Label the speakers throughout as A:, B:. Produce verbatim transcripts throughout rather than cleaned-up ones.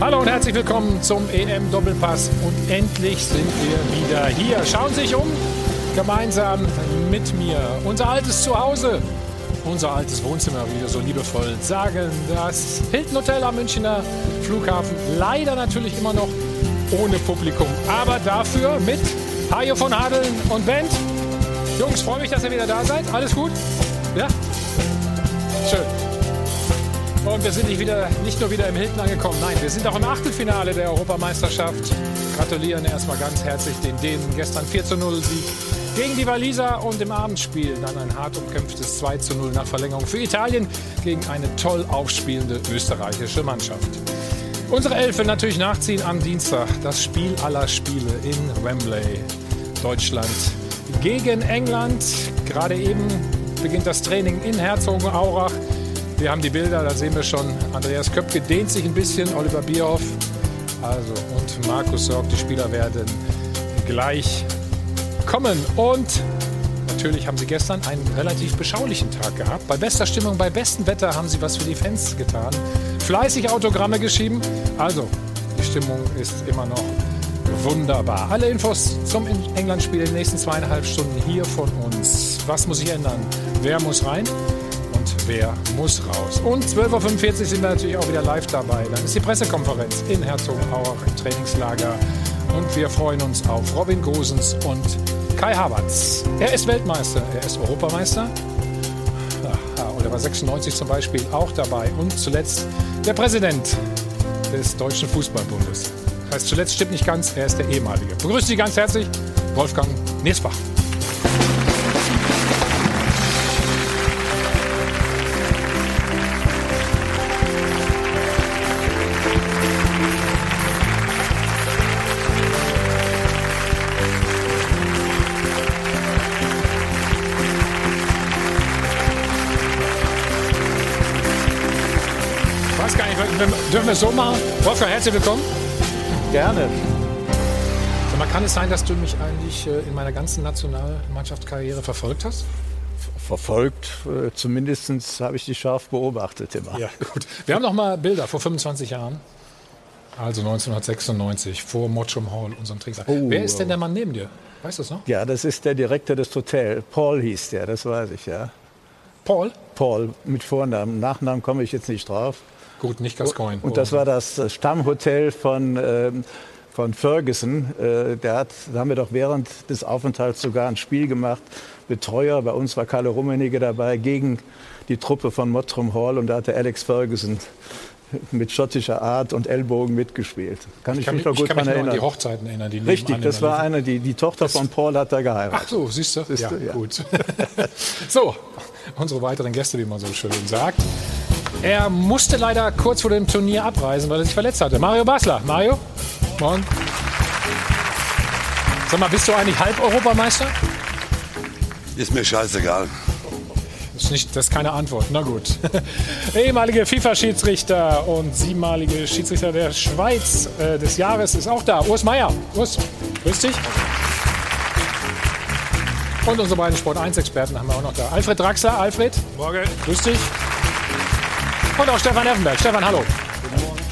A: Hallo und herzlich willkommen zum E M-Doppelpass. Und endlich sind wir wieder hier. Schauen Sie sich um, gemeinsam mit mir. Unser altes Zuhause, unser altes Wohnzimmer, wie wir so liebevoll sagen. Das Hilton Hotel am Münchner Flughafen. Leider natürlich immer noch ohne Publikum. Aber dafür mit Hajo von Hadeln und Band. Jungs, freue mich, dass ihr wieder da seid. Alles gut? Ja? Schön. Und wir sind nicht, wieder, nicht nur wieder im Hilton angekommen, nein, wir sind auch im Achtelfinale der Europameisterschaft. Gratulieren erstmal ganz herzlich den Dänen. Gestern vier zu null Sieg gegen die Waliser und im Abendspiel dann ein hart umkämpftes zwei zu null nach Verlängerung für Italien gegen eine toll aufspielende österreichische Mannschaft. Unsere Elf will natürlich nachziehen am Dienstag. Das Spiel aller Spiele in Wembley, Deutschland gegen England. Gerade eben beginnt das Training in Herzogenaurach. Wir haben die Bilder, da sehen wir schon, Andreas Köpke dehnt sich ein bisschen, Oliver Bierhoff also, und Markus Sorg, die Spieler werden gleich kommen. Und natürlich haben sie gestern einen relativ beschaulichen Tag gehabt. Bei bester Stimmung, bei bestem Wetter haben sie was für die Fans getan. Fleißig Autogramme geschrieben. Also, die Stimmung ist immer noch wunderbar. Alle Infos zum England-Spiel in den nächsten zweieinhalb Stunden hier von uns. Was muss sich ändern? Wer muss rein? Wer muss raus? Und zwölf Uhr fünfundvierzig sind wir natürlich auch wieder live dabei. Dann ist die Pressekonferenz in Herzogenaurach im Trainingslager. Und wir freuen uns auf Robin Gosens und Kai Havertz. Er ist Weltmeister, er ist Europameister. Aha, und er war sechsundneunzig zum Beispiel auch dabei. Und zuletzt der Präsident des Deutschen Fußballbundes. Das heißt, zuletzt stimmt nicht ganz, er ist der ehemalige. Begrüße Sie ganz herzlich, Wolfgang Niersbach. Dürfen wir es so machen? Wolfgang, herzlich willkommen.
B: Gerne.
A: So, man kann es sein, dass du mich eigentlich äh, in meiner ganzen Nationalmannschaftskarriere verfolgt hast?
B: Verfolgt, äh, zumindest habe ich dich scharf beobachtet immer.
A: Ja, gut. Wir haben noch mal Bilder vor fünfundzwanzig Jahren. Also neunzehnhundertsechsundneunzig, vor Mottram Hall, unserem Trainingslager. Oh, Wer ist denn der Mann neben dir? Weißt du es noch?
B: Ja, das ist der Direktor des Hotels. Paul hieß der, das weiß ich, ja.
A: Paul?
B: Paul, mit Vornamen. Nachnamen komme ich jetzt nicht drauf.
A: Gut, nicht Gascoigne.
B: Und das war das Stammhotel von, äh, von Ferguson. Äh, der hat, da haben wir doch während des Aufenthalts sogar ein Spiel gemacht. Betreuer, bei uns war Carlo Rummenigge dabei, gegen die Truppe von Mottram Hall. Und da hatte Alex Ferguson mit schottischer Art und Ellbogen mitgespielt. Kann ich, ich kann mich noch gut daran erinnern.
A: An die Hochzeiten erinnern. Die
B: Richtig, das war eine, die, die Tochter von Paul hat da geheiratet.
A: Ach so, siehst du?
B: Siehst
A: ja,
B: du? Ja,
A: gut. So, unsere weiteren Gäste, wie man so schön sagt. Er musste leider kurz vor dem Turnier abreisen, weil er sich verletzt hatte. Mario Basler. Mario, morgen. Sag mal, bist du eigentlich Halb-Europameister?
C: Ist mir scheißegal.
A: Das ist, nicht, das ist keine Antwort. Na gut. Ehemalige FIFA-Schiedsrichter und siebenmalige Schiedsrichter der Schweiz äh, des Jahres ist auch da. Urs Meier. Urs, grüß dich. Und unsere beiden Sport eins Experten haben wir auch noch da. Alfred Draxler. Alfred. Morgen. Grüß dich. Und auch Stefan Effenberg. Stefan, hallo. Guten Morgen.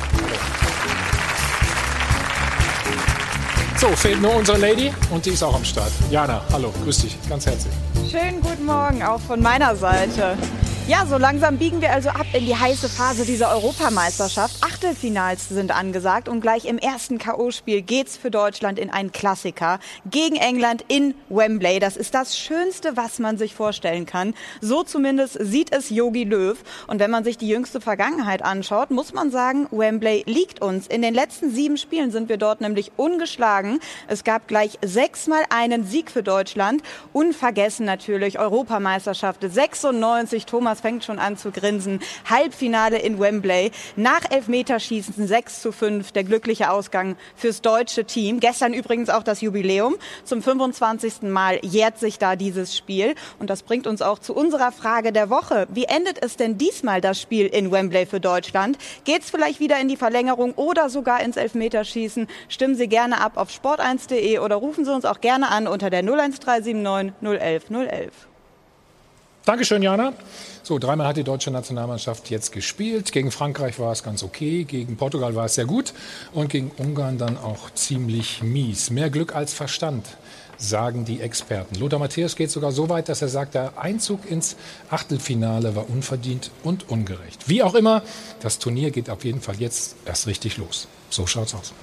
A: So, fehlt nur unsere Lady und die ist auch am Start. Jana, hallo, grüß dich, ganz herzlich.
D: Schönen guten Morgen auch von meiner Seite. Ja, so langsam biegen wir also ab in die heiße Phase dieser Europameisterschaft. Achtelfinals sind angesagt und gleich im ersten K O-Spiel geht's für Deutschland in einen Klassiker gegen England in Wembley. Das ist das Schönste, was man sich vorstellen kann. So zumindest sieht es Jogi Löw. Und wenn man sich die jüngste Vergangenheit anschaut, muss man sagen, Wembley liegt uns. In den letzten sieben Spielen sind wir dort nämlich ungeschlagen. Es gab gleich sechsmal einen Sieg für Deutschland. Unvergessen natürlich Europameisterschaft sechsundneunzig. Thomas fängt schon an zu grinsen. Halbfinale in Wembley. Nach Elfmeterschießen sechs zu fünf. Der glückliche Ausgang fürs deutsche Team. Gestern übrigens auch das Jubiläum. Zum fünfundzwanzigsten Mal jährt sich da dieses Spiel. Und das bringt uns auch zu unserer Frage der Woche. Wie endet es denn diesmal das Spiel in Wembley für Deutschland? Geht es vielleicht wieder in die Verlängerung oder sogar ins Elfmeterschießen? Stimmen Sie gerne ab auf sport eins punkt de oder rufen Sie uns auch gerne an unter der null eins drei sieben neun null eins null eins.
A: Dankeschön, Jana. So, dreimal hat die deutsche Nationalmannschaft jetzt gespielt. Gegen Frankreich war es ganz okay, gegen Portugal war es sehr gut und gegen Ungarn dann auch ziemlich mies. Mehr Glück als Verstand, sagen die Experten. Lothar Matthäus geht sogar so weit, dass er sagt, der Einzug ins Achtelfinale war unverdient und ungerecht. Wie auch immer, das Turnier geht auf jeden Fall jetzt erst richtig los. So schaut's aus.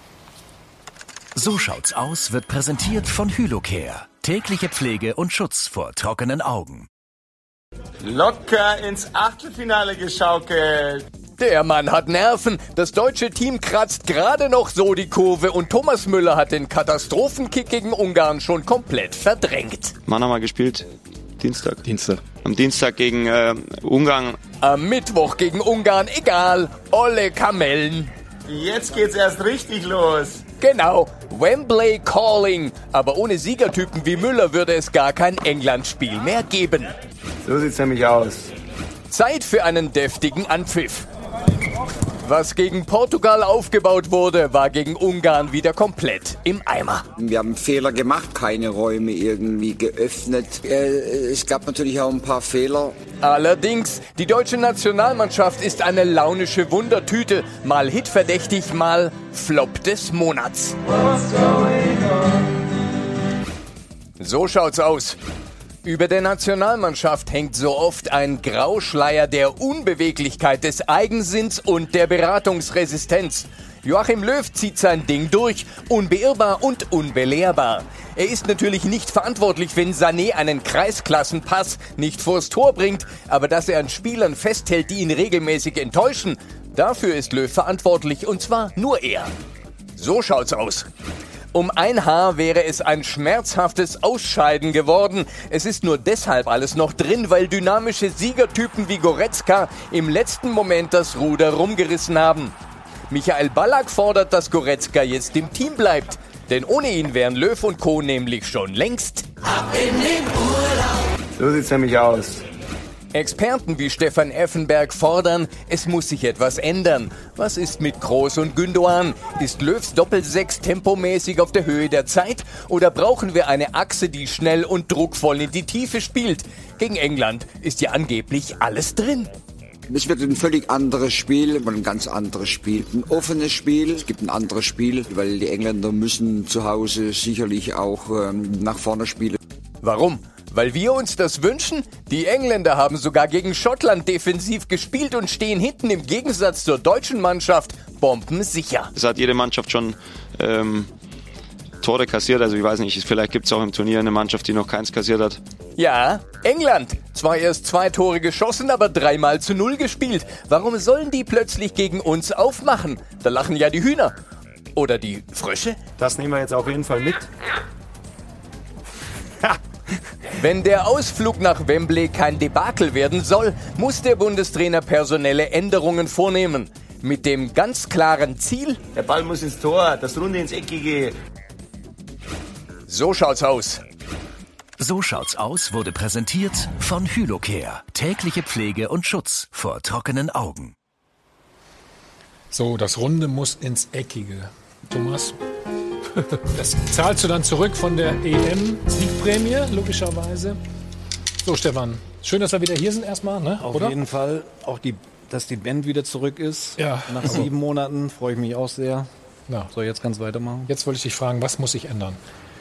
E: So schaut's aus wird präsentiert von Hylocare. Tägliche Pflege und Schutz vor trockenen Augen.
F: Locker ins Achtelfinale geschaukelt.
G: Der Mann hat Nerven. Das deutsche Team kratzt gerade noch so die Kurve und Thomas Müller hat den Katastrophenkick gegen Ungarn schon komplett verdrängt.
H: Wann haben wir gespielt? Dienstag.
I: Dienstag.
H: Am Dienstag gegen äh, Ungarn.
G: Am Mittwoch gegen Ungarn, egal. Olle Kamellen.
F: Jetzt geht's erst richtig los.
G: Genau, Wembley Calling. Aber ohne Siegertypen wie Müller würde es gar kein England-Spiel mehr geben.
F: So sieht's nämlich aus.
G: Zeit für einen deftigen Anpfiff. Was gegen Portugal aufgebaut wurde, war gegen Ungarn wieder komplett im Eimer.
J: Wir haben Fehler gemacht, keine Räume irgendwie geöffnet. Es gab natürlich auch ein paar Fehler.
G: Allerdings, die deutsche Nationalmannschaft ist eine launische Wundertüte. Mal hitverdächtig, mal Flop des Monats. So schaut's aus. Über der Nationalmannschaft hängt so oft ein Grauschleier der Unbeweglichkeit, des Eigensinns und der Beratungsresistenz. Joachim Löw zieht sein Ding durch, unbeirrbar und unbelehrbar. Er ist natürlich nicht verantwortlich, wenn Sané einen Kreisklassenpass nicht vors Tor bringt, aber dass er an Spielern festhält, die ihn regelmäßig enttäuschen, dafür ist Löw verantwortlich, und zwar nur er. So schaut's aus. Um ein Haar wäre es ein schmerzhaftes Ausscheiden geworden. Es ist nur deshalb alles noch drin, weil dynamische Siegertypen wie Goretzka im letzten Moment das Ruder rumgerissen haben. Michael Ballack fordert, dass Goretzka jetzt im Team bleibt. Denn ohne ihn wären Löw und Co. nämlich schon längst ab in den Urlaub.
F: So sieht's nämlich aus.
G: Experten wie Stefan Effenberg fordern, es muss sich etwas ändern. Was ist mit Kroos und Gündoğan? Ist Löws Doppelsechs tempomäßig auf der Höhe der Zeit? Oder brauchen wir eine Achse, die schnell und druckvoll in die Tiefe spielt? Gegen England ist ja angeblich alles drin.
J: Es wird ein völlig anderes Spiel, ein ganz anderes Spiel. Ein offenes Spiel, es gibt ein anderes Spiel, weil die Engländer müssen zu Hause sicherlich auch ähm, nach vorne spielen.
G: Warum? Weil wir uns das wünschen? Die Engländer haben sogar gegen Schottland defensiv gespielt und stehen hinten im Gegensatz zur deutschen Mannschaft bombensicher.
H: Es hat jede Mannschaft schon ähm, Tore kassiert. Also ich weiß nicht, vielleicht gibt es auch im Turnier eine Mannschaft, die noch keins kassiert hat.
G: Ja, England. Zwar erst zwei Tore geschossen, aber dreimal zu null gespielt. Warum sollen die plötzlich gegen uns aufmachen? Da lachen ja die Hühner. Oder die Frösche?
I: Das nehmen wir jetzt auf jeden Fall mit.
G: Wenn der Ausflug nach Wembley kein Debakel werden soll, muss der Bundestrainer personelle Änderungen vornehmen. Mit dem ganz klaren Ziel:
F: Der Ball muss ins Tor, das Runde ins Eckige.
G: So schaut's aus.
E: So schaut's aus wurde präsentiert von Hylocare. Tägliche Pflege und Schutz vor trockenen Augen.
A: So, das Runde muss ins Eckige. Thomas? Das zahlst du dann zurück von der E M-Siegprämie, logischerweise. So, Stefan, schön, dass wir wieder hier sind erstmal, ne?
B: Auf
A: Oder?
B: jeden Fall. Auch, die, dass die Band wieder zurück ist.
A: Ja.
B: Nach sieben Monaten freue ich mich auch sehr.
A: Ja.
B: So, jetzt kannst du weitermachen.
A: Jetzt wollte ich dich fragen, was muss sich ändern?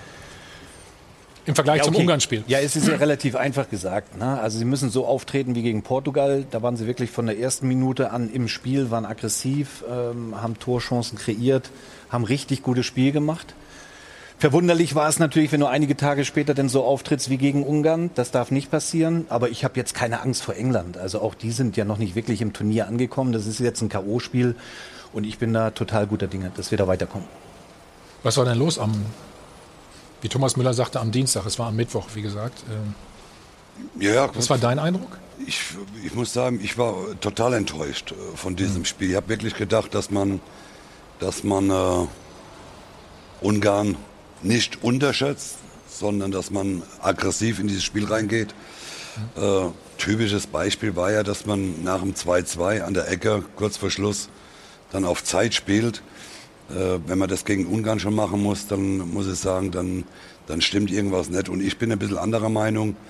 A: Im Vergleich
B: Ja,
A: zum
B: okay.
A: Ungarn-Spiel.
B: Ja, es ist ja relativ einfach gesagt. Ne? Also sie müssen so auftreten wie gegen Portugal. Da waren sie wirklich von der ersten Minute an im Spiel, waren aggressiv, ähm, haben Torchancen kreiert, haben richtig gutes Spiel gemacht. Verwunderlich war es natürlich, wenn du einige Tage später denn so auftrittst wie gegen Ungarn. Das darf nicht passieren. Aber ich habe jetzt keine Angst vor England. Also auch die sind ja noch nicht wirklich im Turnier angekommen. Das ist jetzt ein K O-Spiel. Und ich bin da total guter Dinge, dass wir da weiterkommen.
A: Was war denn los am, wie Thomas Müller sagte, am Dienstag? Es war am Mittwoch, wie gesagt.
C: Ja, ja,
A: Was war dein Eindruck?
C: Ich, ich muss sagen, ich war total enttäuscht von diesem mhm. Spiel. Ich habe wirklich gedacht, dass man, dass man äh, Ungarn nicht unterschätzt, sondern dass man aggressiv in dieses Spiel reingeht. Mhm. Äh, typisches Beispiel war ja, dass man nach dem zwei zwei an der Ecke, kurz vor Schluss, dann auf Zeit spielt. Äh, wenn man das gegen Ungarn schon machen muss, dann muss ich sagen, dann, dann stimmt irgendwas nicht. Und ich bin ein bisschen anderer Meinung.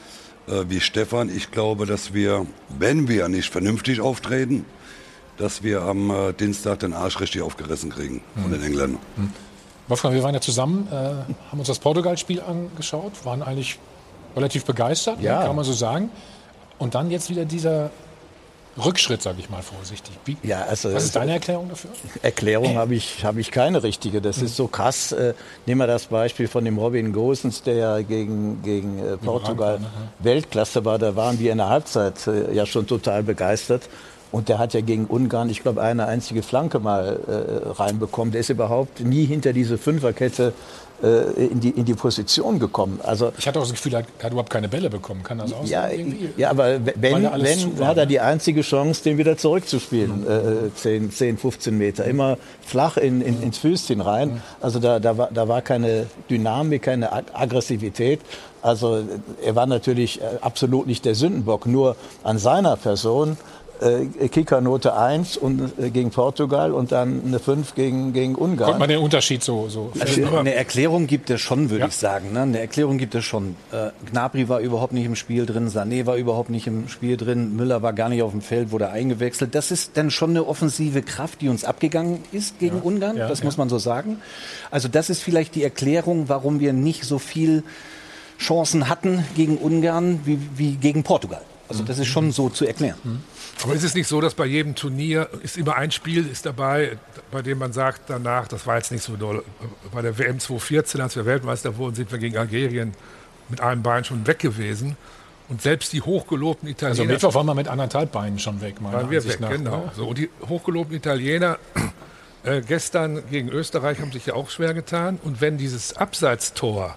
C: äh, wie Stefan. Ich glaube, dass wir, wenn wir nicht vernünftig auftreten, dass wir am äh, Dienstag den Arsch richtig aufgerissen kriegen von den Engländern.
A: Hm. Wolfgang, wir waren ja zusammen, äh, haben uns das Portugal-Spiel angeschaut, waren eigentlich relativ begeistert,
B: ja.
A: kann man so sagen. Und dann jetzt wieder dieser Rückschritt, sage ich mal vorsichtig. Wie,
B: ja, also,
A: was ist deine Erklärung dafür?
B: Erklärung habe ich, hab ich keine richtige. Das mhm. ist so krass. Äh, nehmen wir das Beispiel von dem Robin Gosens, der ja gegen, gegen äh, Portugal ne? Weltklasse war. Da waren wir in der Halbzeit äh, ja schon total begeistert. Und der hat ja gegen Ungarn, ich glaube, eine einzige Flanke mal äh, reinbekommen. Der ist überhaupt nie hinter diese Fünferkette äh, in, die, in die Position gekommen. Also,
A: ich hatte auch das Gefühl, er hat, er hat überhaupt keine Bälle bekommen. Kann das auch
B: ja,
A: irgendwie?
B: Ja, aber wenn, wenn
A: war,
B: hat er die einzige Chance, den wieder zurückzuspielen. Mhm. Äh, zehn, zehn, fünfzehn Meter. Immer flach in, in, ins Füßchen rein. Mhm. Also da, da, war, da war keine Dynamik, keine Aggressivität. Also er war natürlich absolut nicht der Sündenbock. Nur an seiner Person Äh, Kickernote eins und, äh, gegen Portugal und dann eine fünf gegen, gegen Ungarn.
A: Konnte man den Unterschied so... so
I: also eine Erklärung gibt es schon, würde ja. ich sagen. Ne? Eine Erklärung gibt es schon. Äh, Gnabry war überhaupt nicht im Spiel drin, Sané war überhaupt nicht im Spiel drin, Müller war gar nicht auf dem Feld, wurde eingewechselt. Das ist dann schon eine offensive Kraft, die uns abgegangen ist gegen ja. Ungarn, ja, das ja. muss man so sagen. Also das ist vielleicht die Erklärung, warum wir nicht so viel Chancen hatten gegen Ungarn wie, wie gegen Portugal. Also das ist schon so zu erklären.
A: Mhm.
K: Aber ist es nicht so, dass bei jedem Turnier ist immer ein Spiel ist dabei, bei dem man sagt danach, das war jetzt nicht so doll. Bei der W M zwanzig vierzehn, als wir Weltmeister wurden, sind wir gegen Algerien mit einem Bein schon weg gewesen. Und selbst die hochgelobten Italiener...
A: Also Mittwoch waren wir mit anderthalb Beinen schon weg.
K: Waren wir weg, nach, genau. Ne? So, und die hochgelobten Italiener äh, gestern gegen Österreich haben sich ja auch schwer getan. Und wenn dieses Abseitstor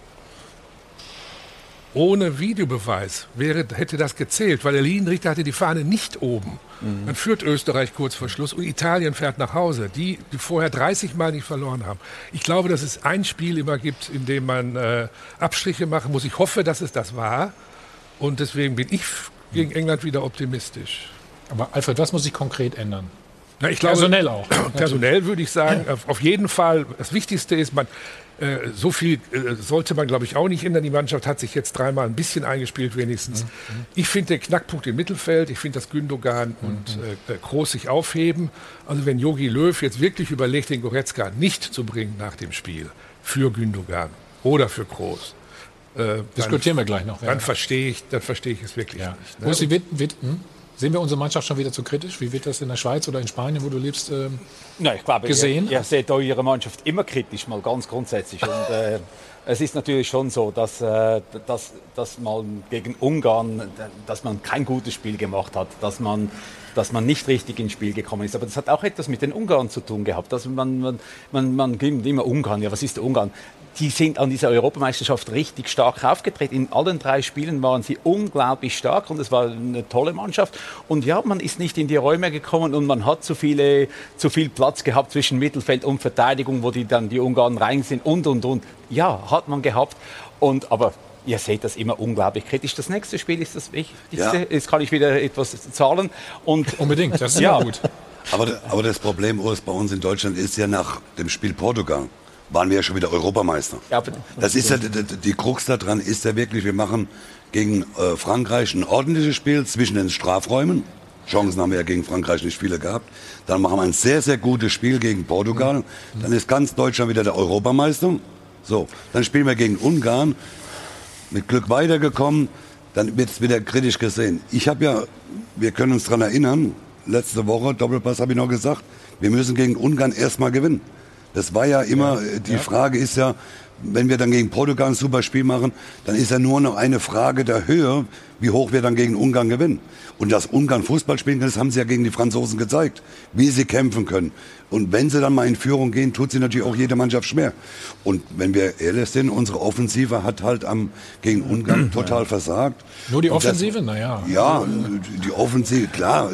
K: ohne Videobeweis wäre, hätte das gezählt, weil der Linienrichter hatte die Fahne nicht oben. Mhm. Dann führt Österreich kurz vor Schluss und Italien fährt nach Hause, die, die vorher dreißig Mal nicht verloren haben. Ich glaube, dass es ein Spiel immer gibt, in dem man äh, Abstriche machen muss. Ich hoffe, dass es das war und deswegen bin ich gegen England wieder optimistisch.
A: Aber Alfred, was muss sich konkret ändern?
K: Na, ich glaube,
A: personell auch.
K: Personell würde ich sagen, auf jeden Fall, das Wichtigste ist, man Äh, so viel äh, sollte man, glaube ich, auch nicht ändern. Die Mannschaft hat sich jetzt dreimal ein bisschen eingespielt, wenigstens. Mhm. Ich finde den Knackpunkt im Mittelfeld, ich finde, dass Gündogan mhm. und äh, Kroos sich aufheben. Also wenn Jogi Löw jetzt wirklich überlegt, den Goretzka nicht zu bringen nach dem Spiel für Gündogan oder für Kroos, äh,
A: diskutieren wir gleich noch.
K: Dann verstehe ich, dann verstehe ich es wirklich
A: ja.
K: nicht. Ne?
A: Wo ist die, wird, wird, hm? Sehen wir unsere Mannschaft schon wieder zu kritisch? Wie wird das in der Schweiz oder in Spanien, wo du lebst, ähm,
L: Nein, ich glaube,
A: gesehen?
L: Ihr, ihr seht eure Mannschaft immer kritisch, mal ganz grundsätzlich. Und, äh, es ist natürlich schon so, dass, äh, dass, dass man gegen Ungarn, dass man kein gutes Spiel gemacht hat, dass man, dass man nicht richtig ins Spiel gekommen ist. Aber das hat auch etwas mit den Ungarn zu tun gehabt. Also man, man, man, man gibt immer Ungarn. Ja, was ist der Ungarn? Die sind an dieser Europameisterschaft richtig stark aufgetreten. In allen drei Spielen waren sie unglaublich stark und es war eine tolle Mannschaft. Und ja, man ist nicht in die Räume gekommen und man hat zu viele, zu viel Platz gehabt zwischen Mittelfeld und Verteidigung, wo die dann die Ungarn rein sind und, und, und. Ja, hat man gehabt. Und, aber ihr seht das immer unglaublich kritisch. Das nächste Spiel ist das Wichtigste. Ja. Jetzt kann ich wieder etwas zahlen. Und
A: unbedingt, das ist
C: ja
A: gut.
C: Aber, aber das Problem Urs, bei uns in Deutschland ist ja nach dem Spiel Portugal waren wir ja schon wieder Europameister. Ja, das ist ja, die, die Krux daran ist ja wirklich, wir machen gegen äh, Frankreich ein ordentliches Spiel zwischen den Strafräumen. Chancen haben wir ja gegen Frankreich nicht viele gehabt. Dann machen wir ein sehr, sehr gutes Spiel gegen Portugal. Dann ist ganz Deutschland wieder der Europameister. So, dann spielen wir gegen Ungarn. Mit Glück weitergekommen. Dann wird es wieder kritisch gesehen. Ich habe ja, wir können uns daran erinnern, letzte Woche, Doppelpass habe ich noch gesagt, wir müssen gegen Ungarn erstmal gewinnen. Das war ja immer, ja, die ja. Frage ist ja, wenn wir dann gegen Portugal ein super Spiel machen, dann ist ja nur noch eine Frage der Höhe, wie hoch wir dann gegen Ungarn gewinnen. Und dass Ungarn Fußball spielen kann, das haben sie ja gegen die Franzosen gezeigt, wie sie kämpfen können. Und wenn sie dann mal in Führung gehen, tut sie natürlich auch jede Mannschaft schwer. Und wenn wir ehrlich sind, unsere Offensive hat halt am, gegen Ungarn total versagt.
A: Nur die Offensive? Naja.
C: Ja, die Offensive, klar.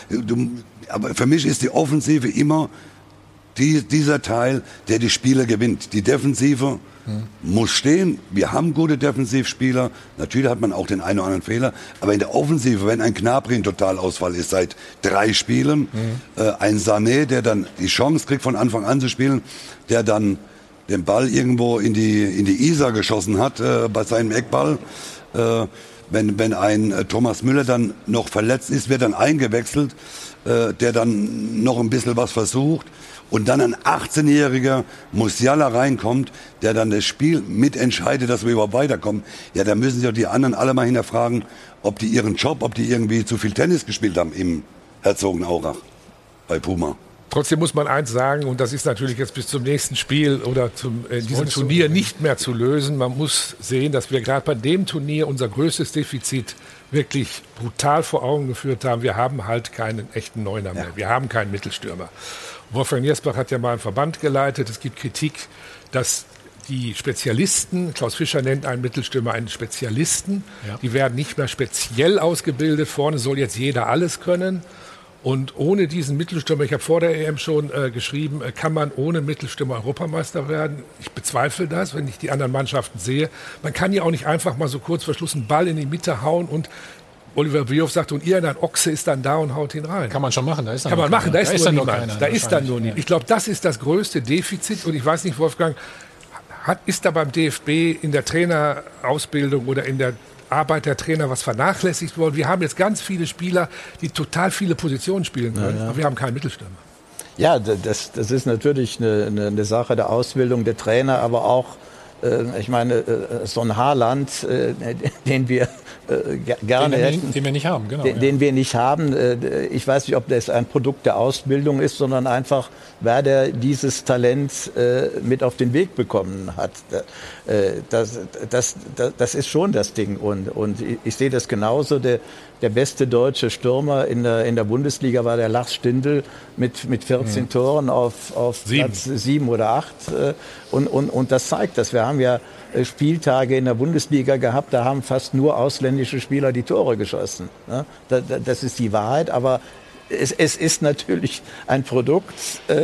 C: Aber für mich ist die Offensive immer Die, dieser Teil, der die Spiele gewinnt. Die Defensive hm. muss stehen. Wir haben gute Defensivspieler. Natürlich hat man auch den einen oder anderen Fehler. Aber in der Offensive, wenn ein Gnabry ein Totalausfall ist seit drei Spielen, hm. äh, ein Sané, der dann die Chance kriegt, von Anfang an zu spielen, der dann den Ball irgendwo in die, in die Isar geschossen hat, äh, bei seinem Eckball, äh, wenn, wenn ein äh, Thomas Müller dann noch verletzt ist, wird dann eingewechselt, äh, der dann noch ein bisschen was versucht. Und dann ein achtzehnjähriger Musiala reinkommt, der dann das Spiel mitentscheidet, dass wir überhaupt weiterkommen. Ja, da müssen sich doch die anderen alle mal hinterfragen, ob die ihren Job, ob die irgendwie zu viel Tennis gespielt haben im Herzogenaurach bei Puma.
K: Trotzdem muss man eins sagen, und das ist natürlich jetzt bis zum nächsten Spiel oder zum, äh, diesem Turnier nicht mehr zu lösen. Man muss sehen, dass wir gerade bei dem Turnier unser größtes Defizit wirklich brutal vor Augen geführt haben. Wir haben halt keinen echten Neuner mehr. Ja. Wir haben keinen Mittelstürmer. Wolfgang Niersbach hat ja mal einen Verband geleitet. Es gibt Kritik, dass die Spezialisten, Klaus Fischer nennt einen Mittelstürmer einen Spezialisten, ja. die werden nicht mehr speziell ausgebildet. Vorne soll jetzt jeder alles können. Und ohne diesen Mittelstürmer, ich habe vor der E M schon äh, geschrieben, äh, kann man ohne Mittelstürmer Europameister werden. Ich bezweifle das, wenn ich die anderen Mannschaften sehe. Man kann ja auch nicht einfach mal so kurz vor Schluss einen Ball in die Mitte hauen und Oliver Bierhoff sagt, und ihr, ein Ochse ist dann da und haut ihn rein.
A: Kann man schon machen, da ist dann
K: Kann man machen, da ist,
A: da ist
K: nur
A: dann
K: niemand.
A: Keiner,
K: da ist dann nur niemand.
A: Ja.
K: Ich glaube, das ist das größte Defizit. Und ich weiß nicht, Wolfgang, hat, ist da beim D F B in der Trainerausbildung oder in der Arbeit der Trainer was vernachlässigt worden? Wir haben jetzt ganz viele Spieler, die total viele Positionen spielen können, ja, ja. aber wir haben keinen Mittelstürmer.
B: Ja, das, das ist natürlich eine, eine, eine Sache der Ausbildung der Trainer, aber auch, äh, ich meine, äh, so ein Haaland, äh, den wir äh, gerne
A: den,
B: hätten.
A: Den wir nicht haben, genau.
B: Den,
A: ja.
B: den wir nicht haben. Äh, ich weiß nicht, ob das ein Produkt der Ausbildung ist, sondern einfach, wer der dieses Talent äh, mit auf den Weg bekommen hat. Äh, das, das, das, das ist schon das Ding. Und, und ich, ich sehe das genauso. Der, der beste deutsche Stürmer in der, in der Bundesliga war der Lars Stindl mit, mit vierzehn mhm. Toren auf, auf sieben. Platz sieben oder acht. Und, und, und das zeigt das. Wir haben ja Spieltage in der Bundesliga gehabt, da haben fast nur ausländische Spieler die Tore geschossen. Das ist die Wahrheit, aber es, es ist natürlich ein Produkt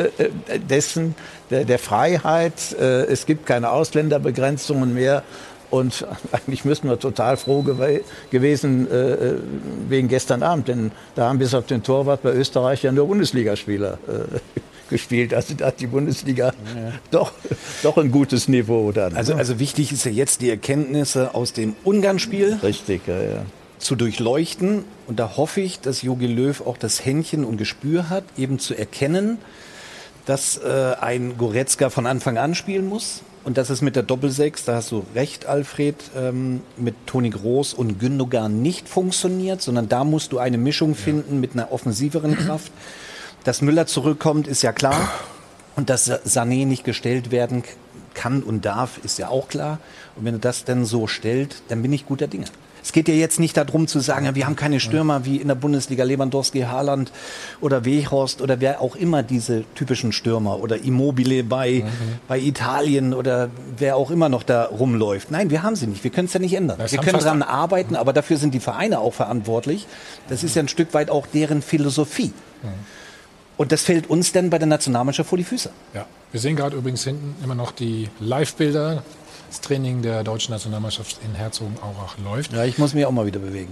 B: dessen, der, der Freiheit. Es gibt keine Ausländerbegrenzungen mehr. Und eigentlich müssten wir total froh gew- gewesen äh, wegen gestern Abend, denn da haben bis auf den Torwart bei Österreich ja nur Bundesligaspieler äh, gespielt. Also da hat die Bundesliga ja. doch, doch ein gutes Niveau dann.
I: Also, also wichtig ist ja jetzt die Erkenntnisse aus dem Ungarn-Spiel
B: Richtig, ja, ja.
I: zu durchleuchten. Und da hoffe ich, dass Jogi Löw auch das Händchen und Gespür hat, eben zu erkennen, dass äh, ein Goretzka von Anfang an spielen muss. Und das ist mit der Doppelsechs, da hast du recht, Alfred, ähm, mit Toni Kroos und Gündogan nicht funktioniert, sondern da musst du eine Mischung finden ja. mit einer offensiveren Kraft. Dass Müller zurückkommt, ist ja klar. Und dass Sané nicht gestellt werden kann und darf, ist ja auch klar. Und wenn du das dann so stellst, dann bin ich guter Dinge. Es geht ja jetzt nicht darum zu sagen, ja, wir haben keine Stürmer wie in der Bundesliga, Lewandowski, Haaland oder Weghorst oder wer auch immer diese typischen Stürmer oder Immobile bei, mhm. bei Italien oder wer auch immer noch da rumläuft. Nein, wir haben sie nicht. Wir können es ja nicht ändern. Das wir können daran arbeiten, aber dafür sind die Vereine auch verantwortlich. Das ist ja ein Stück weit auch deren Philosophie. Mhm. Und das fällt uns dann bei der Nationalmannschaft vor die Füße.
A: Ja, wir sehen gerade übrigens hinten immer noch die Live-Bilder. Das Training der deutschen Nationalmannschaft in Herzogenaurach läuft.
I: Ja, ich muss mich auch mal wieder bewegen.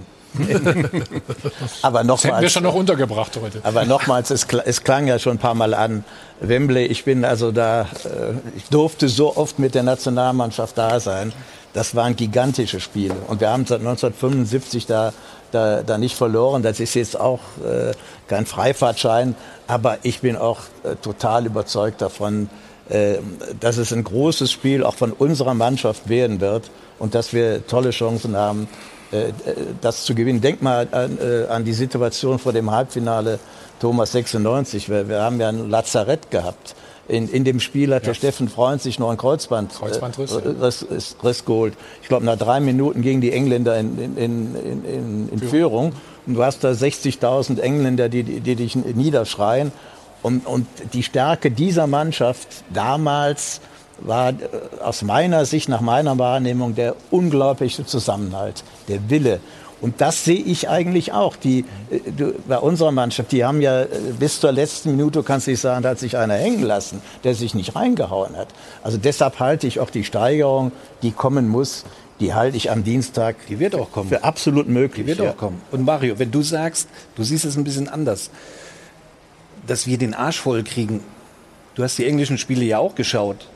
B: aber nochmals,
A: das hätten wir schon noch untergebracht heute.
B: Aber nochmals, es, es klang ja schon ein paar Mal an. Wembley, ich bin also da, ich durfte so oft mit der Nationalmannschaft da sein. Das waren gigantische Spiele. Und wir haben seit neunzehnhundertfünfundsiebzig da, da, da nicht verloren. Das ist jetzt auch äh, kein Freifahrtschein. Aber ich bin auch äh, total überzeugt davon, dass es ein großes Spiel auch von unserer Mannschaft werden wird und dass wir tolle Chancen haben, das zu gewinnen. Denk mal an, an die Situation vor dem Halbfinale Thomas sechsundneunzig. Wir, wir haben ja ein Lazarett gehabt. In, in dem Spiel hat ja. der Steffen Freund sich noch ein Kreuzband,
A: Kreuzbandriss
B: äh, Riss, Riss geholt. Ich glaube, nach drei Minuten gingen die Engländer in, in, in, in, in Führung. Und du hast da sechzigtausend Engländer, die, die, die dich niederschreien. Und, und die Stärke dieser Mannschaft damals war aus meiner Sicht, nach meiner Wahrnehmung, der unglaubliche Zusammenhalt, der Wille. Und das sehe ich eigentlich auch. Die, du, bei unserer Mannschaft, die haben ja bis zur letzten Minute, kannst du nicht sagen, da hat sich einer hängen lassen, der sich nicht reingehauen hat. Also deshalb halte ich auch die Steigerung, die kommen muss, die halte ich am Dienstag
I: die wird auch kommen.
B: für absolut möglich.
I: Die wird
B: ja.
I: auch kommen. Und Mario, wenn du sagst, du siehst es ein bisschen anders, dass wir den Arsch voll kriegen. Du hast die englischen Spiele ja auch geschaut.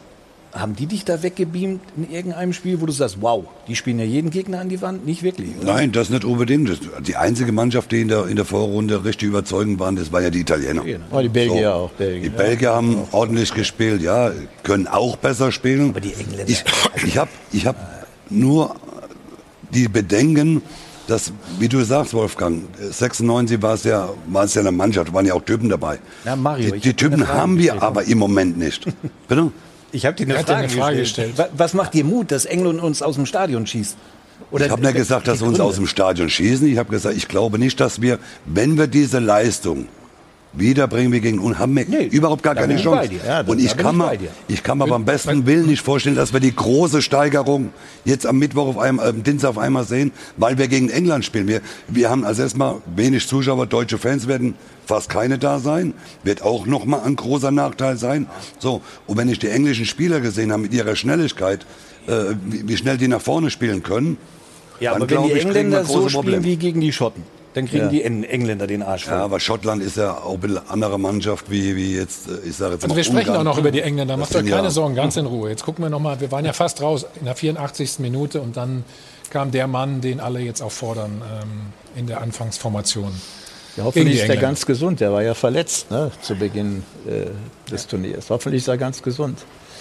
I: haben die dich da weggebeamt in irgendeinem Spiel, wo du sagst, wow, die spielen ja jeden Gegner an die Wand? Nicht wirklich, oder?
C: Nein, das nicht unbedingt. Die einzige Mannschaft, die in der, in der Vorrunde richtig überzeugend waren, das waren ja die Italiener.
B: Oh, die Belgier
C: so.
B: auch. Belgier.
C: Die Belgier haben auch ordentlich gespielt, ja, können auch besser spielen.
I: Aber die Engländer...
C: Ich, ich habe ich hab nur die Bedenken, dass, wie du sagst, Wolfgang, sechsundneunzig war es ja, war es ja eine Mannschaft, waren ja auch Typen dabei.
I: Ja, Mario,
C: die die Typen haben wir aber im Moment nicht. Bitte?
I: Ich habe dir eine,
A: Er hat
I: Frage,
A: dir eine Frage
I: gestellt.
A: gestellt.
I: Was macht dir Mut, dass England uns aus dem Stadion schießt? Oder
C: ich habe nicht gesagt, dass wir uns aus dem Stadion schießen. Ich habe gesagt, ich glaube nicht, dass wir, wenn wir diese Leistung wiederbringen, wir gegen uns, haben wir nee, überhaupt gar keine Chance.
I: Ja,
C: und ich kann, mal, ich kann mir beim besten Willen nicht vorstellen, dass wir die große Steigerung jetzt am Mittwoch auf einmal, am Dienstag auf einmal sehen, weil wir gegen England spielen. Wir, wir haben also erstmal wenig Zuschauer, deutsche Fans werden fast keine da sein, wird auch nochmal ein großer Nachteil sein. So, und wenn ich die englischen Spieler gesehen habe mit ihrer Schnelligkeit, äh, wie, wie schnell die nach vorne spielen können,
I: ja,
C: dann
I: aber wenn die
C: ich,
I: Engländer so spielen
C: Probleme.
I: wie gegen die Schotten, dann kriegen
B: Ja.
I: die Engländer den Arsch voll.
C: Ja, aber Schottland ist ja auch ein bisschen andere Mannschaft wie, wie jetzt, ich sage jetzt
A: Also
C: mal
A: wir sprechen
C: Ungarn.
A: auch noch über die Engländer, macht
C: Das
A: euch
C: sind
A: keine
C: ja-
A: Sorgen, ganz in Ruhe. Jetzt gucken wir noch mal, wir waren ja fast raus in der vierundachtzigsten Minute und dann kam der Mann, den alle jetzt auch fordern ähm, in der Anfangsformation.
B: Ja, hoffentlich
A: Gegen die
B: ist er
A: Engländer.
B: ganz gesund. Der war ja verletzt, ne, zu Beginn äh, des Turniers. Hoffentlich ist er ganz gesund.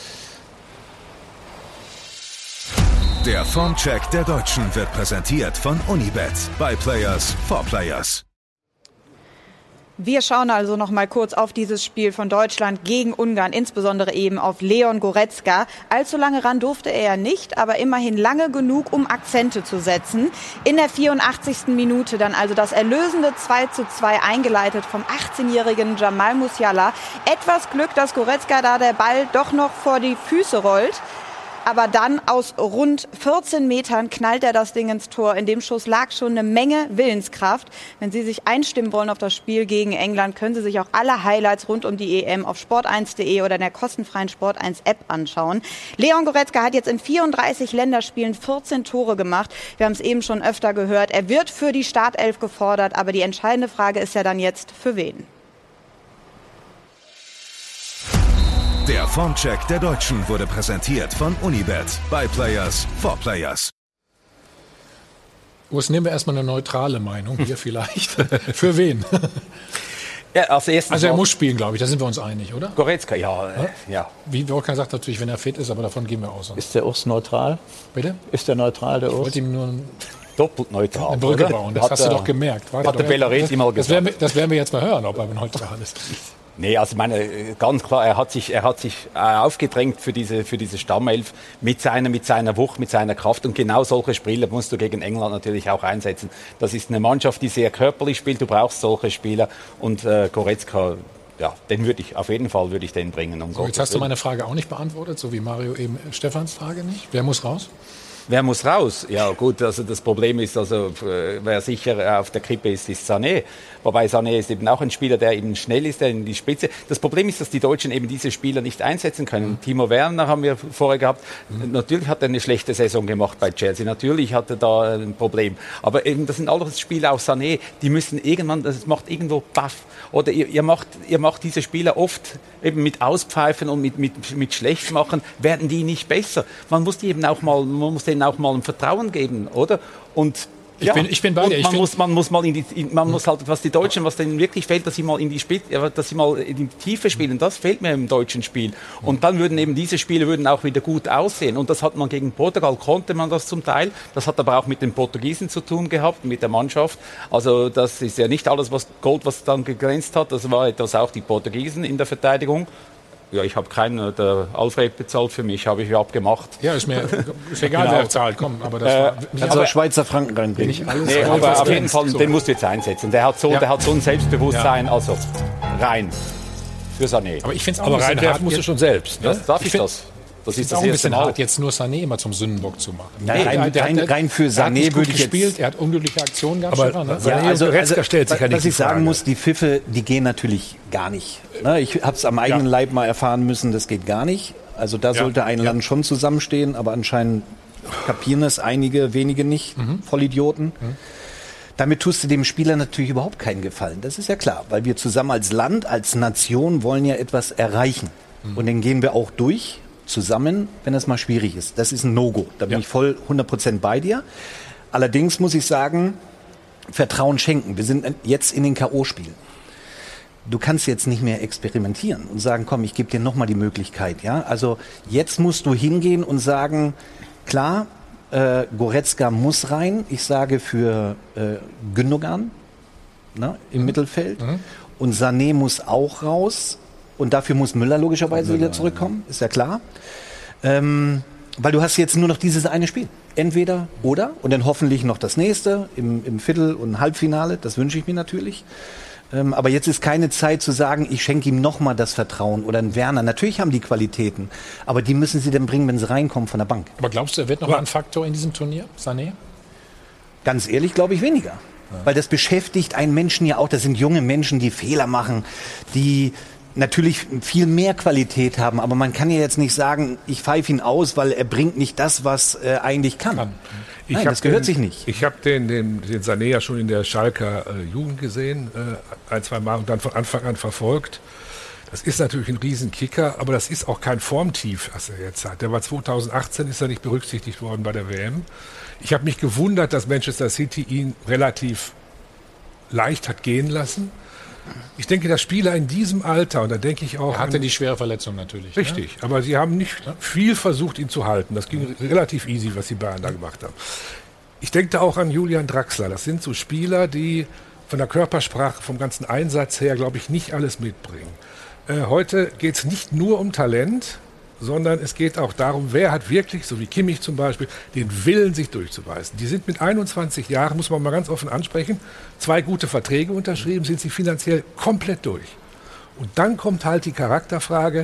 E: Der Formcheck der Deutschen wird präsentiert von Unibet. By Players for Players.
D: Wir schauen also noch mal kurz auf dieses Spiel von Deutschland gegen Ungarn, insbesondere eben auf Leon Goretzka. Allzu lange ran durfte er ja nicht, aber immerhin lange genug, um Akzente zu setzen. In der vierundachtzigsten Minute dann also das erlösende zwei zu zwei eingeleitet vom achtzehnjährigen Jamal Musiala. Etwas Glück, dass Goretzka da der Ball doch noch vor die Füße rollt. Aber dann aus rund vierzehn Metern knallt er das Ding ins Tor. In dem Schuss lag schon eine Menge Willenskraft. Wenn Sie sich einstimmen wollen auf das Spiel gegen England, können Sie sich auch alle Highlights rund um die E M auf sport eins punkt de oder in der kostenfreien Sport eins App anschauen. Leon Goretzka hat jetzt in vierunddreißig Länderspielen vierzehn Tore gemacht. Wir haben es eben schon öfter gehört. Er wird für die Startelf gefordert, aber die entscheidende Frage ist ja dann jetzt, für wen?
E: Der Formcheck der Deutschen wurde präsentiert von Unibet. By Players for Players.
A: Urs, nehmen wir erstmal eine neutrale Meinung hier vielleicht. Für wen?
L: Ja, als erstes
A: Also er
L: mal-
A: muss spielen, glaube ich, da sind wir uns einig, oder?
L: Goretzka, ja, äh, ja.
A: Wie Wolfgang sagt natürlich, wenn er fit ist, aber davon gehen wir aus.
B: Ist der Urs neutral?
A: Bitte?
B: Ist der neutral, der
A: Ich
B: Urs?
A: wollte ihm nur ein-
L: Doppelt neutral.
A: eine Brücke
L: oder?
A: bauen, das
L: Hat,
A: hast du
L: äh,
A: doch gemerkt. Warte
L: Hat der
A: doch,
L: Bellaretti mal
A: das, werden wir,
L: gesagt.
A: das werden wir jetzt mal hören, ob er neutral ist.
L: Nee, also meine, ganz klar, er hat sich, er hat sich äh, aufgedrängt für diese, für diese Stammelf mit seiner, mit seiner Wucht, mit seiner Kraft. Und genau solche Spieler musst du gegen England natürlich auch einsetzen. Das ist eine Mannschaft, die sehr körperlich spielt. Du brauchst solche Spieler. Und äh, Goretzka, ja, den würde ich, auf jeden Fall würde ich den bringen. Um
A: So, jetzt
L: Gottes
A: hast du
L: Willen.
A: meine Frage auch nicht beantwortet, so wie Mario eben Stefans Frage nicht. Wer muss raus?
L: Wer muss raus? Ja gut, also das Problem ist, also äh, wer sicher auf der Kippe ist, ist Sané. Wobei Sané ist eben auch ein Spieler, der eben schnell ist, der in die Spitze. Das Problem ist, dass die Deutschen eben diese Spieler nicht einsetzen können. Mhm. Timo Werner haben wir vorher gehabt. Mhm. Natürlich hat er eine schlechte Saison gemacht bei Chelsea. Natürlich hat er da ein Problem. Aber eben, das sind alles Spieler, auch Sané, die müssen irgendwann, das macht irgendwo baff. Oder ihr, ihr, macht, ihr macht diese Spieler oft eben mit Auspfeifen und mit, mit, mit Schlechtmachen, werden die nicht besser. Man muss die eben auch mal, man muss denen auch mal ein Vertrauen geben, oder? Und
A: Ich,
L: ja,
A: bin, ich bin bei
L: und
A: dir. Ich
L: man
A: find-
L: muss, man muss mal in die, in, man muss halt, was die Deutschen, was denen wirklich fehlt, dass sie mal in die Spitze, ja, dass sie mal in die Tiefe spielen. Das fehlt mir im deutschen Spiel. Und dann würden eben diese Spiele würden auch wieder gut aussehen. Und das hat man gegen Portugal, konnte man das zum Teil. Das hat aber auch mit den Portugiesen zu tun gehabt, mit der Mannschaft. Also das ist ja nicht alles, was Gold, was dann geglänzt hat. Das war etwas auch die Portugiesen in der Verteidigung. Ja, ich habe keinen, der Alfred bezahlt für mich, habe ich ja abgemacht.
A: Ja, ist mir ist egal,
L: Genau.
A: wer zahlt. Komm, aber das
L: Äh,
A: war,
I: Kannst du auch Schweizer Franken reinbringen.
A: nicht alles.
L: Nee,
A: alles,
L: aber
A: was
L: auf
A: du
L: jeden
A: denkst.
L: Fall,
A: So.
L: den musst du jetzt einsetzen. Der hat so,
A: Ja.
L: der hat so ein Selbstbewusstsein, also rein für Sané.
A: Aber ich finde es auch
K: Aber
A: ein bisschen
K: reinwerfen
A: hart.
K: musst du
A: jetzt-
K: schon selbst. Ne?
L: Das, darf
A: Ich
L: ich,
A: find-
L: das? Das
A: ist
L: ist
A: auch
L: das
A: ein
L: erste
A: bisschen
L: Mal.
A: hart, jetzt nur Sané immer zum Sündenbock zu machen.
I: Nein, rein-
A: Der-
I: rein-
A: der-
I: rein für
A: der hat
I: Sané
A: nicht gut
I: würde ich jetzt-
A: gespielt, er hat unglückliche Aktionen gehabt.
K: Aber-
A: Stefan, ne?
K: Ja, also Goretzka stellt sich ja nicht
I: was
K: die
I: ich sagen
K: Frage.
I: muss, die Pfiffe, die gehen natürlich gar nicht. Ne, ich habe es am eigenen
K: Ja.
I: Leib mal erfahren müssen, das geht gar nicht. Also da sollte ein Land schon zusammenstehen, aber anscheinend kapieren es einige, wenige nicht, Vollidioten. Damit tust du dem Spieler natürlich überhaupt keinen Gefallen. Das ist ja klar, weil wir zusammen als Land, als Nation wollen ja etwas erreichen. Und dann gehen wir auch durch, zusammen, wenn es mal schwierig ist. Das ist ein No-Go. Da bin ja. ich voll hundert Prozent bei dir. Allerdings muss ich sagen, Vertrauen schenken. Wir sind jetzt in den K O-Spielen. Du kannst jetzt nicht mehr experimentieren und sagen, komm, ich gebe dir nochmal die Möglichkeit. Ja? Also jetzt musst du hingehen und sagen, klar, äh, Goretzka muss rein. Ich sage für äh, Gündogan, ne, im mhm. Mittelfeld. Mhm. Und Sané muss auch raus. Und dafür muss Müller logischerweise Müller, wieder zurückkommen, ja. ist ja klar. Ähm, weil du hast jetzt nur noch dieses eine Spiel. Entweder oder und dann hoffentlich noch das nächste im, im Viertel- und Halbfinale. Das wünsche ich mir natürlich. Ähm, aber jetzt ist keine Zeit zu sagen, ich schenke ihm nochmal das Vertrauen oder einen Werner. Natürlich haben die Qualitäten, aber die müssen sie dann bringen, wenn sie reinkommen von der Bank.
A: Aber glaubst du, er wird noch mal ein Faktor in diesem Turnier, Sané?
I: Ganz ehrlich, glaube ich weniger. Ja. Weil das beschäftigt einen Menschen ja auch. Das sind junge Menschen, die Fehler machen, die natürlich viel mehr Qualität haben, aber man kann ja jetzt nicht sagen, ich pfeife ihn aus, weil er bringt nicht das, was er eigentlich kann. kann.
K: Ich
I: Nein, das gehört
K: den,
I: sich nicht.
K: Ich habe den, den, den Sané ja schon in der Schalker äh, Jugend gesehen, äh, ein, zwei Mal und dann von Anfang an verfolgt. Das ist natürlich ein Riesenkicker, aber das ist auch kein Formtief, was er jetzt hat. Der war zweitausendachtzehn, ist er nicht berücksichtigt worden bei der W M. Ich habe mich gewundert, dass Manchester City ihn relativ leicht hat gehen lassen. Ich denke, dass Spieler in diesem Alter, und da denke ich auch...
A: Er hatte die schwere Verletzung natürlich.
K: Richtig,
A: ne?
K: aber sie haben nicht viel versucht, ihn zu halten. Das ging relativ easy, was die Bayern da gemacht haben. Ich denke da auch an Julian Draxler. Das sind so Spieler, die von der Körpersprache, vom ganzen Einsatz her, glaube ich, nicht alles mitbringen. Äh, heute geht es nicht nur um Talent, sondern es geht auch darum, wer hat wirklich, so wie Kimmich zum Beispiel, den Willen, sich durchzuweisen. Die sind mit einundzwanzig Jahren, muss man mal ganz offen ansprechen, zwei gute Verträge unterschrieben, sind sie finanziell komplett durch. Und dann kommt halt die Charakterfrage,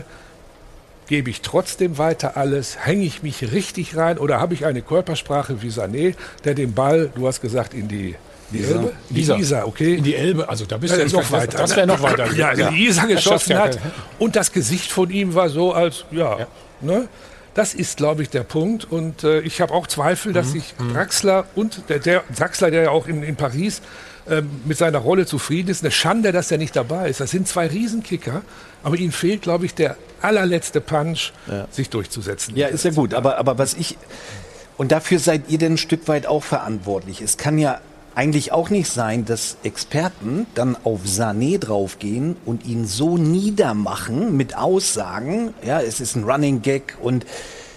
K: gebe ich trotzdem weiter alles, hänge ich mich richtig rein oder habe ich eine Körpersprache wie Sané, der den Ball, du hast gesagt, in die... Die
A: Isar.
K: Elbe? Die
A: Isar.
K: Isar, okay.
A: In die Elbe, also da bist
K: ja,
A: du
K: noch weiter.
A: Das wäre noch weiter.
K: Ja, also ja. Die Isar geschossen hat. Und das Gesicht von ihm war so, als, ja, ja. Ne? Das ist, glaube ich, der Punkt. Und äh, ich habe auch Zweifel, dass sich mhm. Draxler und der, der Draxler, der ja auch in, in Paris äh, mit seiner Rolle zufrieden ist, eine Schande, dass er nicht dabei ist. Das sind zwei Riesenkicker, aber ihnen fehlt, glaube ich, der allerletzte Punch, ja. sich durchzusetzen.
I: Ja, ist ja gut. Aber, aber was ich, und dafür seid ihr denn ein Stück weit auch verantwortlich. Es kann ja eigentlich auch nicht sein, dass Experten dann auf Sané draufgehen und ihn so niedermachen mit Aussagen, ja, es ist ein Running Gag und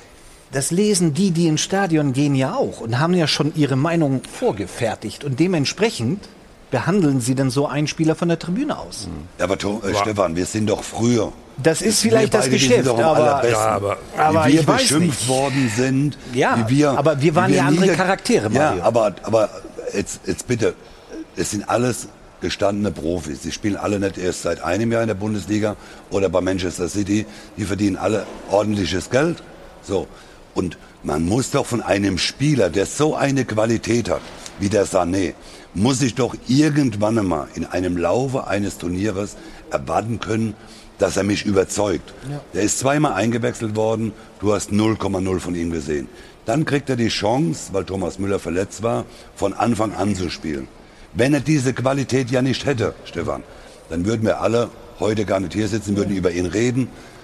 I: das lesen die, die ins Stadion gehen ja auch und haben ja schon ihre Meinung vorgefertigt und dementsprechend behandeln sie dann so einen Spieler von der Tribüne aus.
C: Ja, aber to, äh, Stefan, wir sind doch früher.
I: Das ist vielleicht das Geschäft, aber,
C: ja, aber, aber wie wir beschimpft worden sind.
I: Ja,
C: wie wir,
I: aber wir waren
C: wir
I: ja andere Charaktere, Mario.
C: Ja, aber, aber jetzt, jetzt bitte, es sind alles gestandene Profis. Die spielen alle nicht erst seit einem Jahr in der Bundesliga oder bei Manchester City. Die verdienen alle ordentliches Geld. So. Und man muss doch von einem Spieler, der so eine Qualität hat, wie der Sané, muss ich doch irgendwann einmal in einem Laufe eines Turnieres erwarten können, dass er mich überzeugt. Ja. Der ist zweimal eingewechselt worden, du hast null Komma null von ihm gesehen. Dann kriegt er die Chance, weil Thomas Müller verletzt war, von Anfang an zu spielen. Wenn er diese Qualität ja nicht hätte, Stefan, dann würden wir alle heute gar nicht hier sitzen, würden über ihn reden.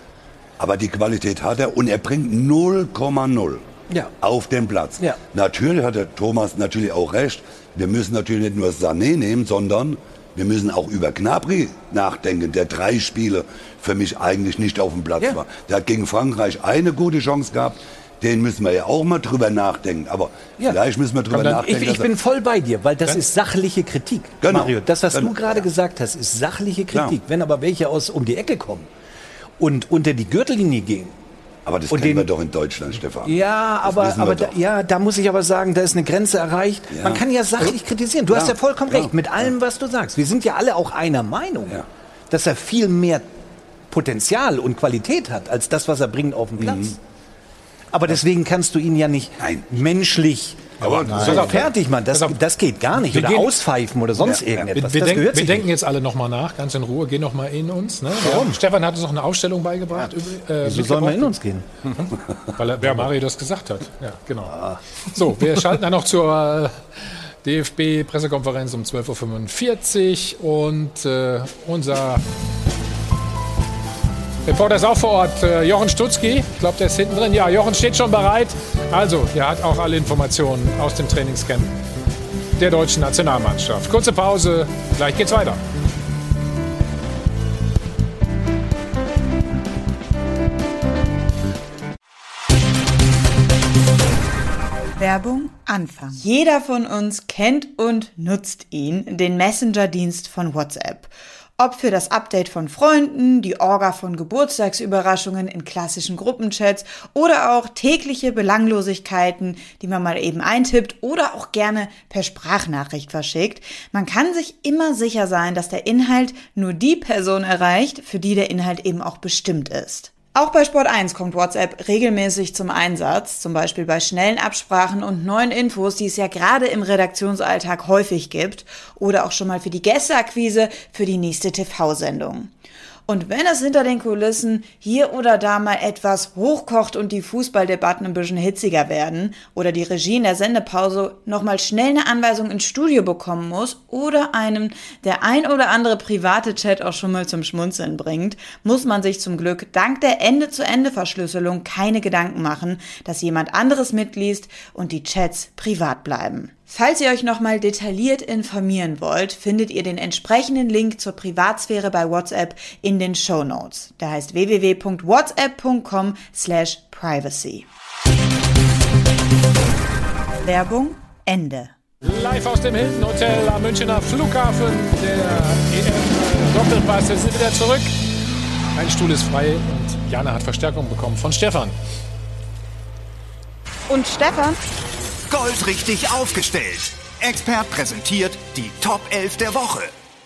C: Aber die Qualität hat er und er bringt null Komma null ja. auf den Platz. Ja. Natürlich hat der Thomas natürlich auch recht. Wir müssen natürlich nicht nur Sané nehmen, sondern wir müssen auch über Gnabry nachdenken, der drei Spiele für mich eigentlich nicht auf dem Platz ja. war. Der hat gegen Frankreich eine gute Chance gehabt. Den müssen wir ja auch mal drüber nachdenken. Aber ja. vielleicht müssen wir drüber dann, nachdenken.
I: Ich, ich bin voll bei dir, weil das ja? ist sachliche Kritik.
C: Genau.
I: Mario, das, was
C: genau.
I: du gerade ja. gesagt hast, ist sachliche Kritik. Ja. Wenn aber welche aus um die Ecke kommen und unter die Gürtellinie gehen.
C: Aber das kennen den, wir doch in Deutschland, Stefan.
I: Ja, das aber, aber da, ja, da muss ich aber sagen, da ist eine Grenze erreicht. Ja. Man kann ja sachlich also, kritisieren. Du ja. hast ja vollkommen ja. recht mit allem, was du sagst. Wir sind ja alle auch einer Meinung, ja. dass er viel mehr Potenzial und Qualität hat, als das, was er bringt auf den Platz. Mhm. Aber deswegen kannst du ihn ja nicht Nein. menschlich aber so fertig machen. Das, das geht gar nicht. Oder gehen, auspfeifen oder sonst ja, irgendetwas.
A: Wir, wir,
I: das
A: denk, wir denken jetzt alle noch mal nach, ganz in Ruhe, gehen noch mal in uns. Ne? Warum? Stefan hat uns noch eine Ausstellung beigebracht.
I: Ja. Äh, Wieso sollen wir in uns gehen?
A: Weil er, wer Mario das gesagt hat. Ja, genau. Ah. So, wir schalten dann noch zur äh, D F B-Pressekonferenz um zwölf Uhr fünfundvierzig und äh, unser Reporter ist auch vor Ort. Äh, Jochen Stutzki, ich glaube, der ist hinten drin. Ja, Jochen steht schon bereit. Also, er hat auch alle Informationen aus dem Trainingscamp der deutschen Nationalmannschaft. Kurze Pause, gleich geht's weiter.
D: Werbung Anfang. Jeder von uns kennt und nutzt ihn, den Messenger-Dienst von WhatsApp. Ob für das Update von Freunden, die Orga von Geburtstagsüberraschungen in klassischen Gruppenchats oder auch tägliche Belanglosigkeiten, die man mal eben eintippt oder auch gerne per Sprachnachricht verschickt. Man kann sich immer sicher sein, dass der Inhalt nur die Person erreicht, für die der Inhalt eben auch bestimmt ist. Auch bei Sport eins kommt WhatsApp regelmäßig zum Einsatz, zum Beispiel bei schnellen Absprachen und neuen Infos, die es ja gerade im Redaktionsalltag häufig gibt, oder auch schon mal für die Gästeakquise für die nächste T V-Sendung. Und wenn es hinter den Kulissen hier oder da mal etwas hochkocht und die Fußballdebatten ein bisschen hitziger werden oder die Regie in der Sendepause nochmal schnell eine Anweisung ins Studio bekommen muss oder einem der ein oder andere private Chat auch schon mal zum Schmunzeln bringt, muss man sich zum Glück dank der Ende-zu-Ende-Verschlüsselung keine Gedanken machen, dass jemand anderes mitliest und die Chats privat bleiben. Falls ihr euch nochmal detailliert informieren wollt, findet ihr den entsprechenden Link zur Privatsphäre bei WhatsApp in den Shownotes. Der heißt w w w punkt whatsapp punkt com slash privacy. Werbung Ende.
A: Live aus dem Hilton Hotel am Münchner Flughafen. Der E M-Doppelpass. Wir sind wieder zurück. Ein Stuhl ist frei und Jana hat Verstärkung bekommen von Stefan.
D: Und Stefan?
M: Goldrichtig aufgestellt. Expert präsentiert die Top elf der Woche.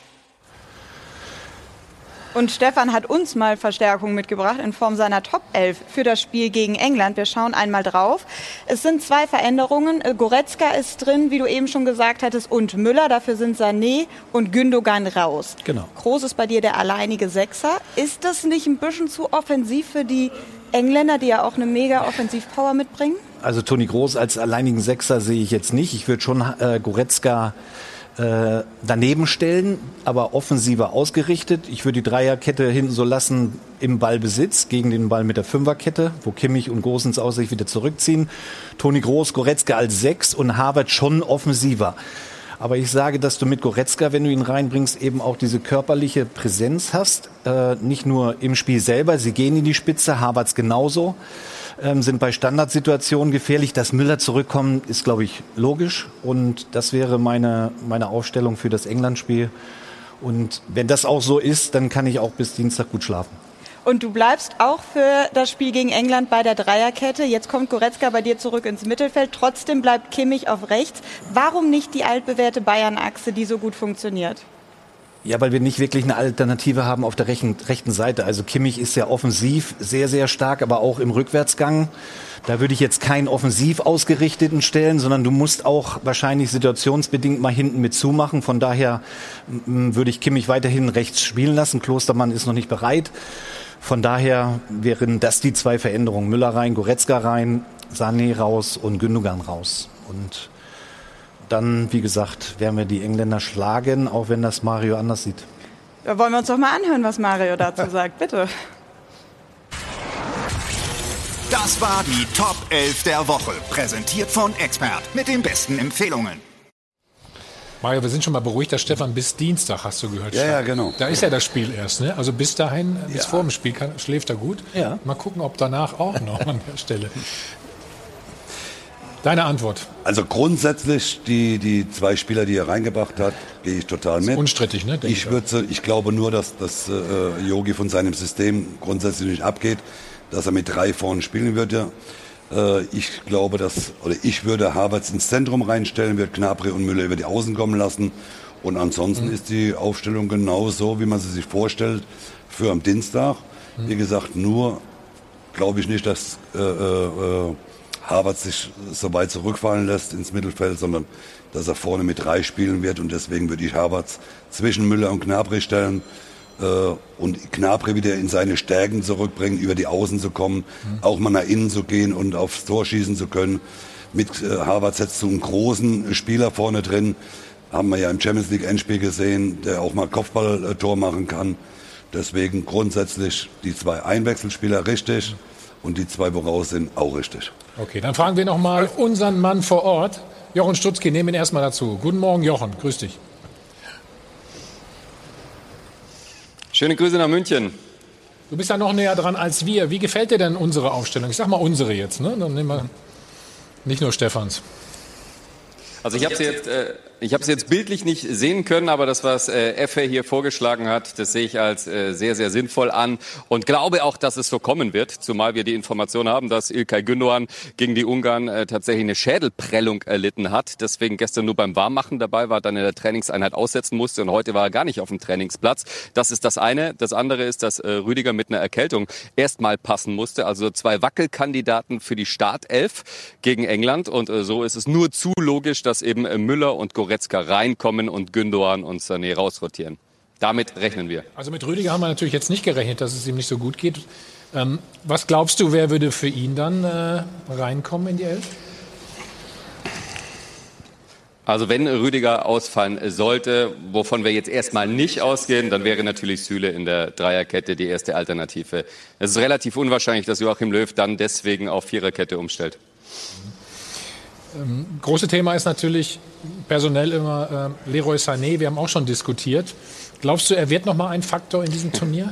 D: Und Stefan hat uns mal Verstärkung mitgebracht in Form seiner Top elf für das Spiel gegen England. Wir schauen einmal drauf. Es sind zwei Veränderungen. Goretzka ist drin, wie du eben schon gesagt hattest, und Müller. Dafür sind Sané und Gündogan raus.
I: Genau.
D: Kroos ist bei dir der alleinige Sechser. Ist das nicht ein bisschen zu offensiv für die Engländer, die ja auch eine mega Offensivpower mitbringen?
I: Also Toni Kroos als alleinigen Sechser sehe ich jetzt nicht. Ich würde schon äh, Goretzka äh, daneben stellen, aber offensiver ausgerichtet. Ich würde die Dreierkette hinten so lassen im Ballbesitz gegen den Ball mit der Fünferkette, wo Kimmich und Gosens aus sich wieder zurückziehen. Toni Kroos, Goretzka als Sechs und Havertz schon offensiver. Aber ich sage, dass du mit Goretzka, wenn du ihn reinbringst, eben auch diese körperliche Präsenz hast. Äh, nicht nur im Spiel selber, sie gehen in die Spitze, Havertz genauso. Ähm, sind bei Standardsituationen gefährlich. Dass Müller zurückkommt, ist, glaube ich, logisch. Und das wäre meine, meine Aufstellung für das England-Spiel. Und wenn das auch so ist, dann kann ich auch bis Dienstag gut schlafen.
D: Und du bleibst auch für das Spiel gegen England bei der Dreierkette. Jetzt kommt Goretzka bei dir zurück ins Mittelfeld. Trotzdem bleibt Kimmich auf rechts. Warum nicht die altbewährte Bayern-Achse, die so gut funktioniert?
I: Ja, weil wir nicht wirklich eine Alternative haben auf der rechten, rechten Seite. Also Kimmich ist ja offensiv sehr, sehr stark, aber auch im Rückwärtsgang. Da würde ich jetzt keinen offensiv ausgerichteten stellen, sondern du musst auch wahrscheinlich situationsbedingt mal hinten mit zumachen. Von daher m, würde ich Kimmich weiterhin rechts spielen lassen. Klostermann ist noch nicht bereit. Von daher wären das die zwei Veränderungen. Müller rein, Goretzka rein, Sané raus und Gündogan raus. Und dann, wie gesagt, werden wir die Engländer schlagen, auch wenn das Mario anders sieht.
D: Da wollen wir uns doch mal anhören, was Mario dazu sagt. Bitte.
M: Das war die Top elf der Woche, präsentiert von Expert mit den besten Empfehlungen.
A: Mario, wir sind schon mal beruhigt, dass Stefan bis Dienstag, hast du gehört.
C: Ja, ja, genau.
A: Da ist ja das Spiel erst, ne? Also bis dahin, bis
C: Ja.
A: vor dem Spiel kann, schläft er gut.
I: Ja.
A: Mal gucken, ob danach auch noch an der Stelle. Deine Antwort.
C: Also grundsätzlich, die, die zwei Spieler, die er reingebracht hat, gehe ich total mit.
A: Unstrittig, ne? Denke
C: Ich, würde, ich glaube nur, dass das äh, Yogi von seinem System grundsätzlich nicht abgeht, dass er mit drei vorne spielen würde. Äh, ich glaube, dass, oder ich würde Havertz ins Zentrum reinstellen, würde Gnabry und Müller über die Außen kommen lassen. Und ansonsten
A: Mhm.
C: ist die Aufstellung genau so, wie man sie sich vorstellt, für am Dienstag. Mhm. Wie gesagt, nur glaube ich nicht, dass äh, äh, Havertz sich so weit zurückfallen lässt ins Mittelfeld, sondern dass er vorne mit drei spielen wird. Und deswegen würde ich Havertz zwischen Müller und Gnabry stellen äh, und Gnabry wieder in seine Stärken zurückbringen, über die Außen zu kommen, mhm. auch mal nach innen zu gehen und aufs Tor schießen zu können. Mit äh, Havertz hättest du einen großen Spieler vorne drin, haben wir ja im Champions League Endspiel gesehen, der auch mal Kopfballtor machen kann. Deswegen grundsätzlich die zwei Einwechselspieler richtig und die zwei, wo raus sind, auch richtig.
A: Okay, dann fragen wir noch mal unseren Mann vor Ort, Jochen Stutzki. Nehmen ihn erstmal dazu. Guten Morgen, Jochen. Grüß dich.
N: Schöne Grüße nach München.
A: Du bist ja noch näher dran als wir. Wie gefällt dir denn unsere Aufstellung? Ich sag mal unsere jetzt, ne? Dann nehmen wir nicht nur Stefans.
N: Also ich habe sie jetzt, äh, ich habe sie jetzt bildlich nicht sehen können, aber das, was äh, Effe hier vorgeschlagen hat, das sehe ich als äh, sehr, sehr sinnvoll an und glaube auch, dass es so kommen wird, zumal wir die Information haben, dass İlkay Gündoğan gegen die Ungarn äh, tatsächlich eine Schädelprellung erlitten hat, deswegen gestern nur beim Warmmachen dabei war, dann in der Trainingseinheit aussetzen musste und heute war er gar nicht auf dem Trainingsplatz. Das ist das eine. Das andere ist, dass äh, Rüdiger mit einer Erkältung erstmal passen musste, also zwei Wackelkandidaten für die Startelf gegen England und äh, so ist es nur zu logisch, dass eben äh, Müller und Goretzka reinkommen und Gündoğan und Sané rausrotieren. Damit rechnen wir.
A: Also mit Rüdiger haben wir natürlich jetzt nicht gerechnet, dass es ihm nicht so gut geht. Ähm, was glaubst du, wer würde für ihn dann äh, reinkommen in die Elf?
N: Also wenn Rüdiger ausfallen sollte, wovon wir jetzt erstmal nicht ausgehen, dann wäre natürlich Süle in der Dreierkette die erste Alternative. Es ist relativ unwahrscheinlich, dass Joachim Löw dann deswegen auf Viererkette umstellt.
A: Ähm, große Thema ist natürlich personell immer äh, Leroy Sané. Wir haben auch schon diskutiert. Glaubst du, er wird noch mal ein Faktor in diesem Turnier?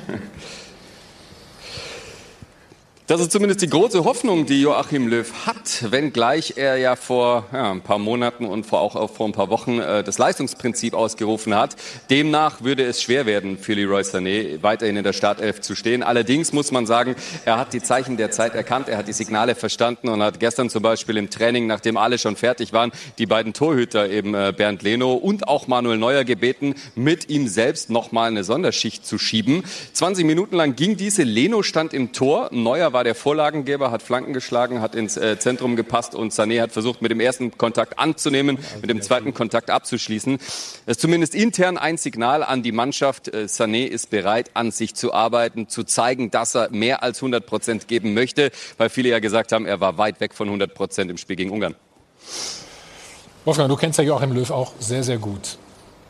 N: Das ist zumindest die große Hoffnung, die Joachim Löw hat, wenngleich er ja vor ja, ein paar Monaten und vor, auch, auch vor ein paar Wochen äh, das Leistungsprinzip ausgerufen hat. Demnach würde es schwer werden für Leroy Sané, weiterhin in der Startelf zu stehen. Allerdings muss man sagen, er hat die Zeichen der Zeit erkannt, er hat die Signale verstanden und hat gestern zum Beispiel im Training, nachdem alle schon fertig waren, die beiden Torhüter, eben äh, Bernd Leno und auch Manuel Neuer gebeten, mit ihm selbst nochmal eine Sonderschicht zu schieben. zwanzig Minuten lang ging diese, Leno stand im Tor, Neuer war der Vorlagengeber, hat Flanken geschlagen, hat ins äh, Zentrum gepasst und Sané hat versucht, mit dem ersten Kontakt anzunehmen, mit dem zweiten Kontakt abzuschließen. Das ist zumindest intern ein Signal an die Mannschaft. Äh, Sané ist bereit, an sich zu arbeiten, zu zeigen, dass er mehr als hundert Prozent geben möchte, weil viele ja gesagt haben, er war weit weg von hundert Prozent im Spiel gegen Ungarn.
A: Wolfgang, du kennst ja Joachim Löw auch sehr, sehr gut.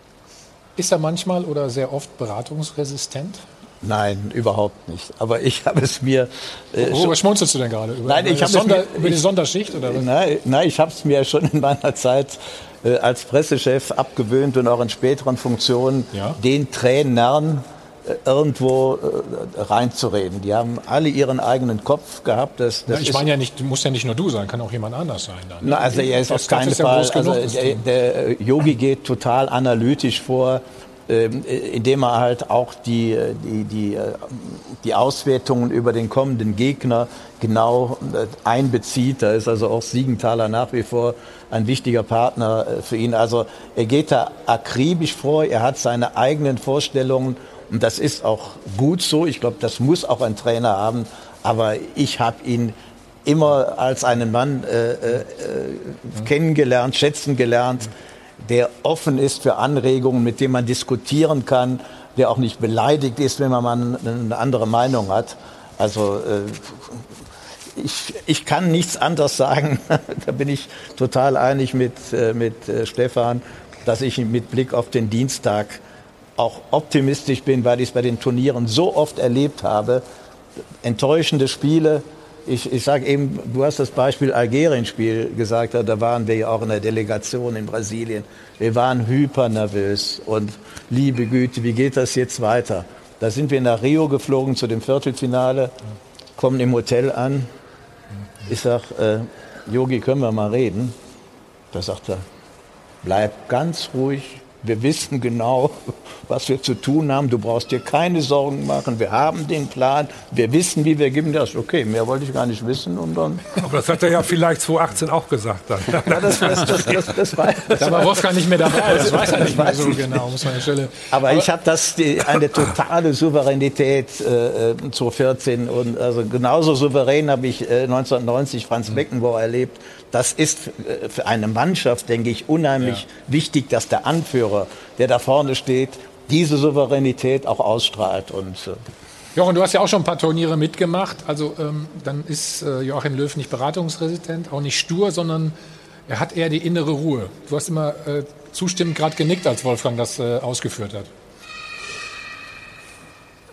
A: Ist er manchmal oder sehr oft beratungsresistent?
B: Nein, überhaupt nicht. Aber ich habe es mir...
A: Äh, Worüber schmunzelst du denn gerade? Über,
B: nein, ich
A: über,
B: Sonder,
A: mir, über die Sonderschicht? Oder was?
B: Nein, nein, ich habe es mir schon in meiner Zeit äh, als Pressechef abgewöhnt und auch in späteren Funktionen, ja? den Trainern äh, irgendwo äh, reinzureden. Die haben alle ihren eigenen Kopf gehabt. Das, das
A: ja, ich meine ja nicht, muss ja nicht nur du sein, kann auch jemand anders sein. Dann.
B: Na, also er ist auf keinen Fall... Ja also, der, der Yogi geht total analytisch vor, indem er halt auch die, die, die, die Auswertungen über den kommenden Gegner genau einbezieht. Da ist also auch Siegenthaler nach wie vor ein wichtiger Partner für ihn. Also er geht da akribisch vor, er hat seine eigenen Vorstellungen und das ist auch gut so. Ich glaube, das muss auch ein Trainer haben. Aber ich habe ihn immer als einen Mann äh, äh, kennengelernt, schätzen gelernt, der offen ist für Anregungen, mit dem man diskutieren kann, der auch nicht beleidigt ist, wenn man mal eine andere Meinung hat. Also äh, ich, ich kann nichts anderes sagen. Da bin ich total einig mit, äh, mit äh, Stefan, dass ich mit Blick auf den Dienstag auch optimistisch bin, weil ich es bei den Turnieren so oft erlebt habe. Enttäuschende Spiele. Ich, ich sage eben, du hast das Beispiel Algerien-Spiel gesagt, da waren wir ja auch in der Delegation in Brasilien. Wir waren hypernervös und liebe Güte, wie geht das jetzt weiter? Da sind wir nach Rio geflogen zu dem Viertelfinale, kommen im Hotel an. Ich sage, äh, Yogi, können wir mal reden? Da sagt er, bleib ganz ruhig. Wir wissen genau, was wir zu tun haben. Du brauchst dir keine Sorgen machen. Wir haben den Plan. Wir wissen, wie wir geben. Das okay, mehr wollte ich gar nicht wissen. Und dann
K: aber das hat er ja vielleicht zweitausendachtzehn auch gesagt dann.
B: Ja, das, das, das, das, das war, das
A: da war Wolfgang nicht mehr dabei. Das weiß er nicht mehr so genau. Muss man an der Stelle.
B: Aber, aber ich habe das die, eine totale Souveränität äh, zweitausendvierzehn und also genauso souverän habe ich äh, neunzehnhundertneunzig Franz Beckenbauer erlebt. Das ist für eine Mannschaft, denke ich, unheimlich ja. wichtig, dass der Anführer, der da vorne steht, diese Souveränität auch ausstrahlt. Und, äh
A: Jochen, du hast ja auch schon ein paar Turniere mitgemacht. Also ähm, dann ist äh, Joachim Löw nicht beratungsresistent, auch nicht stur, sondern er hat eher die innere Ruhe. Du hast immer äh, zustimmend gerade genickt, als Wolfgang das äh, ausgeführt hat.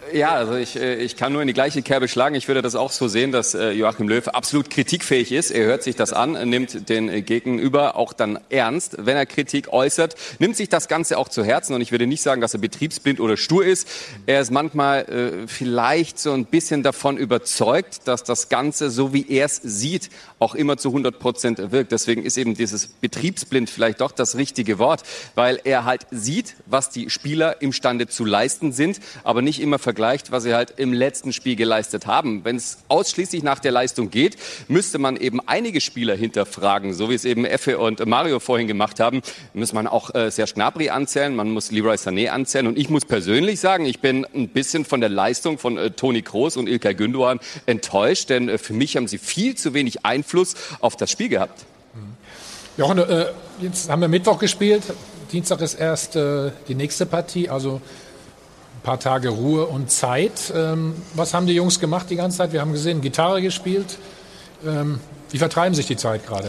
N: Ja, also ich, ich kann nur in die gleiche Kerbe schlagen. Ich würde das auch so sehen, dass Joachim Löw absolut kritikfähig ist. Er hört sich das an, nimmt den Gegenüber auch dann ernst, wenn er Kritik äußert, nimmt sich das Ganze auch zu Herzen. Und ich würde nicht sagen, dass er betriebsblind oder stur ist. Er ist manchmal äh, vielleicht so ein bisschen davon überzeugt, dass das Ganze, so wie er es sieht, auch immer zu hundert Prozent wirkt. Deswegen ist eben dieses betriebsblind vielleicht doch das richtige Wort, weil er halt sieht, was die Spieler imstande zu leisten sind, aber nicht immer vergleicht, was sie halt im letzten Spiel geleistet haben. Wenn es ausschließlich nach der Leistung geht, müsste man eben einige Spieler hinterfragen, so wie es eben Effe und Mario vorhin gemacht haben. Muss man auch äh, Serge Gnabry anzählen, man muss Leroy Sané anzählen. Und ich muss persönlich sagen, ich bin ein bisschen von der Leistung von äh, Toni Kroos und İlkay Gündoğan enttäuscht, denn äh, für mich haben sie viel zu wenig Einfluss auf das Spiel gehabt.
A: Jochen, äh, jetzt haben wir Mittwoch gespielt, Dienstag ist erst äh, die nächste Partie, also ein paar Tage Ruhe und Zeit. Ähm, was haben die Jungs gemacht die ganze Zeit? Wir haben gesehen, Gitarre gespielt. Ähm, wie vertreiben sich die Zeit gerade?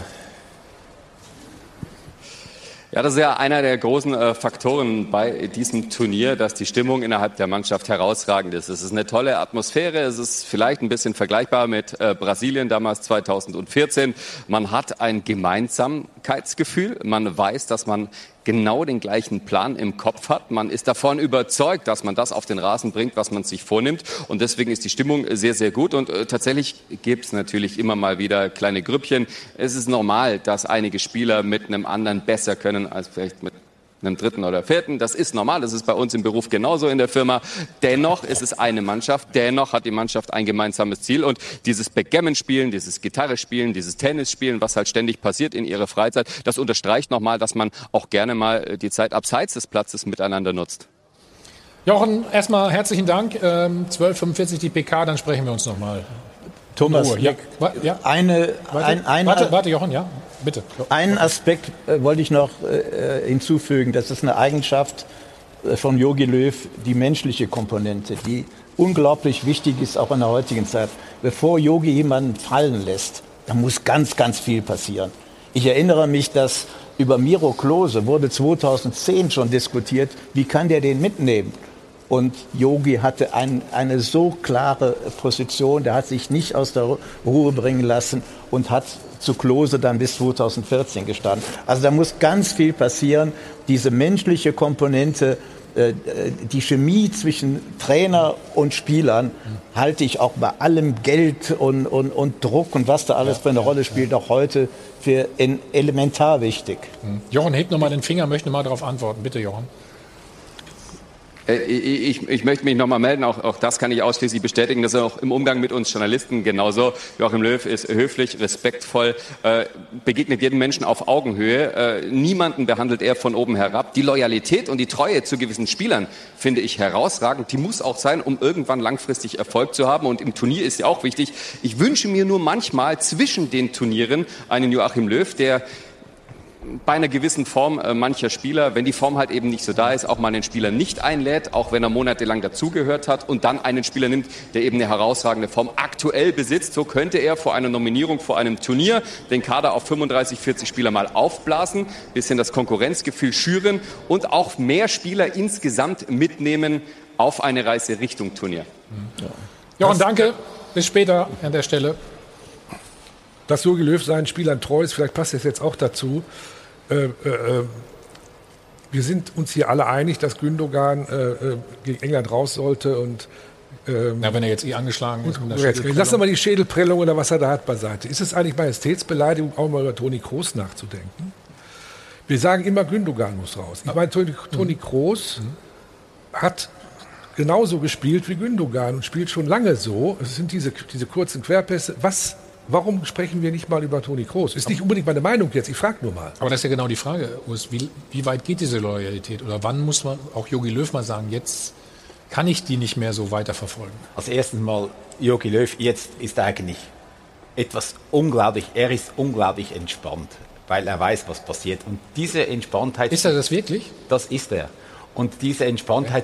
N: Ja, das ist ja einer der großen äh, Faktoren bei diesem Turnier, dass die Stimmung innerhalb der Mannschaft herausragend ist. Es ist eine tolle Atmosphäre, es ist vielleicht ein bisschen vergleichbar mit äh, Brasilien damals zweitausendvierzehn. Man hat ein Gemeinsamkeitsgefühl, man weiß, dass man genau den gleichen Plan im Kopf hat. Man ist davon überzeugt, dass man das auf den Rasen bringt, was man sich vornimmt. Und deswegen ist die Stimmung sehr, sehr gut. Und äh, tatsächlich gibt es natürlich immer mal wieder kleine Grüppchen. Es ist normal, dass einige Spieler mit einem anderen besser können als vielleicht mit einem dritten oder vierten. Das ist normal, das ist bei uns im Beruf genauso in der Firma. Dennoch ist es eine Mannschaft, dennoch hat die Mannschaft ein gemeinsames Ziel. Und dieses Backgammon-Spielen, dieses Gitarre-Spielen, dieses Tennis-Spielen, was halt ständig passiert in ihrer Freizeit, das unterstreicht nochmal, dass man auch gerne mal die Zeit abseits des Platzes miteinander nutzt.
A: Jochen, erstmal herzlichen Dank. Ähm, zwölf Uhr fünfundvierzig die P K, dann sprechen wir uns nochmal.
B: Thomas,
A: ja. Ja.
B: Eine,
A: warte,
B: ein, eine,
A: warte, warte, Jochen, ja, bitte.
B: Einen Aspekt äh, wollte ich noch äh, hinzufügen. Das ist eine Eigenschaft äh, von Jogi Löw, die menschliche Komponente, die unglaublich wichtig ist, auch in der heutigen Zeit. Bevor Jogi jemanden fallen lässt, da muss ganz, ganz viel passieren. Ich erinnere mich, dass über Miro Klose wurde zweitausendzehn schon diskutiert, wie kann der den mitnehmen? Und Jogi hatte ein, eine so klare Position, der hat sich nicht aus der Ruhe bringen lassen und hat zu Klose dann bis zweitausendvierzehn gestanden. Also da muss ganz viel passieren. Diese menschliche Komponente, äh, die Chemie zwischen Trainer und Spielern halte ich auch bei allem Geld und, und, und Druck und was da alles für eine Rolle spielt, auch heute für elementar wichtig.
A: Jochen, hebt nochmal den Finger, möchte mal darauf antworten. Bitte, Jochen.
N: Ich, ich möchte mich noch mal melden, auch, auch das kann ich ausschließlich bestätigen, das ist auch im Umgang mit uns Journalisten genauso. Joachim Löw ist höflich, respektvoll, äh, begegnet jedem Menschen auf Augenhöhe, äh, niemanden behandelt er von oben herab. Die Loyalität und die Treue zu gewissen Spielern finde ich herausragend, die muss auch sein, um irgendwann langfristig Erfolg zu haben und im Turnier ist ja auch wichtig. Ich wünsche mir nur manchmal zwischen den Turnieren einen Joachim Löw, der bei einer gewissen Form äh, mancher Spieler, wenn die Form halt eben nicht so da ist, auch mal einen Spieler nicht einlädt, auch wenn er monatelang dazugehört hat und dann einen Spieler nimmt, der eben eine herausragende Form aktuell besitzt. So könnte er vor einer Nominierung, vor einem Turnier den Kader auf fünfunddreißig, vierzig Spieler mal aufblasen, bisschen das Konkurrenzgefühl schüren und auch mehr Spieler insgesamt mitnehmen auf eine Reise Richtung Turnier.
A: Ja. Jochen, danke. Bis später an der Stelle.
K: Dass Jogi Löw seinen Spielern treu ist, vielleicht passt das jetzt auch dazu. Äh, äh, wir sind uns hier alle einig, dass Gündoğan äh, gegen England raus sollte. Und, ähm,
A: ja, wenn er jetzt eh angeschlagen ist.
K: Mit der Lass doch mal die Schädelprellung oder was er da hat beiseite. Ist es eigentlich Majestätsbeleidigung, auch mal über Toni Kroos nachzudenken? Wir sagen immer, Gündoğan muss raus. Ich meine, Toni, Toni Kroos mhm. hat genauso gespielt wie Gündoğan und spielt schon lange so. Es sind diese, diese kurzen Querpässe. Was Warum sprechen wir nicht mal über Toni Kroos? Ist nicht unbedingt meine Meinung jetzt, ich frage nur mal.
A: Aber das ist ja genau die Frage, Urs. Wie, wie weit geht diese Loyalität? Oder wann muss man auch Jogi Löw mal sagen, jetzt kann ich die nicht mehr so weiterverfolgen?
L: Als erstes mal, Jogi Löw jetzt ist eigentlich etwas unglaublich, er ist unglaublich entspannt, weil er weiß, was passiert. Und diese Entspanntheit...
A: Ist er das wirklich?
L: Das ist er. Und diese Entspanntheit wird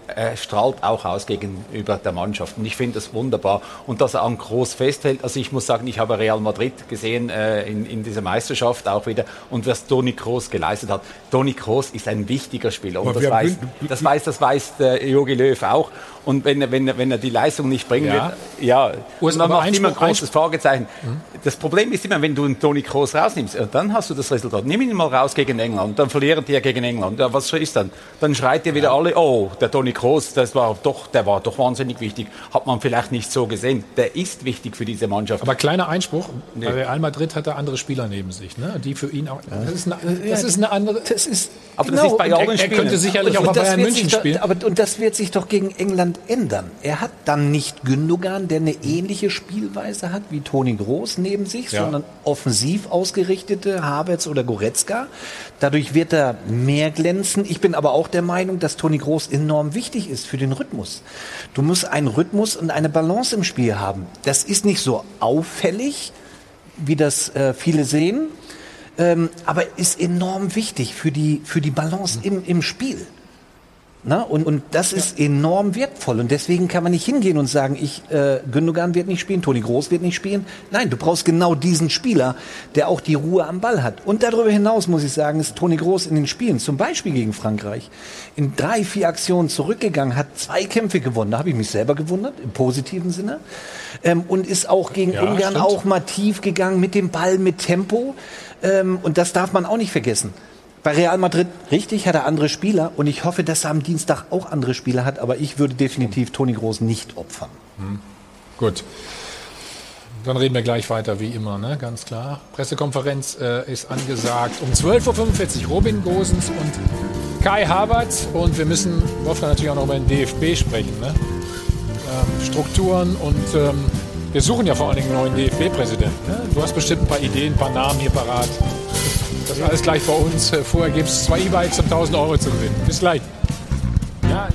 L: er strahlt auch aus gegenüber der Mannschaft. Und ich finde das wunderbar. Und dass er an Kroos festhält, also ich muss sagen, ich habe Real Madrid gesehen äh, in, in dieser Meisterschaft auch wieder und was Toni Kroos geleistet hat. Toni Kroos ist ein wichtiger Spieler und das weiß, das weiß, das weiß der Jogi Löw auch. Und wenn er, wenn er, wenn er die Leistung nicht bringen
A: ja.
L: wird, ja,
A: und
L: man macht immer ein großes
A: Einspruch.
L: Fragezeichen.
A: Mhm.
L: Das Problem ist immer, wenn du einen Toni Kroos rausnimmst, dann hast du das Resultat. Nimm ihn mal raus gegen England, dann verlieren die ja gegen England. Ja, was ist dann? Dann schreit ihr wieder ja. alle, oh, der Toni Kroos, das war doch, der war doch wahnsinnig wichtig. Hat man vielleicht nicht so gesehen. Der ist wichtig für diese Mannschaft.
A: Aber kleiner Einspruch, nee. Bei Real Madrid hat er andere Spieler neben sich, ne? Die für ihn auch. Ja. Das, ist eine, das ist eine andere. Das ist,
L: aber genau, das ist bei allen
A: er,
L: Spielen.
A: Er könnte sicherlich
I: und,
A: auch bei Bayern München
I: doch,
A: spielen.
I: Aber, und das wird sich doch gegen England ändern. Er hat dann nicht Gündogan, der eine ähnliche Spielweise hat wie Toni Kroos neben sich, ja. sondern offensiv ausgerichtete Havertz oder Goretzka. Dadurch wird er mehr glänzen. Ich bin aber auch der Meinung, dass Toni Kroos enorm wichtig ist für den Rhythmus. Du musst einen Rhythmus und eine Balance im Spiel haben. Das ist nicht so auffällig, wie das äh, viele sehen, ähm, aber ist enorm wichtig für die, für die Balance im, im Spiel. Na, und, und das ist ja. enorm wertvoll. Und deswegen kann man nicht hingehen und sagen, ich, äh, Gündogan wird nicht spielen, Toni Kroos wird nicht spielen. Nein, du brauchst genau diesen Spieler, der auch die Ruhe am Ball hat. Und darüber hinaus, muss ich sagen, ist Toni Kroos in den Spielen, zum Beispiel gegen Frankreich, in drei, vier Aktionen zurückgegangen, hat zwei Kämpfe gewonnen. Da habe ich mich selber gewundert, im positiven Sinne. Ähm, und ist auch gegen
A: ja,
I: Ungarn
A: stimmt.
I: auch mal tief gegangen mit dem Ball, mit Tempo. Ähm, und das darf man auch nicht vergessen. Bei Real Madrid, richtig, hat er andere Spieler und ich hoffe, dass er am Dienstag auch andere Spieler hat, aber ich würde definitiv Toni Kroos nicht opfern.
A: Hm. Gut. Dann reden wir gleich weiter, wie immer, ne? Ganz klar. Pressekonferenz äh, ist angesagt um zwölf Uhr fünfundvierzig. Robin Gosens und Kai Havertz. Und wir müssen, Wolfgang, natürlich auch noch über den D F B sprechen. Ne? Ähm, Strukturen und ähm, wir suchen ja vor allen Dingen einen neuen D F B-Präsidenten. Ne? Du hast bestimmt ein paar Ideen, ein paar Namen hier parat. Das ist alles gleich bei uns. Vorher gibt es zwei E-Bikes um tausend Euro zu gewinnen. Bis gleich. Ja.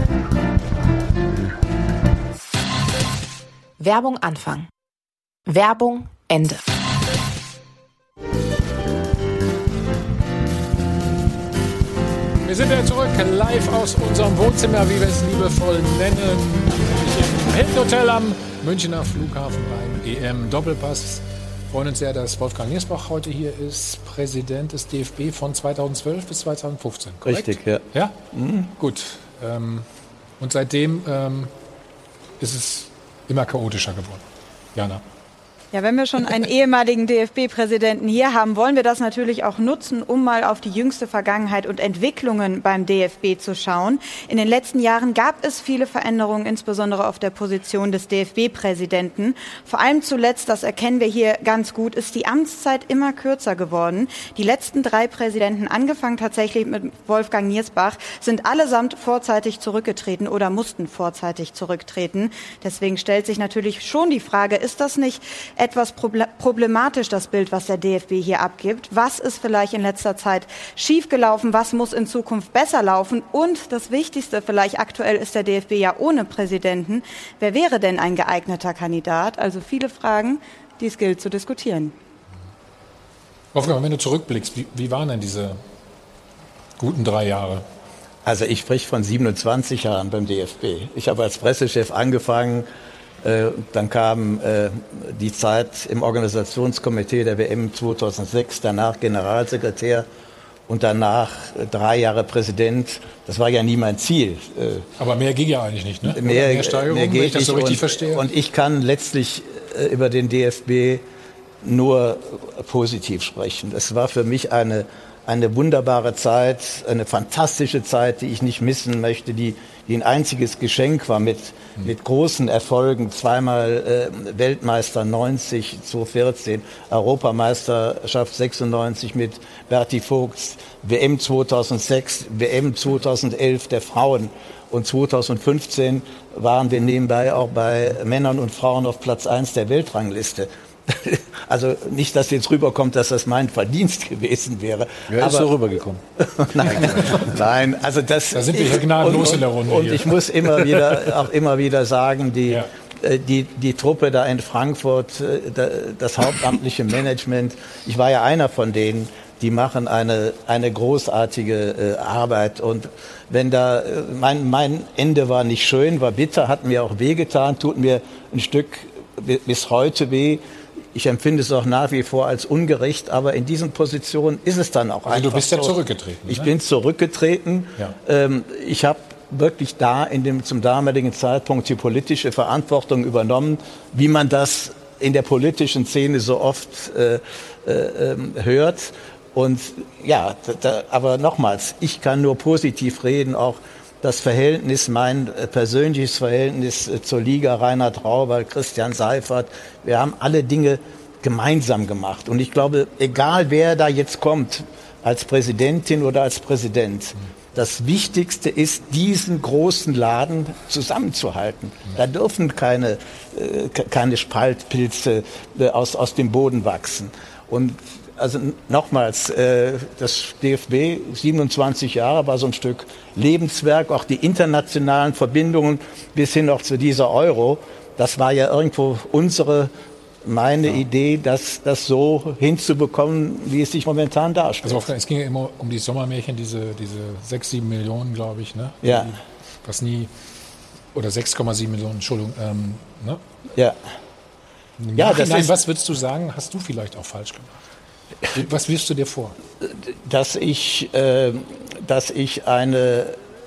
O: Werbung Anfang. Werbung Ende.
A: Wir sind wieder zurück, live aus unserem Wohnzimmer, wie wir es liebevoll nennen. Im Hilton Hotel am Münchner Flughafen beim E M-Doppelpass. Wir freuen uns sehr, dass Wolfgang Niersbach heute hier ist, Präsident des D F B von zweitausendzwölf bis zweitausendfünfzehn. Korrekt?
B: Richtig, ja.
A: Ja? Mhm. Gut. Ähm, und seitdem ähm, ist es immer chaotischer geworden. Jana.
D: Ja, wenn wir schon einen ehemaligen D F B-Präsidenten hier haben, wollen wir das natürlich auch nutzen, um mal auf die jüngste Vergangenheit und Entwicklungen beim D F B zu schauen. In den letzten Jahren gab es viele Veränderungen, insbesondere auf der Position des D F B-Präsidenten. Vor allem zuletzt, das erkennen wir hier ganz gut, ist die Amtszeit immer kürzer geworden. Die letzten drei Präsidenten, angefangen tatsächlich mit Wolfgang Niersbach, sind allesamt vorzeitig zurückgetreten oder mussten vorzeitig zurücktreten. Deswegen stellt sich natürlich schon die Frage, ist das nicht etwas problematisch, das Bild, was der D F B hier abgibt? Was ist vielleicht in letzter Zeit schiefgelaufen? Was muss in Zukunft besser laufen? Und das Wichtigste vielleicht aktuell ist der D F B ja ohne Präsidenten. Wer wäre denn ein geeigneter Kandidat? Also viele Fragen, die es gilt zu diskutieren.
A: Wolfgang, wenn du zurückblickst, wie, wie waren denn diese guten drei Jahre?
B: Also ich spreche von siebenundzwanzig Jahren beim D F B. Ich habe als Pressechef angefangen. Äh, dann kam äh, die Zeit im Organisationskomitee der W M zweitausendsechs, danach Generalsekretär und danach äh, drei Jahre Präsident. Das war ja nie mein Ziel. Äh,
A: Aber mehr ging ja eigentlich nicht, ne?
B: Mehr,
A: mehr Steigerung,
B: mehr geht
A: wenn ich das so richtig
B: und,
A: verstehe.
B: Und ich kann letztlich äh, über den D F B nur positiv sprechen. Es war für mich eine, eine wunderbare Zeit, eine fantastische Zeit, die ich nicht missen möchte, die, die ein einziges Geschenk war mit, mit großen Erfolgen. Zweimal äh, Weltmeister neunzig, zweitausendvierzehn, Europameisterschaft sechsundneunzig mit Berti Vogts, W M zweitausendsechs, W M zweitausendelf der Frauen. Und zweitausendfünfzehn waren wir nebenbei auch bei Männern und Frauen auf Platz eins der Weltrangliste. Also nicht, dass jetzt rüberkommt, dass das mein Verdienst gewesen wäre.
I: Wer ist so rübergekommen?
B: Nein, nein, also das.
A: Da sind wir hier gnadenlos in der Runde.
B: Und
A: hier.
B: ich muss immer wieder, auch immer wieder sagen, die,
A: ja.
B: die, die Truppe da in Frankfurt, das hauptamtliche Management, ich war ja einer von denen, die machen eine, eine großartige äh, Arbeit. Und wenn da, äh, mein, mein Ende war nicht schön, war bitter, hat mir auch wehgetan, tut mir ein Stück bis heute weh. Ich empfinde es auch nach wie vor als ungerecht, aber in diesen Positionen ist es dann auch
A: also
B: einfach
A: du bist ja
B: so.
A: zurückgetreten.
B: Ich
A: ne?
B: bin zurückgetreten.
A: Ja.
B: Ähm, ich habe wirklich da in dem, zum damaligen Zeitpunkt die politische Verantwortung übernommen, wie man das in der politischen Szene so oft äh, äh, hört. Und ja, da, da, aber nochmals, ich kann nur positiv reden, auch das Verhältnis, mein äh, persönliches Verhältnis äh, zur Liga, Reinhard Rauber, Christian Seifert, wir haben alle Dinge gemeinsam gemacht. Und ich glaube, egal wer da jetzt kommt, als Präsidentin oder als Präsident, das Wichtigste ist, diesen großen Laden zusammenzuhalten. Da dürfen keine, äh, keine Spaltpilze äh, aus, aus dem Boden wachsen. Und also nochmals, äh, das D F B, siebenundzwanzig Jahre, war so ein Stück Lebenswerk, auch die internationalen Verbindungen bis hin auch zu dieser Euro. Das war ja irgendwo unsere, meine ja. Idee, das, das so hinzubekommen, wie es sich momentan darstellt.
A: Also es ging ja immer um die Sommermärchen, diese, diese sechs, sieben Millionen, glaube ich, ne?
B: Ja.
A: Die, was nie, oder sechs Komma sieben Millionen, Entschuldigung, ähm, ne?
B: Ja.
A: Ja, das ist, was würdest du sagen, hast du vielleicht auch falsch gemacht? Was wirfst du dir vor?
B: Dass ich, äh, dass ich eine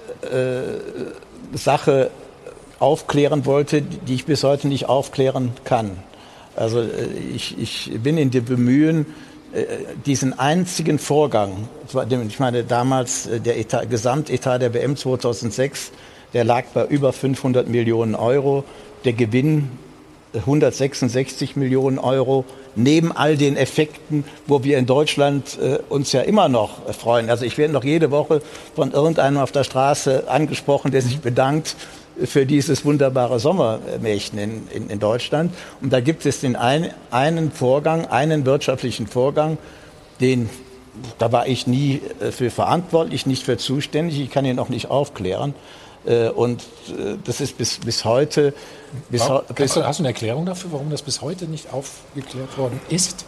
B: äh, Sache aufklären wollte, die ich bis heute nicht aufklären kann. Also ich, ich bin in dem Bemühen, äh, diesen einzigen Vorgang, ich meine damals der Etat, Gesamtetat der W M zweitausendsechs, der lag bei über fünfhundert Millionen Euro, der Gewinn hundertsechsundsechzig Millionen Euro, neben all den Effekten, wo wir in Deutschland äh, uns ja immer noch freuen. Also ich werde noch jede Woche von irgendeinem auf der Straße angesprochen, der sich bedankt für dieses wunderbare Sommermärchen in, in, in Deutschland. Und da gibt es den ein, einen Vorgang, einen wirtschaftlichen Vorgang, den, da war ich nie für verantwortlich, nicht für zuständig, ich kann ihn auch nicht aufklären. Und das ist bis, bis heute... Bis,
A: warum,
B: bis,
A: du, hast du eine Erklärung dafür, warum das bis heute nicht aufgeklärt worden ist?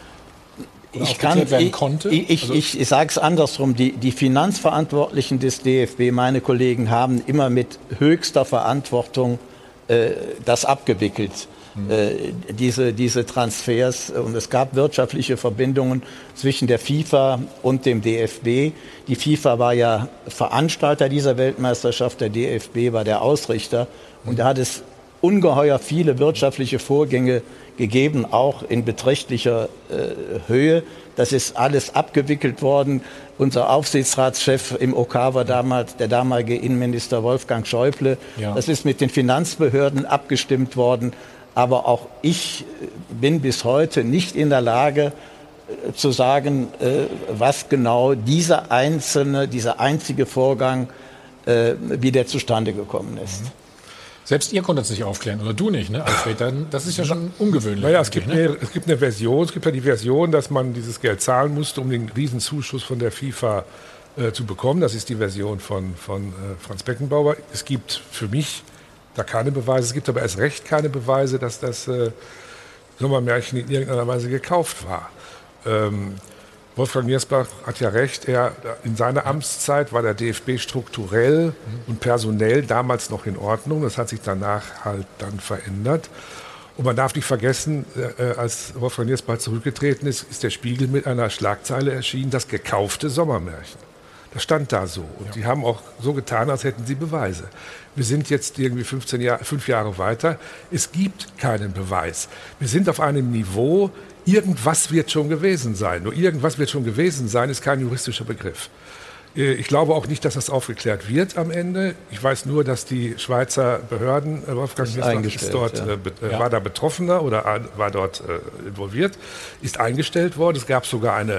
A: Oder
B: ich kann,
A: werden
B: ich,
A: konnte?
B: Ich, ich,
A: also
B: ich, ich sage es andersrum, die, die Finanzverantwortlichen des D F B, meine Kollegen, haben immer mit höchster Verantwortung äh, das abgewickelt. Mhm. Äh, diese, diese Transfers. Und es gab wirtschaftliche Verbindungen zwischen der FIFA und dem D F B. Die FIFA war ja Veranstalter dieser Weltmeisterschaft, der D F B war der Ausrichter. Und da hat es ungeheuer viele wirtschaftliche Vorgänge gegeben, auch in beträchtlicher äh, Höhe. Das ist alles abgewickelt worden. Unser Aufsichtsratschef im O K war damals der damalige Innenminister Wolfgang Schäuble. Ja. Das ist mit den Finanzbehörden abgestimmt worden. Aber auch ich bin bis heute nicht in der Lage äh, zu sagen, äh, was genau dieser einzelne, dieser einzige Vorgang, äh, wie der zustande gekommen ist. Mhm.
A: Selbst ihr konntet es nicht aufklären, oder du nicht, ne, Alfred? Dann, das ist ja schon ungewöhnlich.
K: Naja, es gibt,
A: ne?
K: eine, es gibt eine Version, es gibt ja die Version, dass man dieses Geld zahlen musste, um den Riesenzuschuss von der FIFA äh, zu bekommen. Das ist die Version von, von äh, Franz Beckenbauer. Es gibt für mich da keine Beweise, es gibt aber erst recht keine Beweise, dass das äh, Sommermärchen in irgendeiner Weise gekauft war. Ähm, Wolfgang Niersbach hat ja recht, er, in seiner Amtszeit war der D F B strukturell und personell damals noch in Ordnung. Das hat sich danach halt dann verändert. Und man darf nicht vergessen, äh, als Wolfgang Niersbach zurückgetreten ist, ist der Spiegel mit einer Schlagzeile erschienen, das gekaufte Sommermärchen. Das stand da so. Und ja. die haben auch so getan, als hätten sie Beweise. Wir sind jetzt irgendwie fünfzehn Jahre, fünf Jahre weiter. Es gibt keinen Beweis. Wir sind auf einem Niveau, irgendwas wird schon gewesen sein. Nur irgendwas wird schon gewesen sein, ist kein juristischer Begriff. Ich glaube auch nicht, dass das aufgeklärt wird am Ende. Ich weiß nur, dass die Schweizer Behörden, Wolfgang Niersbach ist dort, ja. äh, ja. war da Betroffener oder war dort äh, involviert, ist eingestellt worden. Es gab sogar eine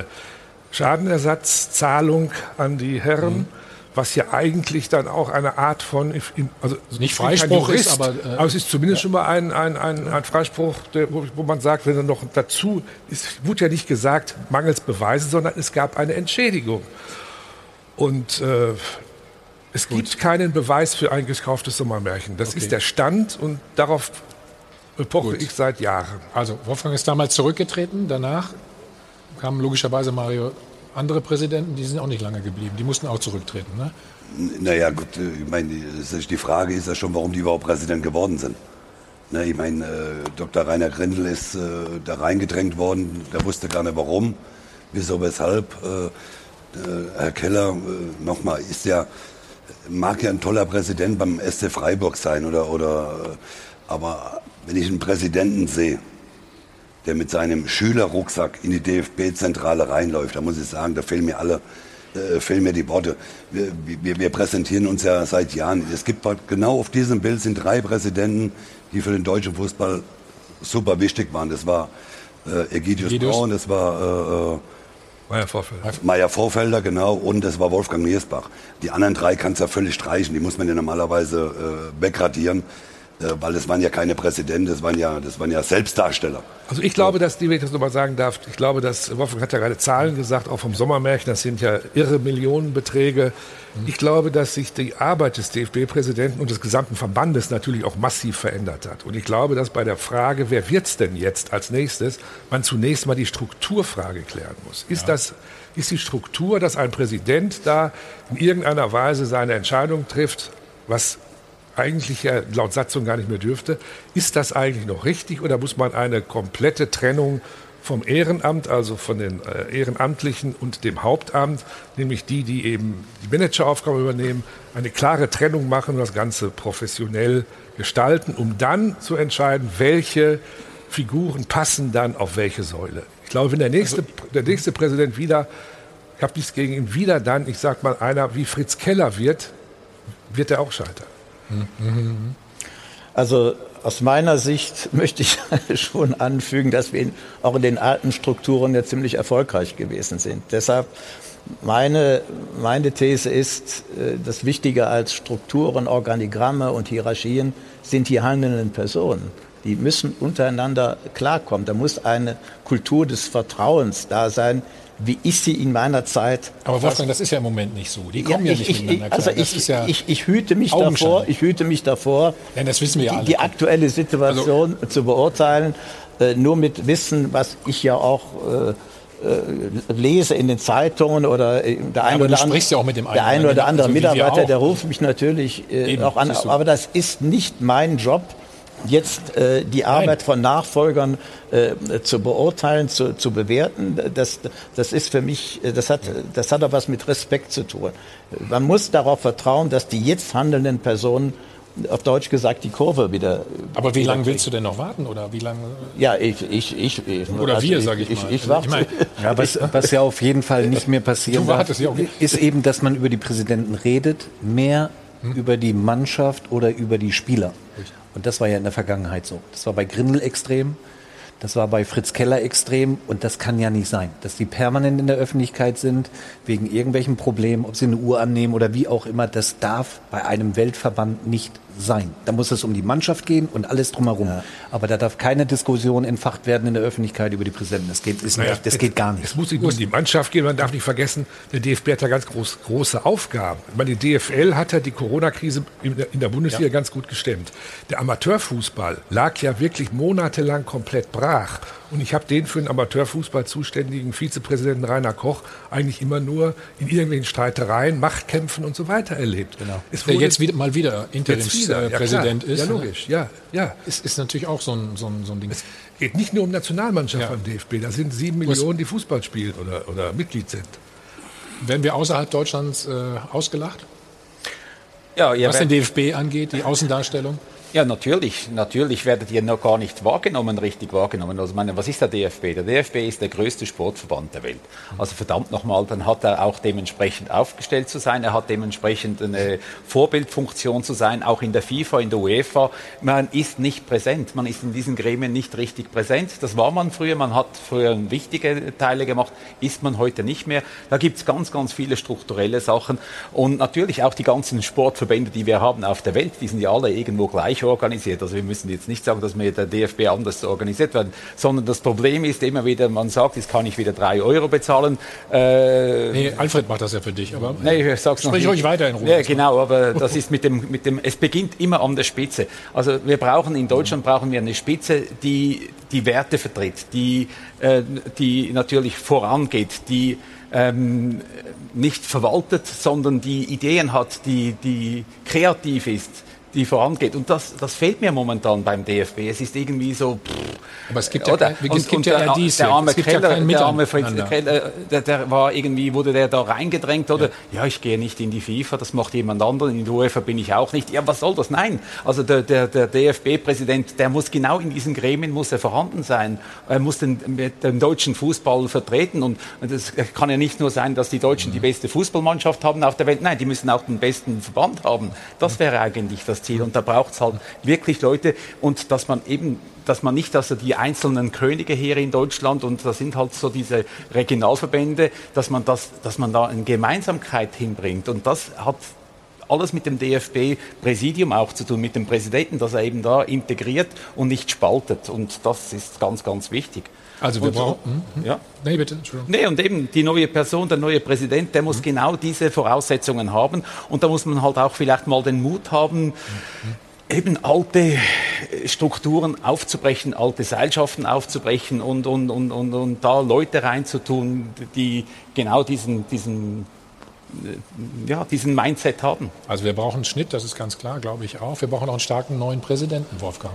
K: Schadenersatzzahlung an die Herren. Mhm. Was ja eigentlich dann auch eine Art von, also
A: nicht Freispruch Jurist, ist, aber, äh,
K: aber es ist zumindest ja. schon mal ein, ein, ein, ein Freispruch, der, wo, wo man sagt, wenn er noch dazu, es wurde ja nicht gesagt, mangels Beweise, sondern es gab eine Entschädigung. Und äh, es Gut. gibt keinen Beweis für ein gekauftes Sommermärchen. Das okay. ist der Stand und darauf poche Gut. ich seit Jahren.
A: Also Wolfgang ist damals zurückgetreten, danach kam logischerweise Mario andere Präsidenten, die sind auch nicht lange geblieben. Die mussten auch zurücktreten, ne?
C: Naja, gut, ich meine, die Frage ist ja schon, warum die überhaupt Präsident geworden sind. Ne, ich meine, äh, Doktor Rainer Grindel ist äh, da reingedrängt worden, der wusste gar nicht warum, wieso, weshalb. Äh, äh, Herr Keller, äh, nochmal, ist ja, mag ja ein toller Präsident beim S C Freiburg sein, oder, oder, äh, aber wenn ich einen Präsidenten sehe, der mit seinem Schülerrucksack in die D F B-Zentrale reinläuft, da muss ich sagen, da fehlen mir alle, äh, fehlen mir die Worte. Wir, wir, wir präsentieren uns ja seit Jahren. Es gibt genau auf diesem Bild sind drei Präsidenten, die für den deutschen Fußball super wichtig waren. Das war äh, Egidius Braun, das war äh,
K: Meier Vorfelder.
C: Meier Vorfelder, genau, und das war Wolfgang Niersbach. Die anderen drei kannst du ja völlig streichen, die muss man ja normalerweise äh, wegradieren, äh, weil das waren ja keine Präsidenten, das waren ja, das waren ja Selbstdarsteller.
K: Also ich glaube, dass, wenn ich das nochmal sagen darf, ich glaube, dass, Wolfgang hat ja gerade Zahlen gesagt, auch vom Sommermärchen, das sind ja irre Millionenbeträge. Ich glaube, dass sich die Arbeit des D F B-Präsidenten und des gesamten Verbandes natürlich auch massiv verändert hat. Und ich glaube, dass bei der Frage, wer wird's denn jetzt als nächstes, man zunächst mal die Strukturfrage klären muss. Ist
A: Ja.
K: das, ist die Struktur, dass ein Präsident da in irgendeiner Weise seine Entscheidung trifft, was eigentlich ja laut Satzung gar nicht mehr dürfte, ist das eigentlich noch richtig oder muss man eine komplette Trennung vom Ehrenamt, also von den äh, Ehrenamtlichen und dem Hauptamt, nämlich die, die eben die Manageraufgabe übernehmen, eine klare Trennung machen und das Ganze professionell gestalten, um dann zu entscheiden, welche Figuren passen dann auf welche Säule. Ich glaube, wenn der nächste, der nächste Präsident wieder, ich habe nichts gegen ihn, wieder dann, ich sag mal, einer wie Fritz Keller wird, wird er auch scheitern.
B: Also aus meiner Sicht möchte ich schon anfügen, dass wir auch in den alten Strukturen ja ziemlich erfolgreich gewesen sind. Deshalb meine, meine These ist, das Wichtige als Strukturen, Organigramme und Hierarchien sind die handelnden Personen. Die müssen untereinander klarkommen. Da muss eine Kultur des Vertrauens da sein, wie ich sie in meiner Zeit...
A: Aber Wolfgang, das ist ja im Moment nicht so. Die kommen ja,
B: ich,
A: nicht
B: ich,
A: miteinander
B: also
A: klar. Das
B: ich,
A: ist ja
B: ich, ich hüte mich davor, ich hüte mich davor,
A: ja, das wissen wir ja
B: die,
A: alle.
B: die aktuelle Situation
A: also,
B: zu beurteilen, äh, nur mit Wissen, was ich ja auch äh, äh, lese in den Zeitungen oder äh, der ein oder andere,
A: ja auch mit dem
B: der ein oder andere
A: also
B: Mitarbeiter, der ruft mich natürlich äh,
A: Eben,
B: auch an. Aber das ist nicht mein Job, jetzt äh, die Arbeit Nein. von Nachfolgern äh, zu beurteilen, zu, zu bewerten. Das, das ist für mich, das hat, das hat auch was mit Respekt zu tun. Man muss darauf vertrauen, dass die jetzt handelnden Personen, auf Deutsch gesagt, die Kurve wieder...
A: Aber wie lange willst du denn noch warten? Oder wie lange?
B: Ja, ich... ich, ich, ich
A: oder
B: also
A: wir,
B: ich,
A: sage ich,
B: ich
A: mal.
B: Ich, ich warte.
I: Ich mein, ja, was, was ja auf jeden Fall nicht mehr passieren darf,
A: ja
I: ist eben, dass man über die Präsidenten redet, mehr hm? über die Mannschaft oder über die Spieler. Richtig. Und das war ja in der Vergangenheit so. Das war bei Grindel extrem, das war bei Fritz Keller extrem und das kann ja nicht sein, dass die permanent in der Öffentlichkeit sind, wegen irgendwelchen Problemen, ob sie eine Uhr annehmen oder wie auch immer. Das darf bei einem Weltverband nicht sein. Da muss es um die Mannschaft gehen und alles drumherum. Ja. Aber da darf keine Diskussion entfacht werden in der Öffentlichkeit über die Präsidenten. Das geht, ist
K: naja,
I: nicht, das
K: es,
I: geht gar nicht.
K: Es muss nicht nur um die Mannschaft gehen, man darf nicht vergessen, der D F B hat ja ganz groß, große Aufgaben. Ich meine, die D F L hat ja die Corona-Krise in der, in der Bundesliga ja. ganz gut gestemmt. Der Amateurfußball lag ja wirklich monatelang komplett brach. Und ich habe den für den Amateurfußball zuständigen Vizepräsidenten Rainer Koch eigentlich immer nur in irgendwelchen Streitereien, Machtkämpfen und so weiter erlebt.
A: Genau. Es der jetzt wieder, mal wieder Interimspräsident
K: ja,
A: ist.
K: Ja, logisch. Ja, ja.
A: Ist, ist natürlich auch so ein, so ein, so ein Ding.
K: Es geht nicht nur um Nationalmannschaft
A: ja.
K: beim D F B. Da sind sieben Millionen, die Fußball spielen oder, oder Mitglied sind.
A: Werden wir außerhalb Deutschlands äh, ausgelacht?
L: Ja, ihr
A: Was den D F B angeht, die Außendarstellung?
L: Ja, natürlich. Natürlich werdet ihr noch gar nicht wahrgenommen, richtig wahrgenommen. Also, meine, was ist der D F B? Der D F B ist der größte Sportverband der Welt. Also, verdammt nochmal, dann hat er auch dementsprechend aufgestellt zu sein. Er hat dementsprechend eine Vorbildfunktion zu sein, auch in der FIFA, in der UEFA. Man ist nicht präsent. Man ist in diesen Gremien nicht richtig präsent. Das war man früher. Man hat früher wichtige Teile gemacht. Ist man heute nicht mehr. Da gibt es ganz, ganz viele strukturelle Sachen. Und natürlich auch die ganzen Sportverbände, die wir haben auf der Welt, die sind ja alle irgendwo gleich organisiert. Also wir müssen jetzt nicht sagen, dass wir der D F B anders organisiert werden, sondern das Problem ist immer wieder, man sagt, jetzt kann ich wieder drei Euro bezahlen. Äh,
A: nee, Alfred macht das ja für dich, aber
L: nee, ich sag's noch
A: sprich ruhig weiter in Ruhe.
L: Ja, genau, aber das ist mit dem, mit dem, es beginnt immer an der Spitze. Also wir brauchen, in Deutschland brauchen wir eine Spitze, die die Werte vertritt, die, äh, die natürlich vorangeht, die ähm, nicht verwaltet, sondern die Ideen hat, die, die kreativ ist, die vorangeht. Und das, das fehlt mir momentan beim D F B. Es ist irgendwie so... Pff,
A: aber es gibt ja,
L: oder,
A: es
L: und,
A: gibt
L: und
A: ja
L: der,
A: dies
L: der arme
A: es gibt
L: Keller,
A: ja kein
L: der arme Fritz
A: Miteinander.
L: Keller, der, der war irgendwie, wurde der da reingedrängt, oder? Ja. ja, ich gehe nicht in die FIFA, das macht jemand anderen, in die UEFA bin ich auch nicht. Ja, was soll das? Nein. Also der, der, der D F B-Präsident, der muss genau in diesen Gremien muss er vorhanden sein. Er muss den, den deutschen Fußball vertreten und es kann ja nicht nur sein, dass die Deutschen die beste Fußballmannschaft haben auf der Welt. Nein, die müssen auch den besten Verband haben. Das wäre eigentlich das Ziel und da braucht es halt wirklich Leute und dass man eben dass man nicht, also die einzelnen Könige hier in Deutschland und da sind halt so diese Regionalverbände, dass man das, dass man da eine Gemeinsamkeit hinbringt und das hat alles mit dem D F B-Präsidium auch zu tun, mit dem Präsidenten, dass er eben da integriert und nicht spaltet und das ist ganz, ganz wichtig.
A: Also wir
L: und,
A: brauchen... Hm,
L: ja.
A: Nee, bitte, Entschuldigung.
L: Nee, und eben die neue Person, der neue Präsident, der muss mhm. genau diese Voraussetzungen haben und da muss man halt auch vielleicht mal den Mut haben, mhm. eben alte Strukturen aufzubrechen, alte Seilschaften aufzubrechen und, und, und, und, und da Leute reinzutun, die genau diesen, diesen, ja, diesen Mindset haben.
A: Also wir brauchen einen Schnitt, das ist ganz klar, glaube ich auch. Wir brauchen auch einen starken neuen Präsidenten, Wolfgang.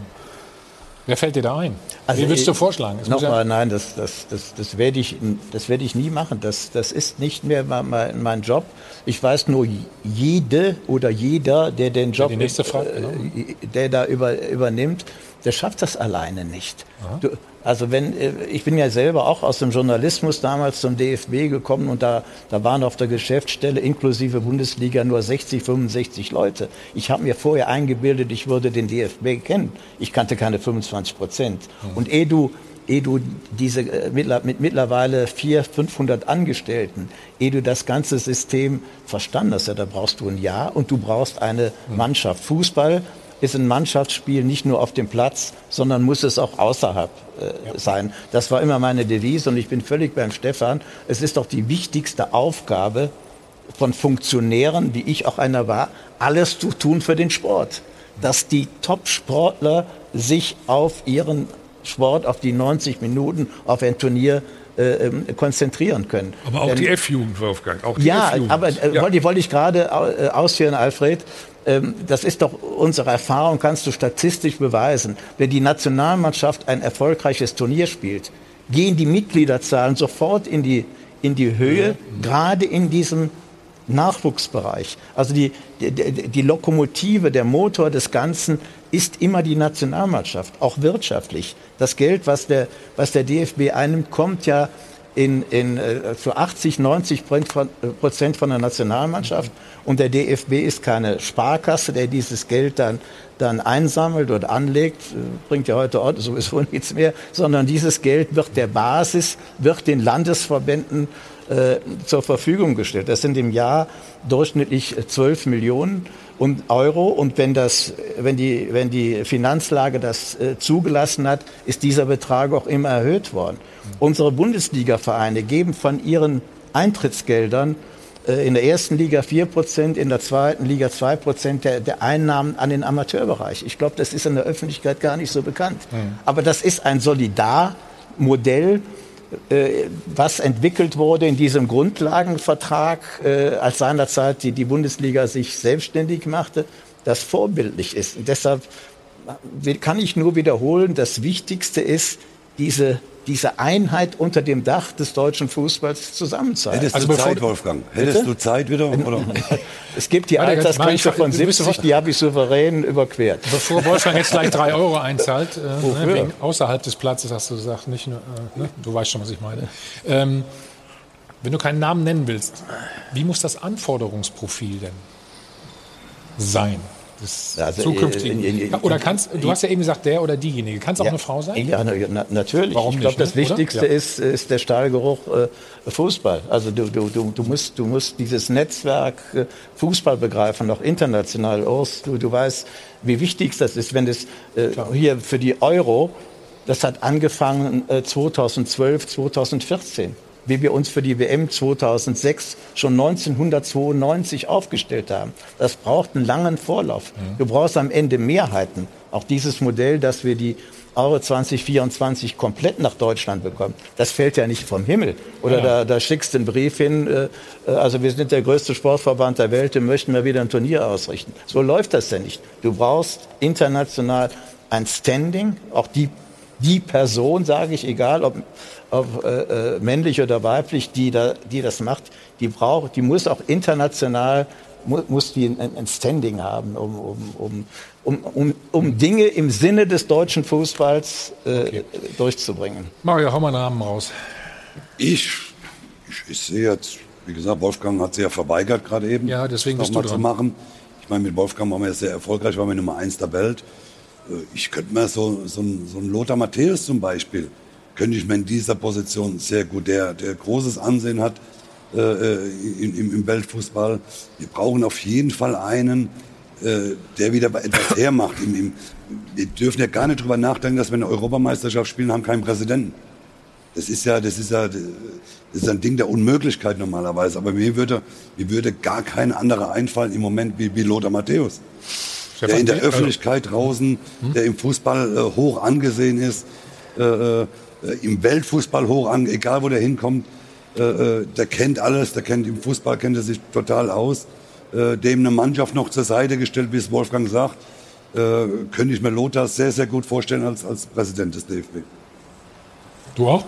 A: Wer fällt dir da ein?
B: Also
A: Wie würdest du vorschlagen?
B: Nochmal, ja nein, das, das, das, das werde ich, das werde ich nie machen. Das, das ist nicht mehr mein, mein Job. Ich weiß nur, jede oder jeder, der den Job,
A: die nächste Frage, genau.
B: der da über, übernimmt, der schafft das alleine nicht. Du, also wenn, ich bin ja selber auch aus dem Journalismus damals zum D F B gekommen und da, da waren auf der Geschäftsstelle inklusive Bundesliga nur sechzig, fünfundsechzig Leute. Ich habe mir vorher eingebildet, ich würde den D F B kennen. Ich kannte keine fünfundzwanzig Prozent. Mhm. Und ehe du, ehe du diese mit mittlerweile vierhundert, fünfhundert Angestellten, ehe du das ganze System verstanden hast, ja, da brauchst du ein Jahr und du brauchst eine mhm. Mannschaft. Fußball ist ein Mannschaftsspiel nicht nur auf dem Platz, sondern muss es auch außerhalb äh, ja. sein. Das war immer meine Devise und ich bin völlig beim Stefan. Es ist doch die wichtigste Aufgabe von Funktionären, wie ich auch einer war, alles zu tun für den Sport. Dass die Top-Sportler sich auf ihren Sport, auf die neunzig Minuten, auf ein Turnier äh, konzentrieren können.
K: Aber auch Denn, die F-Jugend, Wolfgang. Auch die
B: ja,
K: F-Jugend.
B: aber äh, ja. wollte, wollte ich gerade äh, ausführen, Alfred. Das ist doch unsere Erfahrung, kannst du statistisch beweisen. Wenn die Nationalmannschaft ein erfolgreiches Turnier spielt, gehen die Mitgliederzahlen sofort in die, in die Höhe, ja. gerade in diesem Nachwuchsbereich. Also die, die, die Lokomotive, der Motor des Ganzen ist immer die Nationalmannschaft, auch wirtschaftlich. Das Geld, was der, was der D F B einnimmt, kommt ja in, in, zu achtzig, neunzig Prozent von der Nationalmannschaft. Und der D F B ist keine Sparkasse, der dieses Geld dann, dann einsammelt oder anlegt, bringt ja heute sowieso nichts mehr, sondern dieses Geld wird der Basis, wird den Landesverbänden äh, zur Verfügung gestellt. Das sind im Jahr durchschnittlich zwölf Millionen Euro. Und wenn, das, wenn, die, wenn die Finanzlage das äh, zugelassen hat, ist dieser Betrag auch immer erhöht worden. Mhm. Unsere Bundesliga-Vereine geben von ihren Eintrittsgeldern in der ersten Liga vier Prozent, in der zweiten Liga zwei Prozent der, der Einnahmen an den Amateurbereich. Ich glaube, das ist in der Öffentlichkeit gar nicht so bekannt. Mhm. Aber das ist ein Solidarmodell, äh, was entwickelt wurde in diesem Grundlagenvertrag, äh, als seinerzeit die, die Bundesliga sich selbstständig machte, das vorbildlich ist. Und deshalb kann ich nur wiederholen, das Wichtigste ist, diese diese Einheit unter dem Dach des deutschen Fußballs zusammenzuhalten.
C: Hättest also du Zeit, Wolfgang? Hättest Bitte? du Zeit wieder? Oder?
B: Es gibt die Altersgrenze von siebzig, die habe ich souverän überquert.
A: Bevor Wolfgang jetzt gleich drei Euro einzahlt, äh, ne, wegen außerhalb des Platzes, hast du gesagt, nicht nur, äh, ne? Du weißt schon, was ich meine. Ähm, wenn du keinen Namen nennen willst, wie muss das Anforderungsprofil denn sein? Des also, zukünftigen. Äh, äh, oder kannst, du hast ja eben gesagt, der oder diejenige. Kann es auch ja, eine Frau sein?
B: Ja, na, natürlich.
A: Warum
B: ich glaube, das
A: ne?
B: Wichtigste
A: ja.
B: ist, ist der Stahlgeruch äh, Fußball. Also du, du, du, du, musst, du musst dieses Netzwerk äh, Fußball begreifen, auch international aus. Du, du weißt, wie wichtig das ist, wenn das äh, hier für die Euro, das hat angefangen äh, zweitausendzwölf, zweitausendvierzehn. Wie wir uns für die W M zweitausendsechs schon neunzehnhundertzweiundneunzig aufgestellt haben. Das braucht einen langen Vorlauf. Mhm. Du brauchst am Ende Mehrheiten. Auch dieses Modell, dass wir die, Euro zwanzig vierundzwanzig komplett nach Deutschland bekommt, das fällt ja nicht vom Himmel. Oder ja. da, da schickst du einen Brief hin, äh, also wir sind der größte Sportverband der Welt, wir möchten mal wieder ein Turnier ausrichten. So läuft das ja nicht. Du brauchst international ein Standing, auch die, die Person, sage ich, egal ob, ob äh, männlich oder weiblich, die, da, die das macht, die, braucht, die muss auch international muss die ein, ein Standing haben, um, um, um, um, um, um Dinge im Sinne des deutschen Fußballs äh, okay. durchzubringen.
A: Mario, hau mal einen Namen raus.
C: Ich, ich, ich sehe jetzt, wie gesagt, Wolfgang hat sich ja verweigert gerade eben.
A: Ja, deswegen bist du dran.
C: Zu machen. Ich meine, mit Wolfgang waren wir ja sehr erfolgreich, waren wir Nummer eins der Welt. Ich könnte mir so, so, ein, so einen Lothar Matthäus zum Beispiel, könnte ich mir in dieser Position sehr gut, der, der großes Ansehen hat, Äh, im, im Weltfußball. Wir brauchen auf jeden Fall einen, äh, der wieder etwas hermacht. Im, im, wir dürfen ja gar nicht drüber nachdenken, dass wir eine Europameisterschaft spielen, haben keinen Präsidenten. Das ist ja, das ist ja, das ist ein Ding der Unmöglichkeit normalerweise. Aber mir würde, mir würde gar kein anderer einfallen im Moment wie, wie Lothar Matthäus. Der in der Öffentlichkeit draußen, der im Fußball äh, hoch angesehen ist, äh, äh, im Weltfußball hoch angesehen, egal wo der hinkommt. Äh, der kennt alles, der kennt im Fußball, kennt er sich total aus. Äh, dem eine Mannschaft noch zur Seite gestellt, wie es Wolfgang sagt, äh, könnte ich mir Lothar sehr, sehr gut vorstellen als, als Präsident des D F B.
A: Du auch?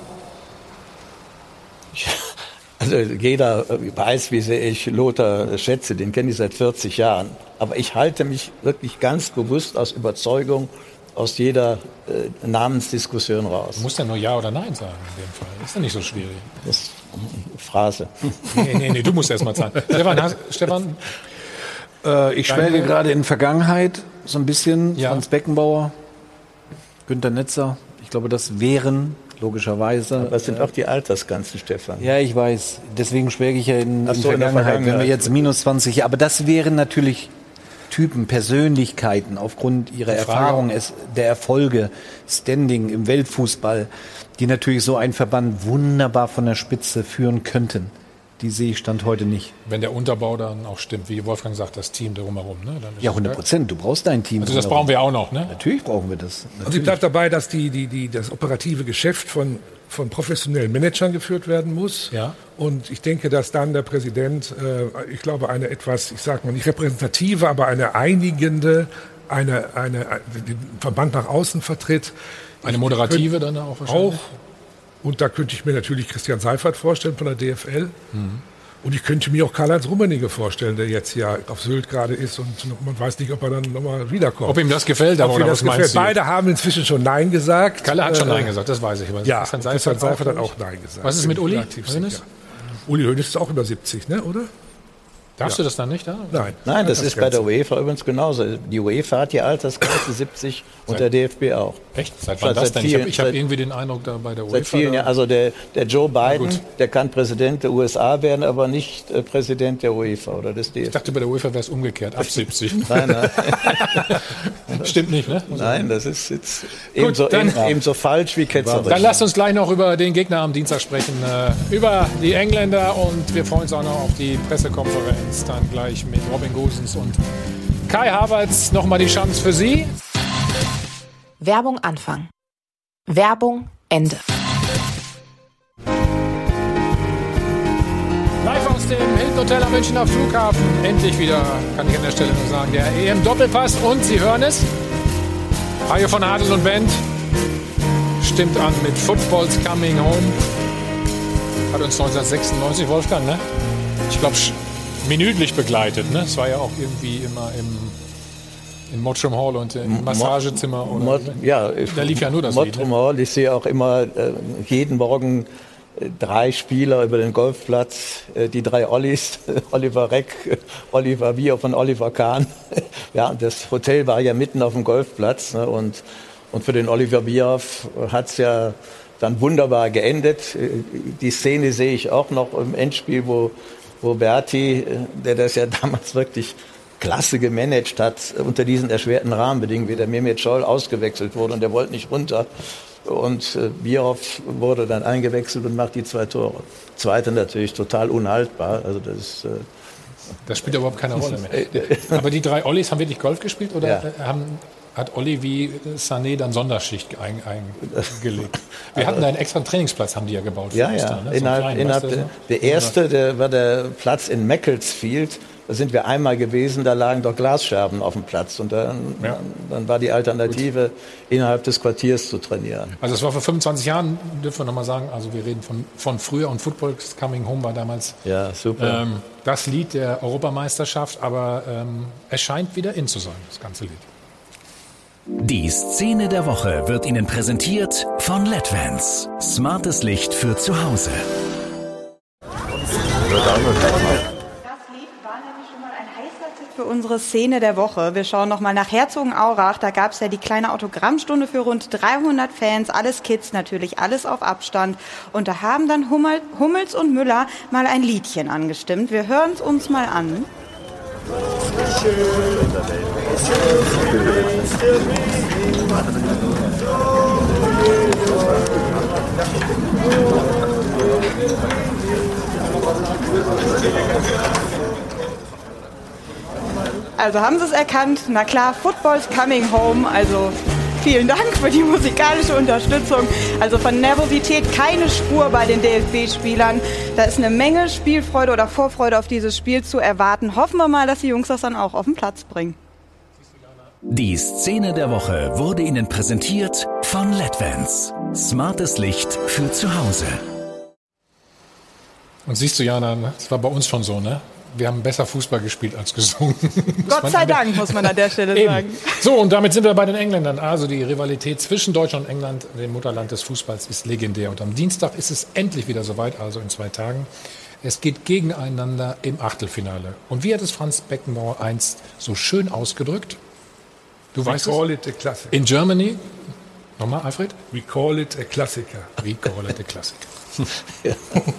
B: Also jeder weiß, wie sehr ich Lothar schätze, den kenne ich seit vierzig Jahren. Aber ich halte mich wirklich ganz bewusst aus Überzeugung aus jeder äh, Namensdiskussion raus.
A: Du musst ja nur Ja oder Nein sagen in dem Fall. Das ist ja nicht so schwierig.
B: Das ist eine Phrase.
A: Nee, nee, nee, du musst erst mal zahlen. Stefan, hast, Stefan?
I: Äh, ich schwelge gerade in Vergangenheit so ein bisschen.
A: Ja.
I: Franz Beckenbauer, Günter Netzer. Ich glaube, das wären logischerweise.
B: Aber das sind auch die Altersgrenzen, Stefan.
I: Ja, ich weiß. Deswegen schwelge ich ja in, in,
B: so,
I: Vergangenheit.
B: in der Vergangenheit.
I: Wenn wir jetzt minus zwanzig, aber das wären natürlich Typen, Persönlichkeiten aufgrund ihrer Erfahrung, es, der Erfolge, Standing im Weltfußball, die natürlich so einen Verband wunderbar von der Spitze führen könnten. Die sehe ich Stand heute nicht.
A: Wenn der Unterbau dann auch stimmt, wie Wolfgang sagt, das Team drumherum. Ne? Dann ist
I: ja, hundert Prozent. Du brauchst dein Team.
A: Also das brauchen wir auch noch, ne?
I: Natürlich brauchen wir das. Natürlich.
K: Also ich bleibe dabei, dass die, die, die, das operative Geschäft von, von professionellen Managern geführt werden muss.
A: Ja.
K: Und ich denke, dass dann der Präsident, äh, ich glaube, eine etwas, ich sage mal nicht repräsentative, aber eine einigende, eine, eine, eine den Verband nach außen vertritt.
A: Eine moderative dann auch wahrscheinlich?
K: Auch. Und da könnte ich mir natürlich Christian Seifert vorstellen von der D F L. Mhm. Und ich könnte mir auch Karl-Heinz Rummenigge vorstellen, der jetzt ja auf Sylt gerade ist und man weiß nicht, ob er dann nochmal wiederkommt.
A: Ob ihm das gefällt, aber oder
K: das
A: was meinst du?
K: Beide haben inzwischen schon Nein gesagt.
A: Kalle hat schon
K: äh,
A: Nein gesagt, das weiß ich. Aber
K: ja,
A: Christian
K: Seifert,
A: Seifert,
K: Seifert hat auch Nein gesagt.
A: Was ist mit Uli
K: Hoeneß? Uli Hoeneß ist auch über siebzig, ne, oder?
A: Darfst
K: ja.
A: du das dann nicht? Da?
K: Nein.
B: Nein, das ist bei der UEFA übrigens genauso. Die UEFA hat die Altersgrenze siebzig und der D F B auch.
A: Echt? Seit wann das denn? Ich habe hab irgendwie den Eindruck, da bei der UEFA...
B: Seit vielen Jahren. Also der, der Joe Biden, der kann Präsident der U S A werden, aber nicht äh, Präsident der UEFA oder des D F B.
A: Ich dachte, bei der UEFA wäre es umgekehrt, ab siebzig.
B: Nein, nein.
A: Stimmt nicht, ne?
B: Nein, das ist jetzt ebenso,
A: dann,
B: eben, ebenso falsch wie ketzerisch.
A: Dann lasst uns gleich noch über den Gegner am Dienstag sprechen, äh, über die Engländer, und wir freuen uns auch noch auf die Pressekonferenz dann gleich mit Robin Gosens und Kai Havertz. Nochmal die Chance für Sie.
O: Werbung Anfang. Werbung Ende.
A: Live aus dem Hilton Hotel am Münchner Flughafen. Endlich wieder, kann ich an der Stelle nur sagen, der E M-Doppelpass. Und Sie hören es. Hajo von Adel und Bent stimmt an mit Football's Coming Home. Hat uns neunzehnhundertsechsundneunzig, Wolfgang, ne? Ich glaube, minütlich begleitet, ne? Es war ja auch irgendwie immer im, in Mottram Hall und im Massagezimmer. Oder,
B: Mot, ja,
A: da lief ja nur das
B: Mottram
A: Lied.
B: Hall. Ich sehe auch immer äh, jeden Morgen äh, drei Spieler über den Golfplatz, äh, die drei Ollis, Oliver Reck, Oliver Bierhoff und Oliver Kahn. Ja, das Hotel war ja mitten auf dem Golfplatz, ne? und, und für den Oliver Bierhoff hat es ja dann wunderbar geendet. Die Szene sehe ich auch noch im Endspiel, wo wo Berti, der das ja damals wirklich klasse gemanagt hat, unter diesen erschwerten Rahmenbedingungen, wie der Mehmet Scholl ausgewechselt wurde und der wollte nicht runter. Und äh, Bierhoff wurde dann eingewechselt und macht die zwei Tore. Zweite natürlich total unhaltbar. Also das, äh
A: das spielt überhaupt keine Rolle mehr. Aber die drei Ollis haben wirklich Golf gespielt oder
B: ja.
A: haben hat Olli wie Sané dann Sonderschicht ein, eingelegt. Wir hatten da einen extra Trainingsplatz, haben die ja gebaut.
B: Ja,
A: uns
B: ja.
A: Da, ne? So
B: innerhalb,
A: klein,
B: innerhalb
A: weißt du,
B: der,
A: so?
B: der erste, der war der Platz in Macclesfield. Da sind wir einmal gewesen, da lagen doch Glasscherben auf dem Platz. Und dann,
A: Ja.
B: dann war die Alternative, innerhalb des Quartiers zu trainieren.
A: Also es war vor fünfundzwanzig Jahren, dürfen wir nochmal sagen, also wir reden von, von früher und Football's Coming Home war damals
B: Ja, super.
A: ähm, das Lied der Europameisterschaft, aber ähm, es scheint wieder in zu sein, das ganze Lied.
E: Die Szene der Woche wird Ihnen präsentiert von L E D Vans. Smartes Licht für zu Hause.
D: Für unsere Szene der Woche. Wir schauen nochmal nach Herzogenaurach. Da gab es ja die kleine Autogrammstunde für rund dreihundert Fans. Alles Kids natürlich, alles auf Abstand. Und da haben dann Hummel, Hummels und Müller mal ein Liedchen angestimmt. Wir hören es uns mal an. Also haben Sie es erkannt? Na klar, Football's Coming Home. Also vielen Dank für die musikalische Unterstützung. Also von Nervosität keine Spur bei den D F B-Spielern. Da ist eine Menge Spielfreude oder Vorfreude auf dieses Spiel zu erwarten. Hoffen wir mal, dass die Jungs das dann auch auf den Platz bringen.
E: Die Szene der Woche wurde Ihnen präsentiert von L E D Vans. Smartes Licht für zu Hause.
A: Und siehst du, Jana, das war bei uns schon so, ne? Wir haben besser Fußball gespielt als gesungen.
D: Gott sei Dank, muss man an der Stelle
A: Eben.
D: sagen.
A: So, und damit sind wir bei den Engländern. Also die Rivalität zwischen Deutschland und England, dem Mutterland des Fußballs, ist legendär. Und am Dienstag ist es endlich wieder soweit, also in zwei Tagen. Es geht gegeneinander im Achtelfinale. Und wie hat es Franz Beckenbauer einst so schön ausgedrückt? Du
K: We
A: weißt
K: call
A: es?
K: it a classic.
A: In Germany. Nochmal, Alfred?
K: We call it a Klassiker.
A: We call it a Klassiker.
B: Ja.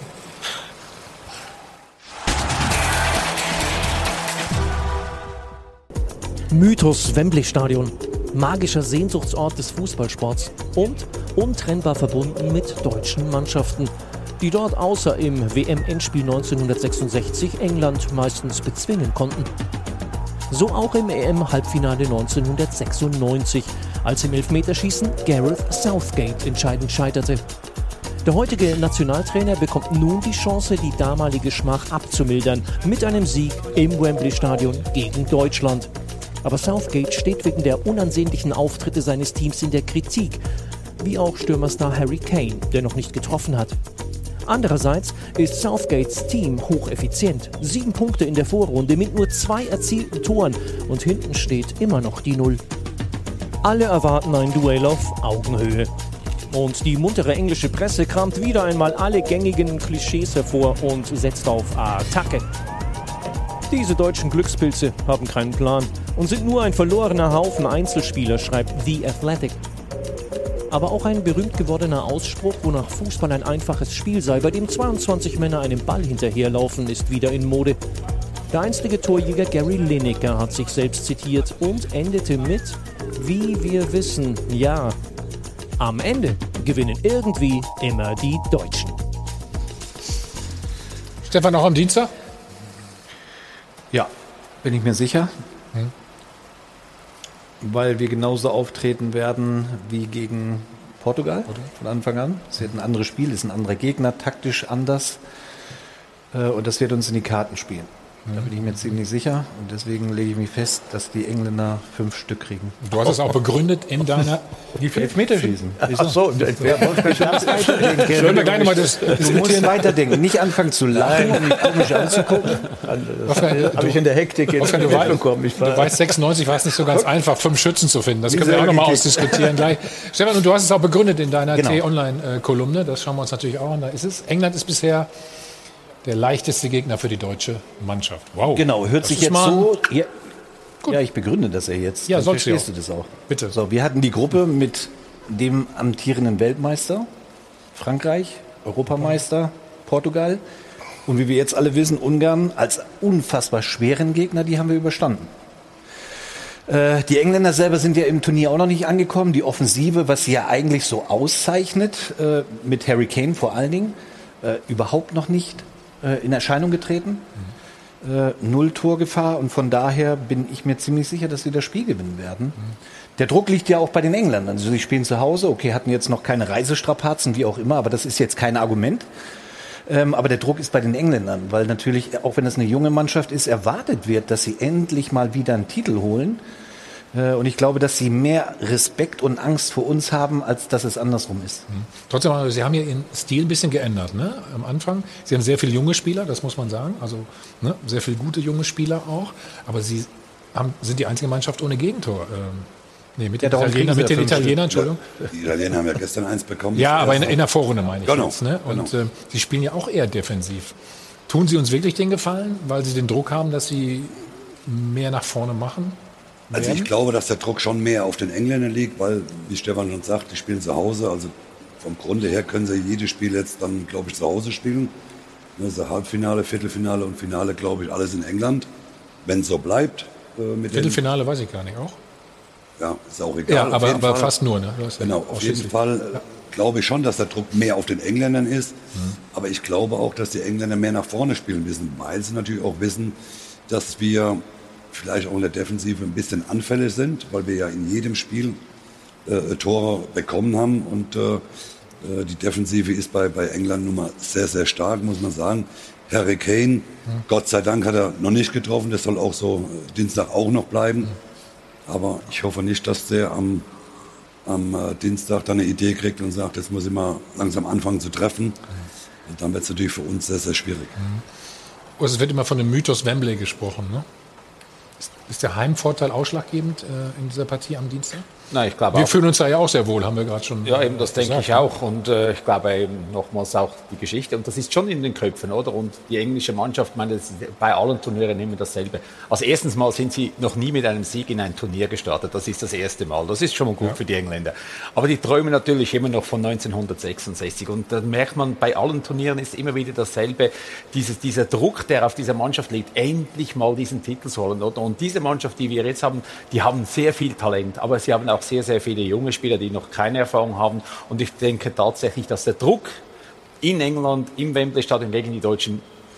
P: Mythos Wembley-Stadion, magischer Sehnsuchtsort des Fußballsports und untrennbar verbunden mit deutschen Mannschaften, die dort außer im W M-Endspiel neunzehnhundertsechsundsechzig England meistens bezwingen konnten. So auch im E M-Halbfinale neunzehnhundertsechsundneunzig, als im Elfmeterschießen Gareth Southgate entscheidend scheiterte. Der heutige Nationaltrainer bekommt nun die Chance, die damalige Schmach abzumildern mit einem Sieg im Wembley-Stadion gegen Deutschland. Aber Southgate steht wegen der unansehnlichen Auftritte seines Teams in der Kritik, wie auch Stürmerstar Harry Kane, der noch nicht getroffen hat. Andererseits ist Southgates Team hocheffizient. Sieben Punkte in der Vorrunde mit nur zwei erzielten Toren und hinten steht immer noch die Null. Alle erwarten ein Duell auf Augenhöhe. Und die muntere englische Presse kramt wieder einmal alle gängigen Klischees hervor und setzt auf Attacke. Diese deutschen Glückspilze haben keinen Plan und sind nur ein verlorener Haufen Einzelspieler, schreibt The Athletic. Aber auch ein berühmt gewordener Ausspruch, wonach Fußball ein einfaches Spiel sei, bei dem zweiundzwanzig Männer einem Ball hinterherlaufen, ist wieder in Mode. Der einstige Torjäger Gary Lineker hat sich selbst zitiert und endete mit: Wie wir wissen, ja. Am Ende gewinnen irgendwie immer die Deutschen.
A: Stefan, auch am Dienstag?
I: Ja, bin ich mir sicher.
A: Hm.
I: Weil wir genauso auftreten werden wie gegen Portugal von Anfang an. Es wird ein anderes Spiel, es ist ein anderer Gegner, taktisch anders. Und das wird uns in die Karten spielen. Da bin ich mir ziemlich sicher. Und deswegen lege ich mich fest, dass die Engländer fünf Stück kriegen.
A: Du hast es auch begründet in deiner...
I: Elfmeterschießen.
B: Ach so, wer
A: Sollen wir gleich nochmal das...
I: Du musst weiterdenken, nicht anfangen zu lachen und mich komisch anzugucken.
B: Das habe ich in der Hektik jetzt
A: nicht
B: mitbekommen. Ich
A: Du weißt, sechsundneunzig war es nicht so ganz einfach, fünf Schützen zu finden. Das können wir auch nochmal ausdiskutieren gleich. Stefan, und du hast es auch begründet in deiner
I: Genau.
A: T-Online-Kolumne. Das schauen wir uns natürlich auch an. Da ist es. England ist bisher der leichteste Gegner für die deutsche Mannschaft. Wow.
I: Genau, hört
A: Das
I: sich
A: ist
I: jetzt
A: mal-
I: so... Ja, ja, ich begründe das ja jetzt.
A: Ja,
I: Dann
A: sollst du
I: verstehst
A: auch.
I: du das auch.
A: Bitte.
I: So, wir hatten die Gruppe mit dem amtierenden Weltmeister, Frankreich, Europameister, Portugal. Und wie wir jetzt alle wissen, Ungarn als unfassbar schweren Gegner, die haben wir überstanden. Äh, die Engländer selber sind ja im Turnier auch noch nicht angekommen. Die Offensive, was sie ja eigentlich so auszeichnet, äh, mit Harry Kane vor allen Dingen, äh, überhaupt noch nicht äh, in Erscheinung getreten. Mhm. Äh, null Torgefahr und von daher bin ich mir ziemlich sicher, dass sie das Spiel gewinnen werden. Mhm. Der Druck liegt ja auch bei den Engländern. Also sie spielen zu Hause, okay, hatten jetzt noch keine Reisestrapazen, wie auch immer, aber das ist jetzt kein Argument. Ähm, aber der Druck ist bei den Engländern, weil natürlich, auch wenn es eine junge Mannschaft ist, erwartet wird, dass sie endlich mal wieder einen Titel holen. Äh, und ich glaube, dass sie mehr Respekt und Angst vor uns haben, als dass es andersrum ist.
A: Mhm. Trotzdem, also, Sie haben ja Ihren Stil ein bisschen geändert, ne? Am Anfang. Sie haben sehr viele junge Spieler, das muss man sagen. Also ne? Sehr viele gute junge Spieler auch. Aber Sie haben, sind die einzige Mannschaft ohne Gegentor. Ähm, Nee, mit, ja, den, Italiener, mit den Italienern, Entschuldigung.
C: Ja, die Italiener haben ja gestern eins bekommen.
A: Ja, aber in, in der Vorrunde meine ich
C: genau,
A: jetzt. Ne? Und
C: genau.
A: äh, sie spielen ja auch eher defensiv. Tun sie uns wirklich den Gefallen, weil sie den Druck haben, dass sie mehr nach vorne machen?
C: Also ich glaube, dass der Druck schon mehr auf den Engländern liegt, weil, wie Stefan schon sagt, die spielen zu Hause. Also vom Grunde her können sie jedes Spiel jetzt dann, glaube ich, zu Hause spielen. Also Halbfinale, Viertelfinale und Finale, glaube ich, alles in England. Wenn es so bleibt. Äh, mit
A: Viertelfinale den, weiß ich gar nicht, auch?
C: Ja, ist auch egal.
A: Ja, aber, aber fast nur. Ne?
C: Genau, auf jeden Fall ja. glaube ich schon, dass der Druck mehr auf den Engländern ist. Mhm. Aber ich glaube auch, dass die Engländer mehr nach vorne spielen müssen, weil sie natürlich auch wissen, dass wir vielleicht auch in der Defensive ein bisschen anfällig sind, weil wir ja in jedem Spiel äh, Tore bekommen haben. Und äh, die Defensive ist bei, bei England nun mal sehr, sehr stark, muss man sagen. Harry Kane, mhm. Gott sei Dank hat er noch nicht getroffen. Das soll auch so äh, Dienstag auch noch bleiben. Mhm. Aber ich hoffe nicht, dass der am, am äh, Dienstag dann eine Idee kriegt und sagt, jetzt muss ich mal langsam anfangen zu treffen. Und dann wird es natürlich für uns sehr, sehr schwierig.
A: Mhm. Es wird immer von dem Mythos Wembley gesprochen. Ne? Ist, ist der Heimvorteil ausschlaggebend äh, in dieser Partie am Dienstag?
L: Nein, ich glaube
A: wir
L: auch.
A: fühlen uns da ja auch sehr wohl, haben wir gerade schon
L: Ja, eben, das
A: gesagt.
L: denke ich auch. Und äh, ich glaube eben nochmals auch die Geschichte. Und das ist schon in den Köpfen, oder? Und die englische Mannschaft, ich meine, das ist bei allen Turnieren immer dasselbe. Als erstes Mal sind sie noch nie mit einem Sieg in ein Turnier gestartet. Das ist das erste Mal. Das ist schon mal gut ja. für die Engländer. Aber die träumen natürlich immer noch von neunzehnhundertsechsundsechzig. Und da merkt man, bei allen Turnieren ist immer wieder dasselbe. Dieses, dieser Druck, der auf dieser Mannschaft liegt, endlich mal diesen Titel zu holen, oder? Und diese Mannschaft, die wir jetzt haben, die haben sehr viel Talent. Aber sie haben auch sehr, sehr viele junge Spieler, die noch keine Erfahrung haben. Und ich denke tatsächlich, dass der Druck in England, im Wembley-Stadion gegen die Deutschen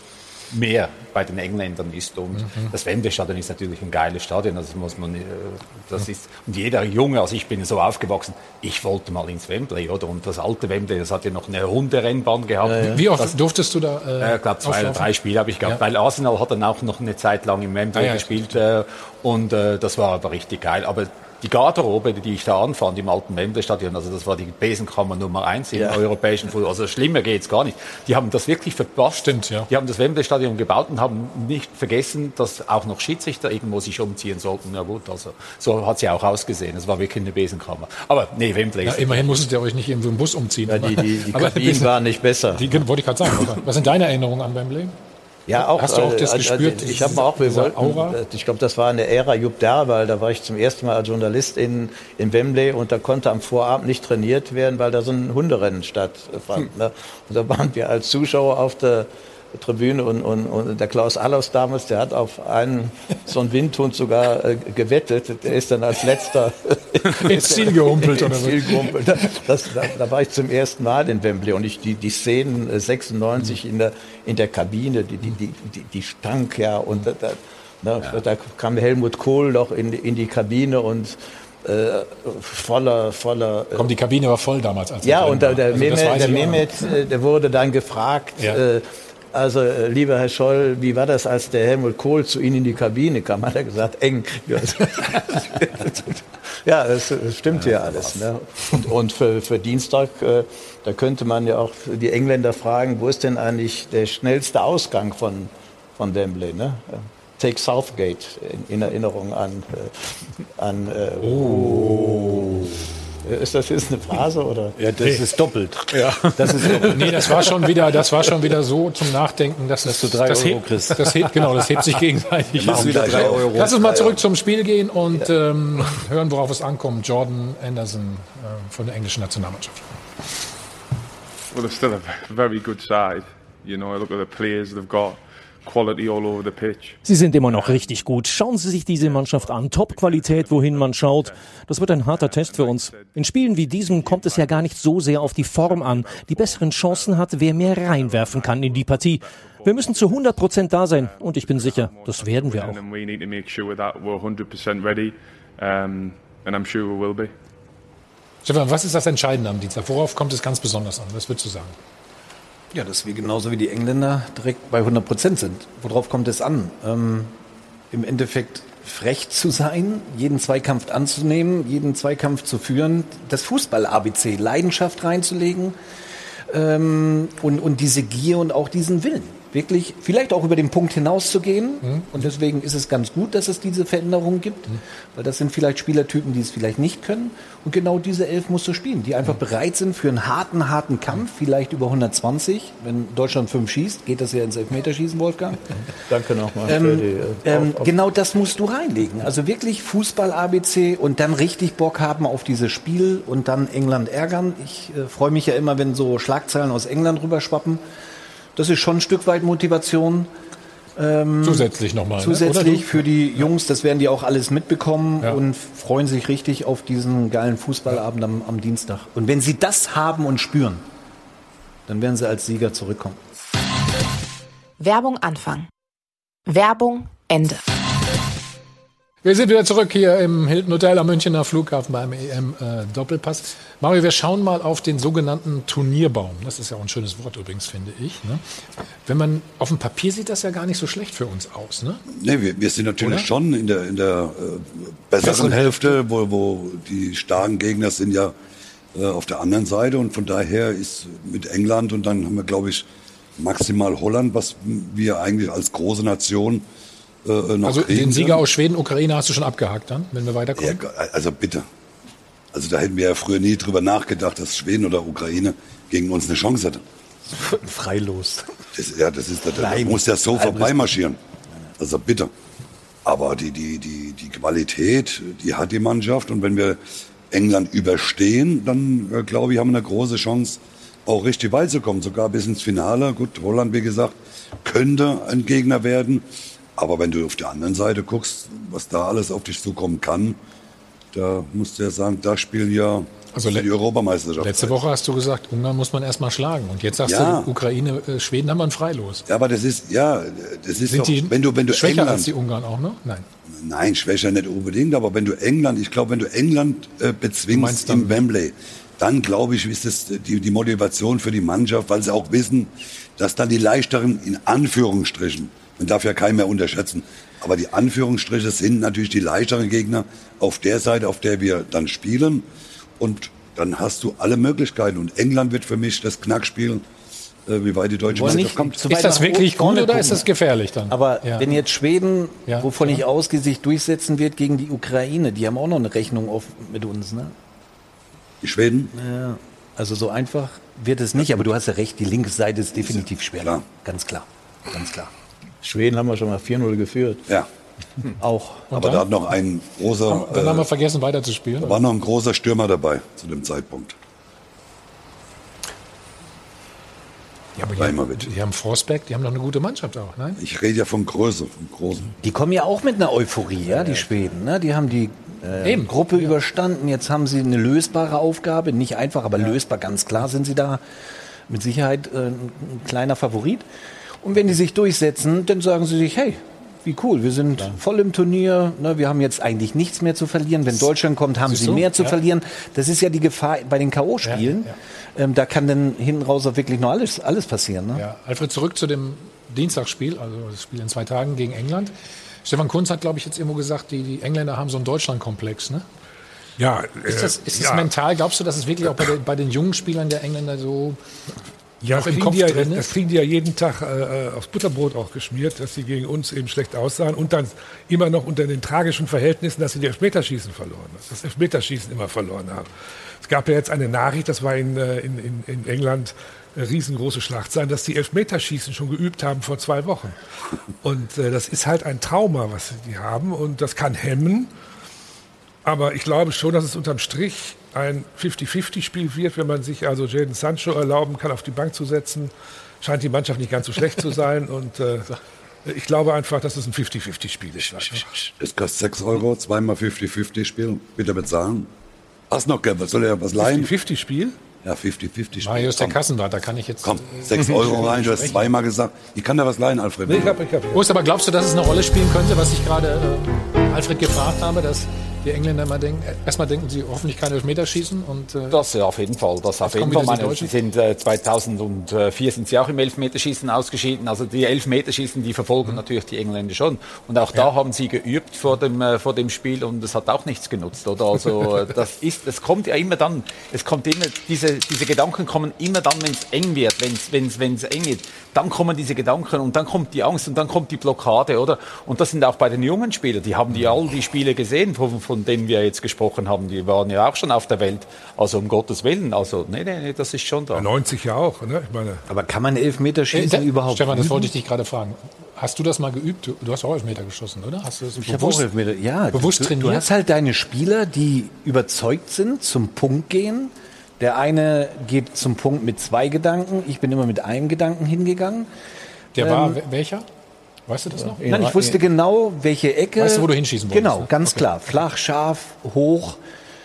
L: mehr bei den Engländern ist. Und mhm. das Wembley-Stadion ist natürlich ein geiles Stadion. Also muss man, das ist, und jeder Junge, also ich bin so aufgewachsen, ich wollte mal ins Wembley, oder? Und das alte Wembley, das hat ja noch eine Hunderennbahn gehabt.
A: Ja, ja. Wie oft das, durftest du da?
L: Äh, ich glaube, zwei oder drei Spiele habe ich gehabt, ja. weil Arsenal hat dann auch noch eine Zeit lang im Wembley ah, ja, gespielt. Äh, und äh, das war aber richtig geil. Aber die Garderobe, die ich da anfand im alten Wembley-Stadion, also das war die Besenkammer Nummer eins im ja. europäischen Fußball. Also schlimmer geht's gar nicht. Die haben das wirklich verpasst.
A: Stimmt, ja.
L: Die haben das Wembley-Stadion gebaut und haben nicht vergessen, dass auch noch Schiedsrichter irgendwo sich umziehen sollten. Na gut, also so hat sie auch ausgesehen. Es war wirklich eine Besenkammer. Aber nee, Wembley.
A: Ja, immerhin musstet ihr euch nicht irgendwo im Bus umziehen.
B: Ja, die die, die Kabinen waren nicht besser.
A: Die wollte ich gerade sagen. Aber was sind deine Erinnerungen an Wembley?
B: Ja, auch.
A: Hast du auch das
B: äh,
A: gespürt?
B: Ich habe auch, wir wollten, Aura? Ich glaube, das war in der Ära Jupp Derwal, da war ich zum ersten Mal als Journalist in, in Wembley und da konnte am Vorabend nicht trainiert werden, weil da so ein Hunderennen stattfand. Hm. Ne? Und da waren wir als Zuschauer auf der Tribüne und, und, und der Klaus Allofs damals, der hat auf einen so einen Windhund sogar äh, gewettet. Der ist dann als letzter
A: ins Ziel gehumpelt.
B: ins Ziel gehumpelt. Das, da, da war ich zum ersten Mal in Wembley und ich, die, die Szenen äh, sechsundneunzig mhm. in, der, in der Kabine, die, die, die, die, die stank ja und da, da, na, ja. da kam Helmut Kohl noch in, in die Kabine und Äh, voller, voller.
A: Äh Komm, die Kabine war voll damals. Als
B: ja, und der, der, also Mehmet, der Mehmet, der wurde dann gefragt, ja. äh, also äh, lieber Herr Scholl, wie war das, als der Helmut Kohl zu Ihnen in die Kabine kam? Hat er gesagt, eng. Ja, das, das stimmt ja, ja alles. Ne? Und, und für, für Dienstag, äh, da könnte man ja auch die Engländer fragen, wo ist denn eigentlich der schnellste Ausgang von, von Wembley? Ne? Take Southgate in, in Erinnerung an. Äh, an äh, oh. Ist das jetzt eine Phrase oder?
I: Ja, das nee. ist doppelt.
A: Ja. Das ist doppelt. Nee, das war schon wieder, das war schon wieder so zum Nachdenken, dass, dass
I: du drei
A: das
I: Euro
A: hebt,
I: kriegst.
A: Das hebt, genau, das hebt sich gegenseitig.
I: Wieder drei Euro.
A: Lass uns mal zurück zum Spiel gehen und ja. ähm, hören, worauf es ankommt. Jordan Anderson äh, von der englischen Nationalmannschaft.
Q: Well, they're still a very good side. You know, I look at the players they've got. Quality all over the pitch.
P: Sie sind immer noch richtig gut. Schauen Sie sich diese Mannschaft an. Top-Qualität, wohin man schaut. Das wird ein harter Test für uns. In Spielen wie diesem kommt es ja gar nicht so sehr auf die Form an. Die besseren Chancen hat, wer mehr reinwerfen kann in die Partie. Wir müssen zu hundert Prozent da sein. Und ich bin sicher, das werden wir auch.
Q: and I'm sure we will be.
A: Stefan, was ist das Entscheidende am Dienstag? Worauf kommt es ganz besonders an? Was würdest du sagen?
I: Ja, dass wir genauso wie die Engländer direkt bei hundert Prozent sind. Worauf kommt es an? Ähm, im Endeffekt frech zu sein, jeden Zweikampf anzunehmen, jeden Zweikampf zu führen, das Fußball-A B C, Leidenschaft reinzulegen ähm, und, und diese Gier und auch diesen Willen. Wirklich, vielleicht auch über den Punkt hinauszugehen. Mhm. Und deswegen ist es ganz gut, dass es diese Veränderungen gibt. Mhm. Weil das sind vielleicht Spielertypen, die es vielleicht nicht können. Und genau diese Elf musst du spielen, die einfach mhm. bereit sind für einen harten, harten Kampf, vielleicht über hundertzwanzig. Wenn Deutschland fünf schießt, geht das ja ins Elfmeterschießen, Wolfgang.
B: Danke nochmal.
I: Ähm,
B: für die, äh,
I: ähm,
B: auf, auf
I: genau das musst du reinlegen. Also wirklich Fußball-A B C und dann richtig Bock haben auf dieses Spiel und dann England ärgern. Ich äh, freue mich ja immer, wenn so Schlagzeilen aus England rüberschwappen. Das ist schon ein Stück weit Motivation. Ähm,
A: zusätzlich nochmal.
I: Zusätzlich
A: ne?
I: für die Jungs, das werden die auch alles mitbekommen ja. und freuen sich richtig auf diesen geilen Fußballabend am, am Dienstag. Und wenn sie das haben und spüren, dann werden sie als Sieger zurückkommen.
O: Werbung Anfang. Werbung Ende.
A: Wir sind wieder zurück hier im Hilton Hotel am Münchner Flughafen beim E M-Doppelpass. Äh, Mario, wir schauen mal auf den sogenannten Turnierbaum. Das ist ja auch ein schönes Wort übrigens, finde ich. Ne? Wenn man auf dem Papier sieht das ja gar nicht so schlecht für uns aus. Ne?
C: Nee, wir, wir sind natürlich Oder? schon in der, in der äh, besseren
A: Bessere
C: Hälfte, wo, wo die starken Gegner sind ja äh, auf der anderen Seite. Und von daher ist mit England und dann haben wir, glaube ich, maximal Holland, was wir eigentlich als große Nation Äh, noch
A: also
C: kriegen
A: den Sieger
C: können.
A: aus Schweden, Ukraine hast du schon abgehakt dann, wenn wir weiterkommen?
C: Ja, also bitte. Also da hätten wir ja früher nie drüber nachgedacht, dass Schweden oder Ukraine gegen uns eine Chance hätte.
I: Freilos.
C: Das, ja, das ist, da, da muss ja so vorbeimarschieren. Also bitte. Aber die, die, die, die Qualität, die hat die Mannschaft. Und wenn wir England überstehen, dann äh, glaube ich, haben wir eine große Chance, auch richtig weit zu kommen. Sogar bis ins Finale. Gut, Holland, wie gesagt, könnte ein Gegner werden. Aber wenn du auf der anderen Seite guckst, was da alles auf dich zukommen kann, da musst du ja sagen, da spielen ja
A: also
C: die Europameisterschaft.
A: Letzte Woche hast du gesagt, Ungarn muss man erst mal schlagen. Und jetzt sagst
C: ja.
A: du, Ukraine, äh, Schweden haben wir ein Freilos.
C: Ja, aber das ist, ja, das ist
A: Sind
C: doch,
A: die
C: wenn du, wenn du
A: schwächer
C: England,
A: als die Ungarn auch noch? Nein.
C: Nein, schwächer nicht unbedingt, aber wenn du England, ich glaube, wenn du England äh, bezwingst im Wembley, dann glaube ich, ist das die, die Motivation für die Mannschaft, weil sie auch wissen, dass dann die leichteren, in Anführungsstrichen, man darf ja keinen mehr unterschätzen, aber die Anführungsstriche sind natürlich die leichteren Gegner auf der Seite, auf der wir dann spielen. Und dann hast du alle Möglichkeiten. Und England wird für mich das Knackspiel, äh, wie weit die deutsche Mannschaft kommt.
A: Ist das wirklich gut oder ist das gefährlich dann?
I: Aber
A: ja.
I: wenn jetzt Schweden,
A: ja.
I: wovon
A: ja.
I: ich ausgehe, sich durchsetzen wird gegen die Ukraine, die haben auch noch eine Rechnung auf mit uns, ne?
C: Die Schweden?
I: Ja. Also so einfach wird es nicht. Aber du hast ja recht, die linke Seite ist definitiv schwer.
C: Klar.
I: Ganz klar. Ganz klar.
B: Schweden haben wir schon mal vier null geführt.
C: Ja.
I: Hm. Auch.
C: Und aber dann? Da hat noch ein großer...
A: Dann, dann äh, haben wir vergessen, weiterzuspielen.
C: Da war noch ein großer Stürmer dabei zu dem Zeitpunkt.
A: Ja, aber die haben, die haben Forsberg, die haben doch eine gute Mannschaft auch, nein?
C: Ich rede ja von Größe, vom Großen.
I: Die kommen ja auch mit einer Euphorie, ja, die Schweden. Ne? Die haben die äh, Gruppe ja. überstanden. Jetzt haben sie eine lösbare Aufgabe. Nicht einfach, aber ja. lösbar. Ganz klar sind sie da mit Sicherheit äh, ein kleiner Favorit. Und wenn die sich durchsetzen, dann sagen sie sich, hey, wie cool, wir sind ja. voll im Turnier, ne, wir haben jetzt eigentlich nichts mehr zu verlieren. Wenn Deutschland kommt, haben sie mehr zu ja. verlieren. Das ist ja die Gefahr bei den K O-Spielen. Ja, ja. ähm, da kann dann hinten raus auch wirklich noch alles, alles passieren. Ne?
A: Ja. Alfred, zurück zu dem Dienstagsspiel, also das Spiel in zwei Tagen gegen England. Stefan Kuntz hat, glaube ich, jetzt irgendwo gesagt, die, die Engländer haben so einen Deutschlandkomplex, ne?
K: Ja.
A: Ist das, ist das
K: ja.
A: mental, glaubst du, dass es wirklich auch bei, der, bei den jungen Spielern der Engländer so...
K: Ja, das kriegen, ja, das kriegen die ja jeden Tag äh, aufs Butterbrot auch geschmiert, dass sie gegen uns eben schlecht aussahen und dann immer noch unter den tragischen Verhältnissen, dass sie die Elfmeterschießen verloren haben, das Elfmeterschießen immer verloren haben. Es gab ja jetzt eine Nachricht, das war in, in, in, in England eine riesengroße Schlagzeile, dass die Elfmeterschießen schon geübt haben vor zwei Wochen. Und äh, das ist halt ein Trauma, was die haben und das kann hemmen. Aber ich glaube schon, dass es unterm Strich ein fünfzig fünfzig Spiel wird, wenn man sich also Jadon Sancho erlauben kann, auf die Bank zu setzen. Scheint die Mannschaft nicht ganz so schlecht zu sein. Und äh, ich glaube einfach, dass es ein fünfzig fünfzig Spiel ist.
C: Es kostet sechs Euro, zweimal fünfzig fünfzig Spiel. Bitte bezahlen. Hast noch Geld? Soll er was leihen?
K: fünfzig fünfzig Spiel?
C: Ja, fünfzig fünfzig Spiel.
A: Mario ist der Kassenwart, da kann ich jetzt...
C: Komm, sechs Euro rein, du hast zweimal gesagt. Ich kann da was leihen, Alfred.
K: Nee, ich hab, ich hab, ich hab.
A: Wo ist aber, glaubst du, dass es eine Rolle spielen könnte, was ich gerade äh, Alfred gefragt habe, dass die Engländer mal denken? Erstmal denken sie hoffentlich kein Elfmeterschießen. Und, äh,
L: das ja, auf jeden Fall. Das auf jeden Fall. Meine, sie sind, äh, zweitausendvier sind sie auch im Elfmeterschießen ausgeschieden. Also die Elfmeterschießen, die verfolgen mhm. natürlich die Engländer schon. Und auch da ja. haben sie geübt vor dem, äh, vor dem Spiel und es hat auch nichts genutzt. Oder? Also das ist, es kommt ja immer dann, es kommt immer, diese, diese Gedanken kommen immer dann, wenn es eng wird, wenn es eng wird. Dann kommen diese Gedanken und dann kommt die Angst und dann kommt die Blockade, oder? Und das sind auch bei den jungen Spielern, die haben die all die Spiele gesehen, von, von denen wir jetzt gesprochen haben, die waren ja auch schon auf der Welt, also um Gottes Willen, also nee, nee, nee, das ist schon da.
K: neunzig ja auch, ne? Ich meine.
I: Aber kann man Elfmeterschießen äh, überhaupt
A: Stefan, das wollte ich dich gerade fragen. Hast du das mal geübt? Du, du hast auch Elfmeter geschossen, oder? Hast du das
I: ich bewusst, auch Elfmeter, ja,
A: bewusst
I: du,
A: trainiert?
I: Du hast halt deine Spieler, die überzeugt sind, zum Punkt gehen. Der eine geht zum Punkt mit zwei Gedanken, ich bin immer mit einem Gedanken hingegangen.
A: Der war
I: ähm,
A: welcher? Weißt du das noch?
I: Nein, ich wusste genau, welche Ecke.
A: Weißt du, wo du hinschießen wolltest?
I: Genau, ganz okay. klar. Flach, scharf, hoch.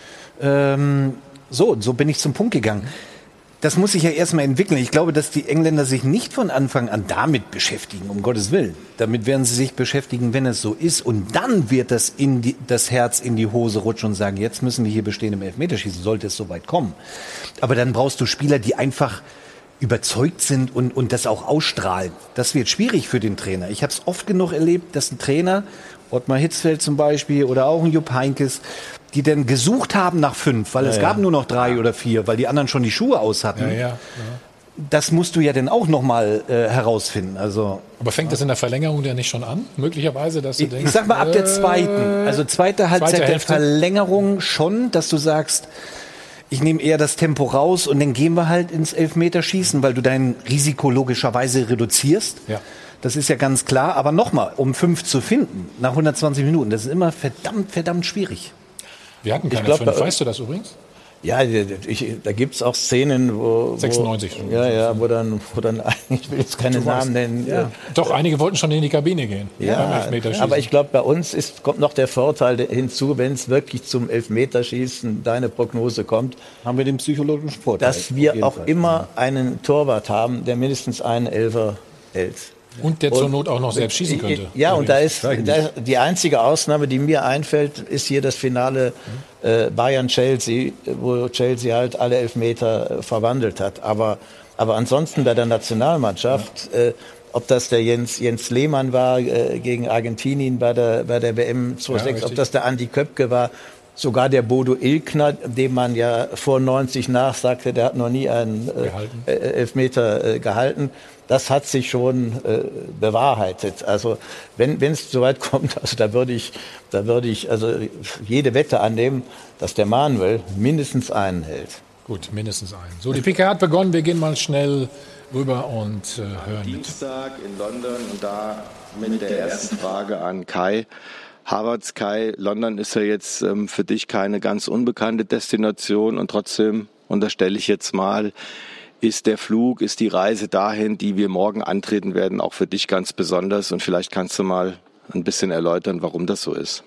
I: Ähm, so, so bin ich zum Punkt gegangen. Das muss sich ja erstmal entwickeln. Ich glaube, dass die Engländer sich nicht von Anfang an damit beschäftigen, um Gottes Willen. Damit werden sie sich beschäftigen, wenn es so ist. Und dann wird das, in die, das Herz in die Hose rutschen und sagen, jetzt müssen wir hier bestehen im Elfmeterschießen, sollte es so weit kommen. Aber dann brauchst du Spieler, die einfach überzeugt sind und, und das auch ausstrahlen. Das wird schwierig für den Trainer. Ich habe es oft genug erlebt, dass ein Trainer, Ottmar Hitzfeld zum Beispiel oder auch ein Jupp Heynckes, die dann gesucht haben nach fünf, weil ja, es gab ja. nur noch drei oder vier, weil die anderen schon die Schuhe aus hatten.
A: Ja, ja, ja.
I: Das musst du ja dann auch noch mal äh, herausfinden. Also,
A: aber fängt das in der Verlängerung ja nicht schon an? Möglicherweise, dass du
I: ich,
A: denkst...
I: Ich sag mal, ab der zweiten, also zweite Halbzeit zweite der Verlängerung schon, dass du sagst, ich nehme eher das Tempo raus und dann gehen wir halt ins Elfmeterschießen, weil du dein Risiko logischerweise reduzierst.
A: Ja.
I: Das ist ja ganz klar. Aber nochmal, um fünf zu finden, nach hundertzwanzig Minuten, das ist immer verdammt, verdammt schwierig.
A: Wir hatten keine
B: glaub,
A: fünf. Weißt du das übrigens?
B: Ja, ich, da gibt es auch Szenen, wo...
A: sechsundneunzig.
B: Wo, ja, ja, wo dann, wo dann, ich will jetzt keine
A: du
B: Namen
A: weißt,
B: nennen.
A: Ja. Doch, einige wollten schon in die Kabine gehen.
B: Ja, aber ich glaube, bei uns ist, kommt noch der Vorteil hinzu, wenn es wirklich zum Elfmeterschießen deine Prognose kommt.
I: Haben wir den psychologischen Vorteil.
B: Dass wir auch Fall. immer einen Torwart haben, der mindestens einen Elfer hält.
A: Und der zur Not auch noch selbst schießen könnte.
B: Ja, und da ist da, die einzige Ausnahme, die mir einfällt, ist hier das Finale äh, Bayern-Chelsea, wo Chelsea halt alle Elfmeter äh, verwandelt hat. Aber, aber ansonsten bei der Nationalmannschaft, ja. äh, ob das der Jens, Jens Lehmann war äh, gegen Argentinien bei der, bei der W M zweitausendsechs, ja, ob das der Andi Köpke war, sogar der Bodo Ilkner, dem man ja vor neunzig nachsagte, der hat noch nie einen äh, Elfmeter äh, gehalten. Das hat sich schon äh, bewahrheitet. Also wenn es soweit kommt, also da würde ich, da würde ich also jede Wette annehmen, dass der Manuel mindestens einen hält.
A: Gut, mindestens einen. So, die P K hat begonnen. Wir gehen mal schnell rüber und äh, hören mit.
R: Dienstag in London und da mit der ersten Frage an Kai. Havertz, Kai, London ist ja jetzt ähm, für dich keine ganz unbekannte Destination und trotzdem unterstelle ich jetzt mal, ist der Flug, ist die Reise dahin, die wir morgen antreten werden, auch für dich ganz besonders und vielleicht kannst du mal ein bisschen erläutern, warum das so ist.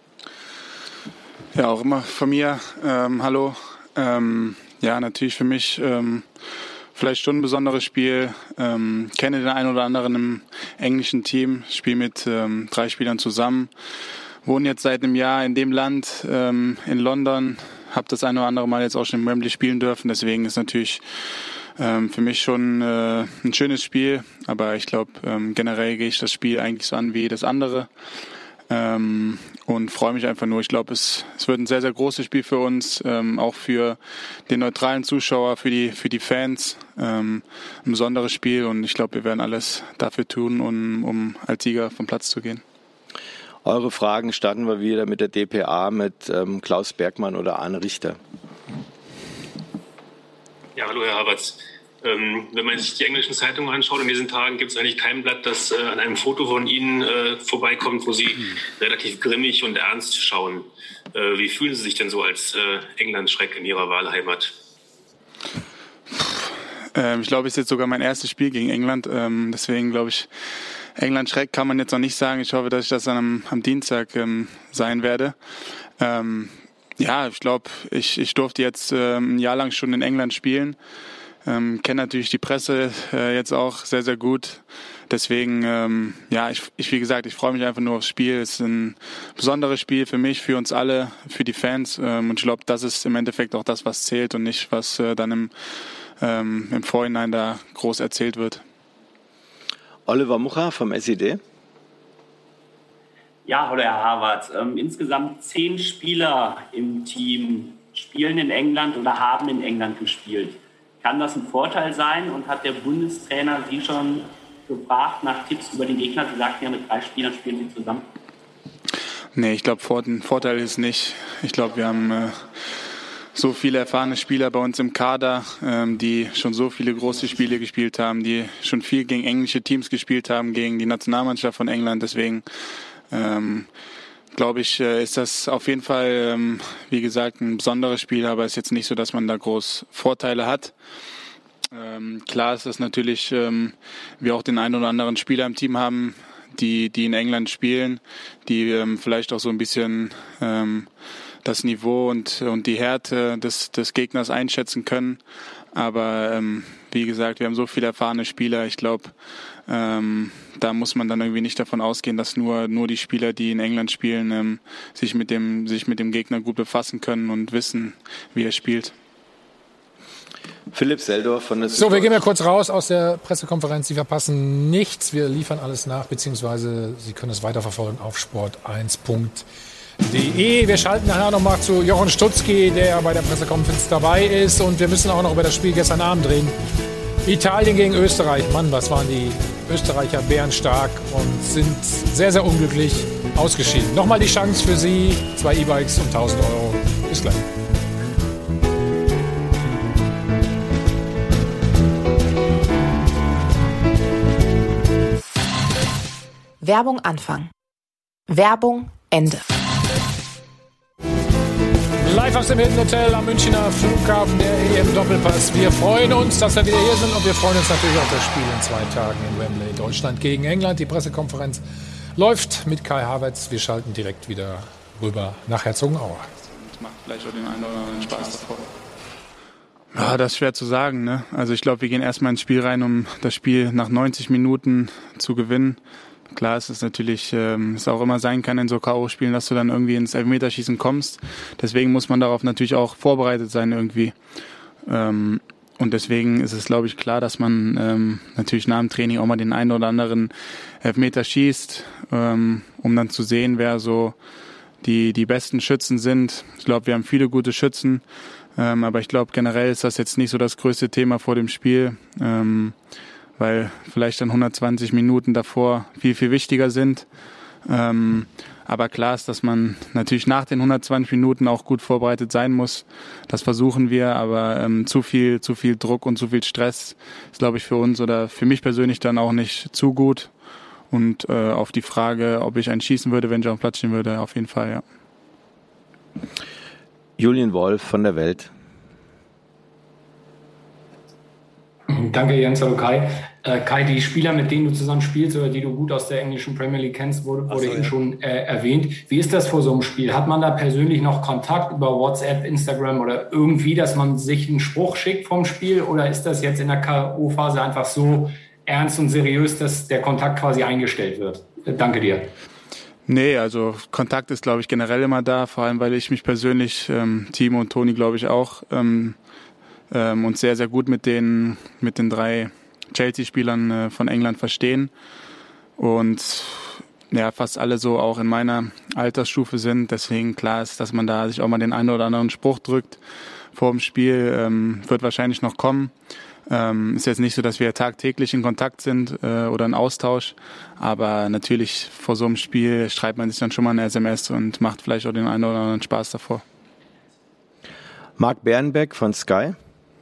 S: Ja, auch immer von mir. Ähm, hallo. Ähm, ja, natürlich für mich ähm, vielleicht schon ein besonderes Spiel. Ähm, kenne den einen oder anderen im englischen Team, spiele mit ähm, drei Spielern zusammen, wohne jetzt seit einem Jahr in dem Land, ähm, in London, habe das ein oder andere Mal jetzt auch schon im Wembley spielen dürfen, deswegen ist natürlich ähm, für mich schon äh, ein schönes Spiel, aber ich glaube, ähm, generell gehe ich das Spiel eigentlich so an wie jedes andere. Ähm, und freue mich einfach nur. Ich glaube, es, es wird ein sehr, sehr großes Spiel für uns, ähm, auch für den neutralen Zuschauer, für die, für die Fans. Ähm, ein besonderes Spiel und ich glaube, wir werden alles dafür tun, um, um als Sieger vom Platz zu gehen.
R: Eure Fragen starten wir wieder mit der D P A, mit ähm, Klaus Bergmann oder Arne Richter.
T: Ja, hallo Herr Havertz. Ähm, wenn man sich die englischen Zeitungen anschaut, in diesen Tagen gibt es eigentlich kein Blatt, das äh, an einem Foto von Ihnen äh, vorbeikommt, wo Sie mhm. relativ grimmig und ernst schauen. Äh, wie fühlen Sie sich denn so als äh, England-Schreck in Ihrer Wahlheimat?
S: Ähm, ich glaube, es ist jetzt sogar mein erstes Spiel gegen England. Ähm, deswegen glaube ich, England-Schreck kann man jetzt noch nicht sagen. Ich hoffe, dass ich das dann am, am Dienstag ähm, sein werde. Ähm, ja, ich glaube, ich, ich durfte jetzt ähm, ein Jahr lang schon in England spielen. Ähm, kenne natürlich die Presse äh, jetzt auch sehr, sehr gut. Deswegen, ähm, ja, ich, ich, wie gesagt, ich freue mich einfach nur aufs Spiel. Es ist ein besonderes Spiel für mich, für uns alle, für die Fans. Ähm, und ich glaube, das ist im Endeffekt auch das, was zählt und nicht, was äh, dann im, ähm, im Vorhinein da groß erzählt wird.
R: Oliver Mucha vom S I D.
U: Ja, hallo Herr Havertz. Ähm, insgesamt zehn Spieler im Team spielen in England oder haben in England gespielt. Kann das ein Vorteil sein und hat der Bundestrainer Sie schon gefragt nach Tipps über den Gegner? Sie sagten ja, mit drei Spielern spielen Sie zusammen.
S: Nee, ich glaube, ein Vorteil ist nicht. Ich glaube, wir haben äh, so viele erfahrene Spieler bei uns im Kader, ähm, die schon so viele große Spiele gespielt haben, die schon viel gegen englische Teams gespielt haben, gegen die Nationalmannschaft von England. Deswegen ähm, glaube ich, äh, ist das auf jeden Fall, ähm, wie gesagt, ein besonderes Spiel, aber es ist jetzt nicht so, dass man da groß Vorteile hat. Ähm, klar ist das natürlich, ähm, wir auch den einen oder anderen Spieler im Team haben, die, die in England spielen, die ähm, vielleicht auch so ein bisschen ähm, das Niveau und, und die Härte des, des Gegners einschätzen können. Aber ähm, wie gesagt, wir haben so viele erfahrene Spieler. Ich glaube, ähm, da muss man dann irgendwie nicht davon ausgehen, dass nur, nur die Spieler, die in England spielen, ähm, sich mit dem, sich mit dem Gegner gut befassen können und wissen, wie er spielt.
R: Philipp Seldorf von der
A: So, wir gehen mal kurz raus aus der Pressekonferenz. Sie verpassen nichts. Wir liefern alles nach, beziehungsweise Sie können es weiterverfolgen auf sport eins punkt de. Wir schalten nachher noch mal zu Jochen Stutzki, der bei der Pressekonferenz dabei ist. Und wir müssen auch noch über das Spiel gestern Abend reden. Italien gegen Österreich. Mann, was waren die Österreicher bärenstark und sind sehr, sehr unglücklich ausgeschieden. Nochmal die Chance für Sie. Zwei E-Bikes und tausend Euro. Bis gleich.
O: Werbung Anfang. Werbung Ende.
A: Live aus dem Hilton Hotel am Münchner Flughafen, der E M-Doppelpass. Wir freuen uns, dass wir wieder hier sind und wir freuen uns natürlich auf das Spiel in zwei Tagen in Wembley. Deutschland gegen England. Die Pressekonferenz läuft mit Kai Havertz. Wir schalten direkt wieder rüber nach Herzogenaurach.
S: Das macht vielleicht auch den einen oder anderen Spaß davor. Ja, das ist schwer zu sagen, ne? Also ich glaube, wir gehen erstmal ins Spiel rein, um das Spiel nach neunzig Minuten zu gewinnen. Klar, es ist natürlich, ähm, es auch immer sein kann in so K O-Spielen, dass du dann irgendwie ins Elfmeterschießen kommst. Deswegen muss man darauf natürlich auch vorbereitet sein irgendwie. Ähm, und deswegen ist es, glaube ich, klar, dass man ähm, natürlich nach dem Training auch mal den einen oder anderen Elfmeter schießt, ähm, um dann zu sehen, wer so die, die besten Schützen sind. Ich glaube, wir haben viele gute Schützen, ähm, aber ich glaube, generell ist das jetzt nicht so das größte Thema vor dem Spiel. Ähm, weil vielleicht dann hundertzwanzig Minuten davor viel, viel wichtiger sind. Ähm, aber klar ist, dass man natürlich nach den hundertzwanzig Minuten auch gut vorbereitet sein muss. Das versuchen wir, aber ähm, zu viel, zu viel Druck und zu viel Stress ist, glaube ich, für uns oder für mich persönlich dann auch nicht zu gut. Und äh, auf die Frage, ob ich einen schießen würde, wenn ich auf dem Platz stehen würde, auf jeden Fall, ja.
R: Julian Wolf von der Welt.
V: Danke, Jens. Hallo Kai. Äh, Kai, die Spieler, mit denen du zusammen spielst oder die du gut aus der englischen Premier League kennst, wurde, wurde so, eben ja. schon äh, erwähnt. Wie ist das vor so einem Spiel? Hat man da persönlich noch Kontakt über WhatsApp, Instagram oder irgendwie, dass man sich einen Spruch schickt vom Spiel? Oder ist das jetzt in der K O-Phase einfach so ernst und seriös, dass der Kontakt quasi eingestellt wird? Äh, danke dir.
S: Nee, also Kontakt ist, glaube ich, generell immer da, vor allem, weil ich mich persönlich, ähm, Timo und Toni, glaube ich, auch ähm, ähm, uns sehr, sehr gut mit den, mit den drei Chelsea-Spielern äh, von England verstehen und ja, fast alle so auch in meiner Altersstufe sind. Deswegen klar ist, dass man da sich auch mal den einen oder anderen Spruch drückt vor dem Spiel, ähm, wird wahrscheinlich noch kommen. Ähm, ist jetzt nicht so, dass wir tagtäglich in Kontakt sind äh, oder in Austausch, aber natürlich vor so einem Spiel schreibt man sich dann schon mal eine S M S und macht vielleicht auch den einen oder anderen Spaß davor.
R: Marc Bernbeck von Sky.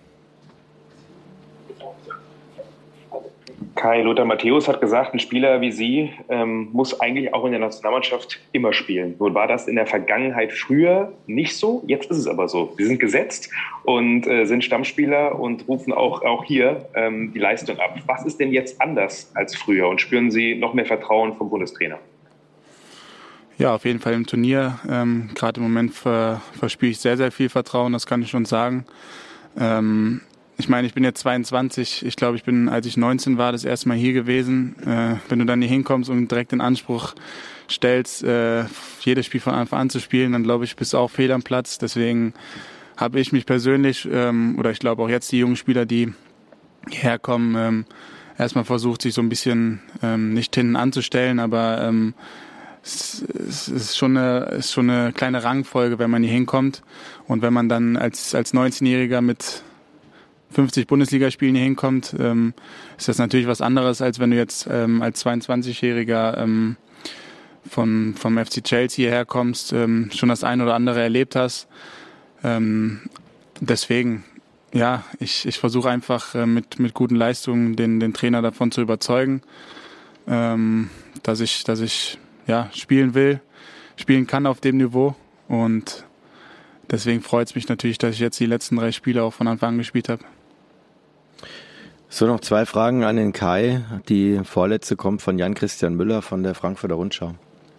W: Kai, Lothar Matthäus hat gesagt, ein Spieler wie Sie ähm, muss eigentlich auch in der Nationalmannschaft immer spielen. Nun war das in der Vergangenheit früher nicht so, jetzt ist es aber so. Sie sind gesetzt und äh, sind Stammspieler und rufen auch, auch hier ähm, die Leistung ab. Was ist denn jetzt anders als früher und spüren Sie noch mehr Vertrauen vom Bundestrainer?
S: Ja, auf jeden Fall im Turnier. Ähm, Gerade im Moment ver, verspüre ich sehr, sehr viel Vertrauen, das kann ich schon sagen. Ähm, ich meine, ich bin jetzt zweiundzwanzig. Ich glaube, ich bin, als ich neunzehn war, das erste Mal hier gewesen. Äh, wenn du dann hier hinkommst und direkt den Anspruch stellst, äh, jedes Spiel von Anfang an zu spielen, dann glaube ich, bist du auch fehl am Platz. Deswegen habe ich mich persönlich, ähm, oder ich glaube auch jetzt die jungen Spieler, die hierher kommen, ähm, erstmal versucht, sich so ein bisschen ähm, nicht hinten anzustellen, aber ähm, es, es ist, schon eine, ist schon eine kleine Rangfolge, wenn man hier hinkommt. Und wenn man dann als, als neunzehnjähriger mit fünfzig Bundesligaspielen hier hinkommt, ähm, ist das natürlich was anderes, als wenn du jetzt ähm, als zweiundzwanzigjähriger ähm, von, vom F C Chelsea hierher kommst, ähm, schon das ein oder andere erlebt hast. Ähm, deswegen, ja, ich, ich versuche einfach äh, mit, mit guten Leistungen den, den Trainer davon zu überzeugen, ähm, dass ich, dass ich ja, spielen will, spielen kann auf dem Niveau. Und deswegen freut es mich natürlich, dass ich jetzt die letzten drei Spiele auch von Anfang an gespielt habe.
R: So, noch zwei Fragen an den Kai. Die vorletzte kommt von Jan-Christian Müller von der Frankfurter Rundschau.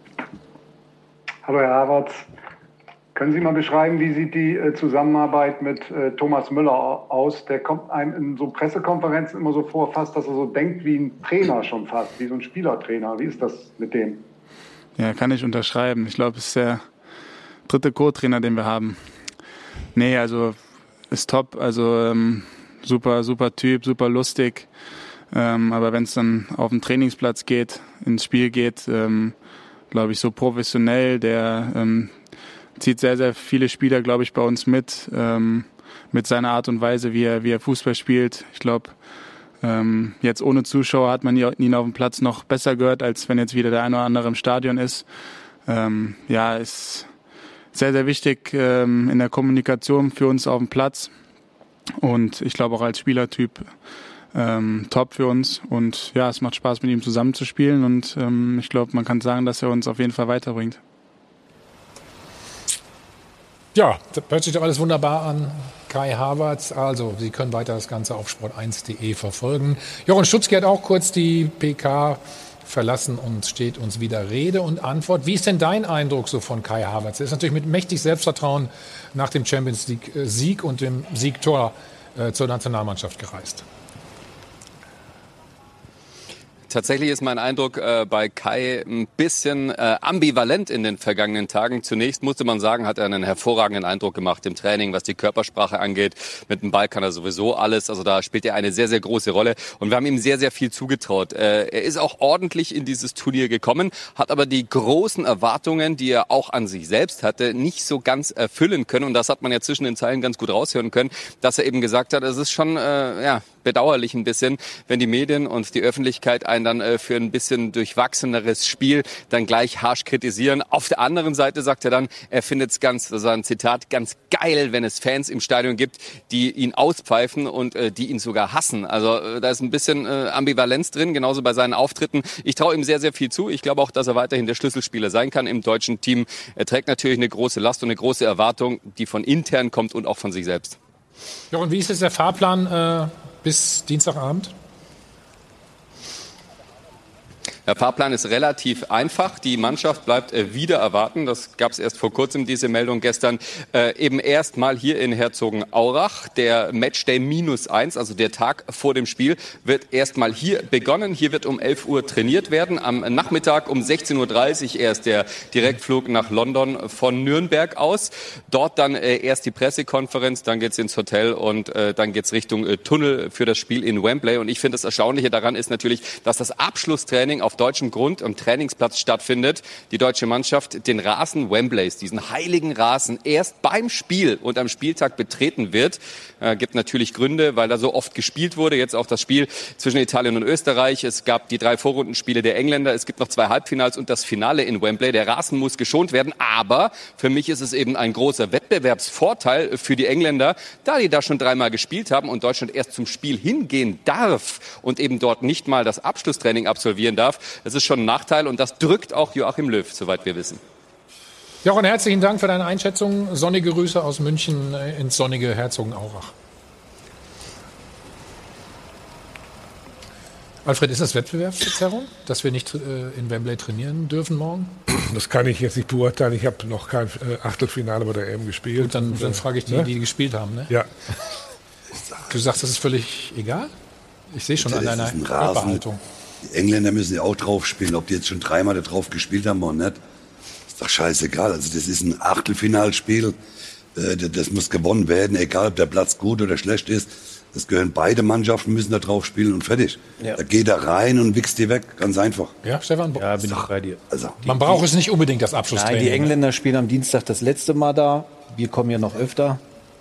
F: Hallo Herr Havertz. Können Sie mal beschreiben, wie sieht die äh, Zusammenarbeit mit äh, Thomas Müller aus? Der kommt einem in so Pressekonferenzen immer so vor, fast, dass er so denkt wie ein Trainer schon fast, wie so ein Spielertrainer. Wie ist das mit dem?
S: Ja, kann ich unterschreiben. Ich glaube, es ist der dritte Co-Trainer, den wir haben. Nee, also ist top. Also ähm, super, super Typ, super lustig. Ähm, aber wenn es dann auf den Trainingsplatz geht, ins Spiel geht, ähm, glaube ich, so professionell, der ähm, zieht sehr, sehr viele Spieler, glaube ich, bei uns mit, ähm, mit seiner Art und Weise, wie er, wie er Fußball spielt. Ich glaube, ähm, jetzt ohne Zuschauer hat man ihn auf dem Platz noch besser gehört, als wenn jetzt wieder der eine oder andere im Stadion ist. Ähm, ja, ist sehr, sehr wichtig ähm, in der Kommunikation für uns auf dem Platz. Und ich glaube auch als Spielertyp ähm, top für uns. Und ja, es macht Spaß, mit ihm zusammenzuspielen. Und ähm, ich glaube, man kann sagen, dass er uns auf jeden Fall weiterbringt.
A: Ja, das hört sich doch alles wunderbar an. Kai Havertz, also Sie können weiter das Ganze auf sport eins punkt de verfolgen. Jochen Stutzki hat auch kurz die P K verlassen und steht uns wieder Rede und Antwort. Wie ist denn dein Eindruck so von Kai Havertz? Er ist natürlich mit mächtig Selbstvertrauen nach dem Champions League-Sieg und dem Siegtor äh, zur Nationalmannschaft gereist.
N: Tatsächlich ist mein Eindruck äh, bei Kai ein bisschen äh, ambivalent in den vergangenen Tagen. Zunächst musste man sagen, hat er einen hervorragenden Eindruck gemacht im Training, was die Körpersprache angeht. Mit dem Ball kann er sowieso alles. Also da spielt er eine sehr, sehr große Rolle. Und wir haben ihm sehr, sehr viel zugetraut. Äh, er ist auch ordentlich in dieses Turnier gekommen, hat aber die großen Erwartungen, die er auch an sich selbst hatte, nicht so ganz erfüllen können. Und das hat man ja zwischen den Zeilen ganz gut raushören können, dass er eben gesagt hat, es ist schon äh, ja bedauerlich ein bisschen, wenn die Medien und die Öffentlichkeit einen dann äh, für ein bisschen durchwachseneres Spiel dann gleich harsch kritisieren. Auf der anderen Seite sagt er dann, er findet es ganz, das war ein Zitat, ganz geil, wenn es Fans im Stadion gibt, die ihn auspfeifen und äh, die ihn sogar hassen. Also äh, da ist ein bisschen äh, Ambivalenz drin, genauso bei seinen Auftritten. Ich traue ihm sehr, sehr viel zu. Ich glaube auch, dass er weiterhin der Schlüsselspieler sein kann im deutschen Team. Er trägt natürlich eine große Last und eine große Erwartung, die von intern kommt und auch von sich selbst.
A: Ja, und wie ist jetzt der Fahrplan äh bis Dienstagabend?
N: Der Fahrplan ist relativ einfach. Die Mannschaft bleibt äh, wieder erwarten. Das gab es erst vor kurzem, diese Meldung gestern. Äh, eben erst mal hier in Herzogenaurach. Der Matchday minus eins, also der Tag vor dem Spiel, wird erst mal hier begonnen. Hier wird um elf Uhr trainiert werden. Am Nachmittag um sechzehn Uhr dreißig erst der Direktflug nach London von Nürnberg aus. Dort dann äh, erst die Pressekonferenz, dann geht's ins Hotel und äh, dann geht's Richtung äh, Tunnel für das Spiel in Wembley. Und ich finde, das Erstaunliche daran ist natürlich, dass das Abschlusstraining auf deutschem Grund am Trainingsplatz stattfindet. Die deutsche Mannschaft den Rasen Wembleys, diesen heiligen Rasen, erst beim Spiel und am Spieltag betreten wird. Äh, gibt natürlich Gründe, weil da so oft gespielt wurde. Jetzt auch das Spiel zwischen Italien und Österreich. Es gab die drei Vorrundenspiele der Engländer. Es gibt noch zwei Halbfinals und das Finale in Wembley. Der Rasen muss geschont werden. Aber für mich ist es eben ein großer Wettbewerbsvorteil für die Engländer, da die da schon dreimal gespielt haben und Deutschland erst zum Spiel hingehen darf und eben dort nicht mal das Abschlusstraining absolvieren darf. Das ist schon ein Nachteil und das drückt auch Joachim Löw, soweit wir wissen.
A: Jochen, herzlichen Dank für deine Einschätzung. Sonnige Grüße aus München ins sonnige Herzogenaurach. Alfred, ist das Wettbewerbsverzerrung, dass wir nicht äh, in Wembley trainieren dürfen morgen?
K: Das kann ich jetzt nicht beurteilen. Ich habe noch kein äh, Achtelfinale bei der E M gespielt.
A: Gut, dann,
K: und,
A: dann frage ich die,
K: ne?
A: die gespielt haben. Ne?
K: Ja.
A: Du sagst, das ist völlig egal? Ich sehe schon
C: Das
A: an deiner
C: ist ein Rasen.
A: Körperhaltung.
C: Die Engländer müssen ja auch drauf spielen, ob die jetzt schon dreimal da drauf gespielt haben oder nicht. Ist doch scheißegal. Also das ist ein Achtelfinalspiel. Äh, das muss gewonnen werden, egal ob der Platz gut oder schlecht ist. Das gehören beide Mannschaften, müssen da drauf spielen und fertig.
I: Ja.
C: Da geht er rein und wichst die weg, ganz einfach.
A: Ja, Stefan?
I: Ja, bin ich bei dir.
C: Also,
A: Man braucht es nicht unbedingt, das Abschlusstraining.
I: Nein, die Engländer spielen am Dienstag das letzte Mal da. Wir kommen ja noch öfter.